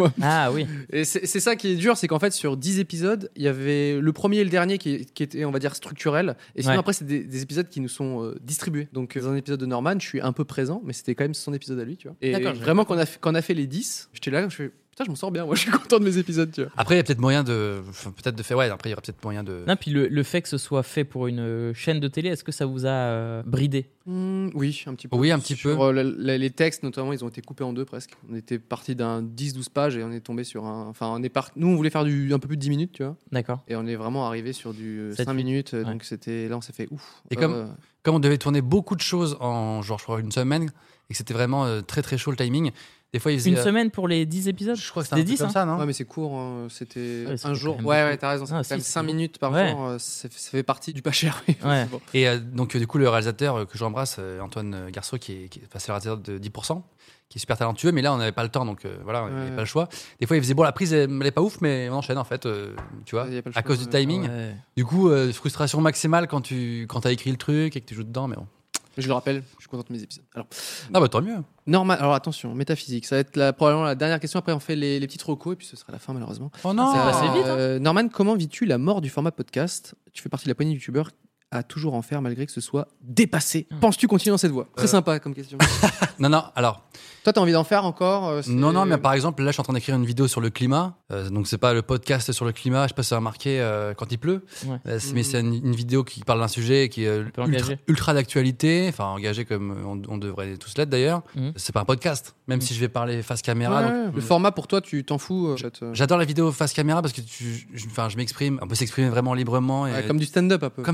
Ah oui. Et c'est c'est ça qui est dur, c'est qu'en fait, sur dix épisodes, il y avait le premier et le dernier qui, qui étaient, on va dire, structurels. Et sinon, Ouais. après, c'est des, des épisodes qui nous sont euh, distribués. Donc, euh, dans un épisode de Norman, je suis un peu présent, mais c'était quand même son épisode à lui, tu vois. Et D'accord, j'ai vraiment, quand on, a fait, quand on a fait les dix, j'étais là, je fais putain, je m'en sors bien, moi, je suis content de mes épisodes, tu vois. Après, il y a peut-être moyen de. enfin, peut-être de faire. Ouais, après, il y aura peut-être moyen de. Non, puis le, le fait que ce soit fait pour une euh, chaîne de télé, est-ce que ça vous a euh, bridé Hmm, oui, un petit peu. Oui, un petit Sur, peu. euh, la- la- les textes, notamment, ils ont été coupés en deux presque. On était parti d'un dix douze pages et on est tombé sur un. Enfin, on est part... nous, on voulait faire du, un peu plus de dix minutes, tu vois. D'accord. Et on est vraiment arrivé sur du euh, Sept, cinq huit. minutes. euh, Ouais. Donc, c'était là, on s'est fait ouf. Et Euh, comme- Comme on devait tourner beaucoup de choses en genre, je crois, une semaine, et que c'était vraiment euh, très très chaud le timing, des fois, ils faisaient. Une euh, semaine pour les dix épisodes Je crois que c'était C'était un truc dix, comme hein ça, non Ouais, mais c'est court. hein, C'était Ouais, ça un fait jour. quand même Ouais, beaucoup. ouais, t'as raison. Ça Ah, fait quand même si, cinq c'est minutes par Ouais. jour. euh, c'est- Ça fait partie du pas cher. oui. Ouais. C'est bon. Et euh, donc, euh, du coup, le réalisateur euh, que j'embrasse, euh, Antoine Garceau, qui est, qui est enfin, c'est le réalisateur de dix pour cent, qui est super talentueux, mais là, on n'avait pas le temps, donc euh, voilà, on n'avait Ouais. pas le choix. Des fois, il faisait bon, la prise, elle, elle est pas ouf, mais on enchaîne en fait, euh, tu vois, Il y a pas le à choix, cause du ouais. timing. Ouais. Du coup, euh, frustration maximale quand tu quand as écrit le truc et que tu joues dedans, mais bon. Je le rappelle, je suis content de mes épisodes. Alors, Ah bah tant mieux. normal. Alors attention, métaphysique. Ça va être la, probablement la dernière question. Après, on fait les, les petites recos et puis ce sera la fin malheureusement. Oh non. c'est passé vite, hein. Euh, Norman, comment vis-tu la mort du format podcast? Tu fais partie de la poignée de youtubeurs à toujours en faire malgré que ce soit dépassé. Hmm. Penses-tu continuer dans cette voie? Très Euh. sympa comme question. Non, non, alors. Toi, t'as envie d'en faire encore euh, c'est- Non, non, mais par exemple, là, je suis en train d'écrire une vidéo sur le climat. Euh, donc, c'est pas le podcast sur le climat, je sais pas si ça a remarqué euh, quand il pleut. Ouais. Euh, c'est- mais Mhm. c'est une, une vidéo qui parle d'un sujet qui est euh, peu ultra, engagé. ultra d'actualité, enfin engagé comme on, on devrait tous l'être d'ailleurs. Mhm. C'est pas un podcast, même Mhm. si je vais parler face caméra. Ouais, donc- le format pour toi, tu t'en fous. euh, peut-être, euh, J'adore la vidéo face caméra parce que tu, je, enfin, je m'exprime, on peut s'exprimer vraiment librement. Et, ouais, comme du stand-up un peu. comme du Moi, je trouve que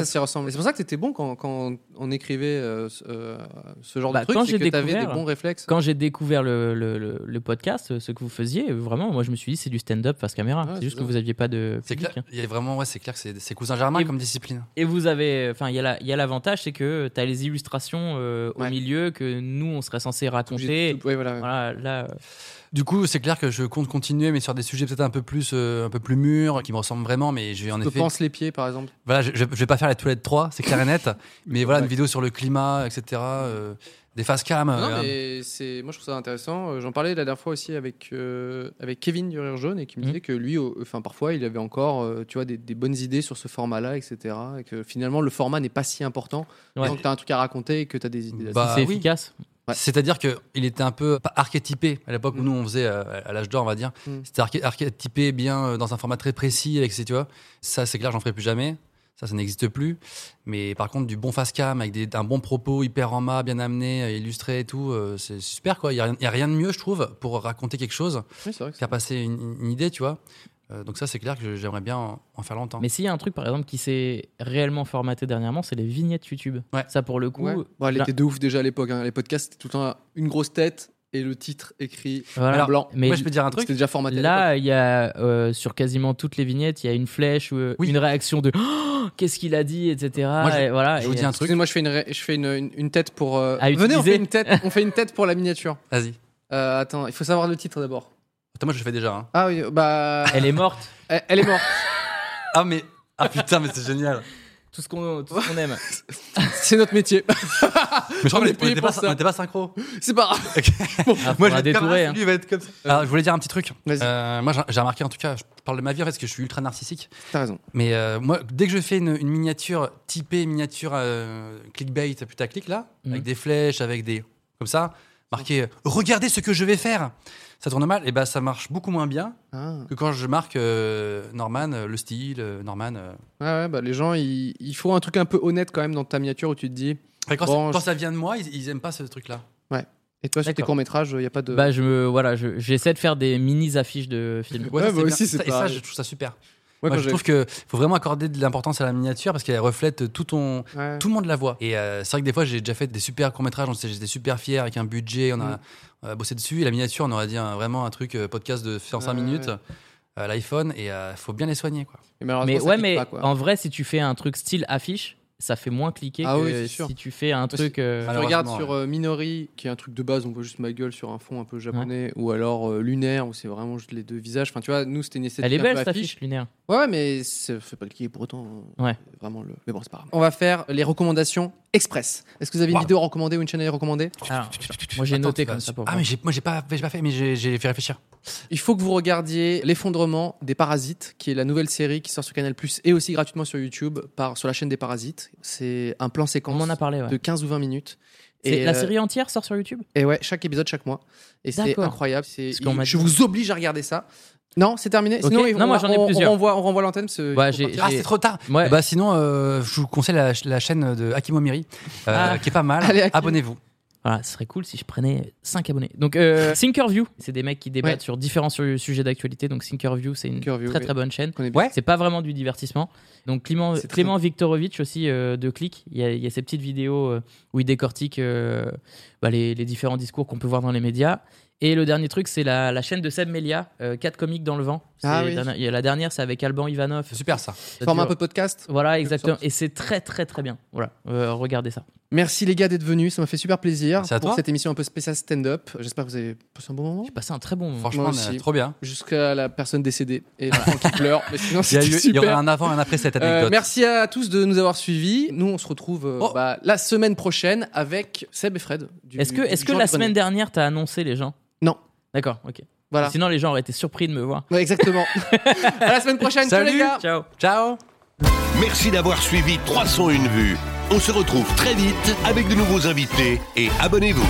ça s'y ressemble. C'est pour ça que t'étais bon quand, quand on écrivait euh, euh, ce genre Bah, de truc, quand c'est j'ai que t'avais des découvert- bons réflexes. Quand j'ai découvert le, le, le, le podcast, ce que vous faisiez, vraiment, moi je me suis dit c'est du stand-up face caméra. Ouais, c'est juste c'est que ça. vous aviez pas de C'est public, clair. hein. Il y a vraiment, ouais, c'est clair que c'est, c'est cousin germain Et- comme discipline. Et vous avez, enfin, il y a la- il y a l'avantage, c'est que tu as les illustrations euh, au Ouais. milieu que nous on serait censé raconter. Obligé de tout- ouais, voilà. Voilà, là, euh, Du coup, c'est clair que je compte continuer, mais sur des sujets peut-être un peu plus, euh, un peu plus mûrs, qui me ressemblent vraiment. Mais je vais en Je effet. pense les pieds, par exemple. Voilà, je, je, je vais pas faire la toilette trois, c'est clair et net. Mais voilà, Ouais. une vidéo sur le climat, et cetera. euh, des face cam. Non, euh, mais c'est, moi je trouve ça intéressant. Euh, J'en parlais la dernière fois aussi avec, euh, avec Kevin du Rire Jaune et qui me Mhm. disait que lui, au- enfin parfois, il avait encore, euh, tu vois, des, des bonnes idées sur ce format-là, et cetera. Et que finalement, le format n'est pas si important. Ouais. Tant que tu as un truc à raconter et que tu as des idées. Bah, c'est oui. efficace. Ouais. C'est-à-dire qu'il était un peu pas archétypé à l'époque où Mm. nous on faisait euh, à l'âge d'or, on va dire. Mm. C'était arché- archétypé bien euh, dans un format très précis, avec ses, tu vois. Ça, c'est clair, j'en ferai plus jamais. Ça, ça n'existe plus. Mais par contre, du bon face cam avec des, un bon propos hyper en mât, bien amené, euh, illustré et tout, euh, c'est super quoi. Il n'y a, rien- il y a rien de mieux, je trouve, pour raconter quelque chose, Oui, c'est vrai que faire passer une, une idée, tu vois. Euh, donc ça, c'est clair que j'aimerais bien en, en faire longtemps. Mais s'il y a un truc par exemple qui s'est réellement formaté dernièrement, c'est les vignettes YouTube. Ouais. Ça pour le coup, Ouais. Bon, elle là- était de ouf déjà à l'époque. Hein. Les podcasts, c'était tout le temps une grosse tête et le titre écrit Voilà. en blanc. Mais Moi, je peux dire un truc. C'était déjà formaté. à là, il y a euh, sur quasiment toutes les vignettes, il y a une flèche ou euh, Oui. une réaction de oh, qu'est-ce qu'il a dit, et cetera. Moi, je- Et voilà. je vous Et, dis un euh, truc. Moi, je fais une, ré- je fais une, une, une tête pour. euh, À Venez, on utiliser. fait une tête. On fait une tête pour la miniature. Vas-y. Euh, attends, il faut savoir le titre d'abord. Attends, moi, je le fais déjà. hein. Ah oui, bah. Elle est morte. elle, elle est morte. Ah, mais. Ah putain, mais c'est génial. Tout ce qu'on tout ce qu'on aime. C'est notre métier. Mais je crois On qu'on est était payé pas, pour ça. on était pas synchro. C'est pas grave. Ah, Moi, je faudra vais être comme détourer, ça, hein. lui, il va être comme ça. Alors, je voulais dire un petit truc. Vas-y. Euh, moi, j'ai- j'ai remarqué, en tout cas, je parle de ma vie, en fait, parce que je suis ultra narcissique. T'as raison. Mais euh, moi, dès que je fais une, une miniature typée, miniature euh, clickbait, putaclic, là, Mhm. avec des flèches, avec des. Comme ça, marqué euh, regardez ce que je vais faire. Ça tourne mal, et ben ça marche beaucoup moins bien Ah. que quand je marque euh, Norman, euh, le style, euh, Norman. euh. Ouais, ouais, bah les gens, il, il faut un truc un peu honnête quand même dans ta miniature où tu te dis. Après, quand, Bon, c'est- quand je- ça vient de moi, ils, ils aiment pas ce truc-là. Et toi, sur tes D'accord. courts-métrages, il n'y a pas de. Bah je me voilà, je- j'essaie de faire des mini affiches de films. Ouais, ça, bah c'est aussi, bien. c'est Ça- Et ça, pareil. je trouve ça super. Ouais, Moi, quand je trouve qu'il faut vraiment accorder de l'importance à la miniature parce qu'elle reflète tout ton. j'ai- ouais. Tout le monde la voit. Et euh, c'est vrai que des fois, j'ai déjà fait des super courts-métrages, on s'est- j'étais super fier avec un budget, on a, Mm. on a bossé dessus. Et la miniature, on aurait dit un- vraiment un truc euh, podcast de fait en cinq Ouais, minutes ouais. à l'iPhone et il faut bien les soigner. Quoi. Et malheureusement, Mais ça ouais, clique mais pas, quoi. en vrai, si tu fais un truc style affiche, ça fait moins cliquer Ah que oui, c'est sûr. si tu fais un truc. euh, Tu Malheureusement, regardes ouais. sur euh, Minori, qui est un truc de base, on voit juste ma gueule sur un fond un peu japonais, ou alors euh, Lunaire, où c'est vraiment juste les deux visages. Enfin, tu vois, nous, c'était une esthétique Elle est un belle peu cette affiche. affiche lunaire. Ouais, mais ça fait pas cliquer pour autant. euh, Ouais. Vraiment le. Mais bon, c'est pas grave. On va faire les recommandations express. Est-ce que vous avez une Wow. vidéo recommandée ou une chaîne recommandée? Alors, moi j'ai Attends, noté tu vas- comme ça pour Ah, voir. mais j'ai- moi, j'ai pas, j'ai pas fait, mais j'ai j'ai fait réfléchir. Il faut que vous regardiez L'effondrement des Parasites, qui est la nouvelle série qui sort sur Canal+, et aussi gratuitement sur YouTube, par, sur la chaîne des Parasites. C'est un plan séquence On en a parlé, ouais. de quinze ou vingt minutes. C'est- Et, la euh, série entière sort sur YouTube. Et ouais, chaque épisode chaque mois. Et c'est D'accord. incroyable. C'est, Parce qu'on il- m'a je dit- vous oblige à regarder ça. Non, c'est terminé. Ok. Sinon, il- Non, on, moi, va- j'en ai on- plusieurs. on renvoie, on renvoie l'antenne. parce que il Ouais, faut j'ai- partir. Ah, c'est trop tard. Ouais. Bah, sinon, euh, je vous conseille la, la chaîne de Hakim Omiri, euh, Ah. qui est pas mal. Allez, Hakim. Abonnez-vous. Voilà, ce serait cool si je prenais cinq abonnés. Donc, euh, Thinkerview, c'est des mecs qui débattent Ouais. sur différents su- sujets d'actualité. Donc, Thinkerview, c'est une Thinkerview, très oui. très bonne chaîne. Je connais bien. Ouais. C'est pas vraiment du divertissement. Donc, Clément, C'est très Clément Viktorovitch aussi euh, de Click. Il y, a, il y a ces petites vidéos euh, où il décortique euh, bah, les, les différents discours qu'on peut voir dans les médias. Et le dernier truc, c'est la, la chaîne de Seb Melia, euh, quatre comiques dans le vent. C'est Ah les oui. dernières- il y a la dernière, c'est avec Alban Ivanov. C'est super ça. Ça Forme un dure- peu de podcast. Voilà, exactement. sorte. Et c'est très très très bien. Voilà, Euh, regardez ça. Merci les gars d'être venus. Ça m'a fait super plaisir Merci à pour toi. cette émission un peu spéciale stand-up. J'espère que vous avez passé un bon moment. J'ai passé un très bon moment. Franchement, Moi on est aussi. trop bien. Jusqu'à la personne décédée et l'enfant qui pleure. Mais sinon, Il y, a c'était eu- il y super. aura un avant et un après cette Euh, anecdote. merci à tous de nous avoir suivis. Nous, on se retrouve euh, Oh. bah, la semaine prochaine avec Seb et Fred. du- Est-ce que, du est-ce que Jean la du Grenier. semaine dernière, t'as annoncé les gens? Non. D'accord, ok. Voilà. Sinon, les gens auraient été surpris de me voir. Ouais, exactement. À la semaine prochaine. Ciao, Salut. les gars. Ciao. Ciao. Merci d'avoir suivi trois cent une vues. On se retrouve très vite avec de nouveaux invités et abonnez-vous.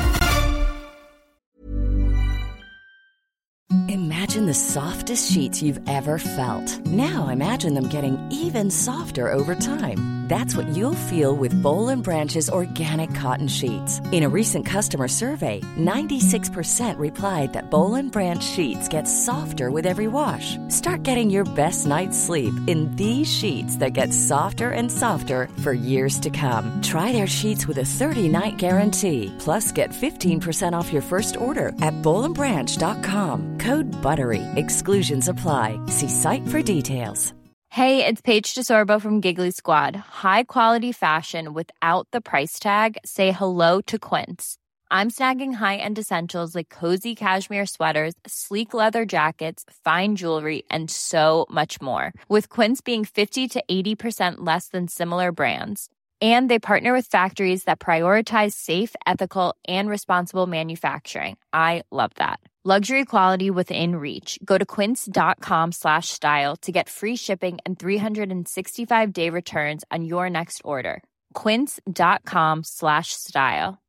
Imagine the softest sheets you've ever felt. Now imagine them getting even softer over time. That's what you'll feel with Bowl and Branch's organic cotton sheets. In a recent customer survey, ninety-six percent replied that Bowl and Branch sheets get softer with every wash. Start getting your best night's sleep in these sheets that get softer and softer for years to come. Try their sheets with a thirty-night guarantee. Plus, get fifteen percent off your first order at bowl and branch dot com. Code BUTTERY. Exclusions apply. See site for details. Hey, it's Paige DeSorbo from Giggly Squad. High quality fashion without the price tag. Say hello to Quince. I'm snagging high-end essentials like cozy cashmere sweaters, sleek leather jackets, fine jewelry, and so much more. With Quince being fifty to eighty percent less than similar brands. And they partner with factories that prioritize safe, ethical, and responsible manufacturing. I love that. Luxury quality within reach. Go to quince.com slash style to get free shipping and three sixty-five day returns on your next order. Quince.com slash style.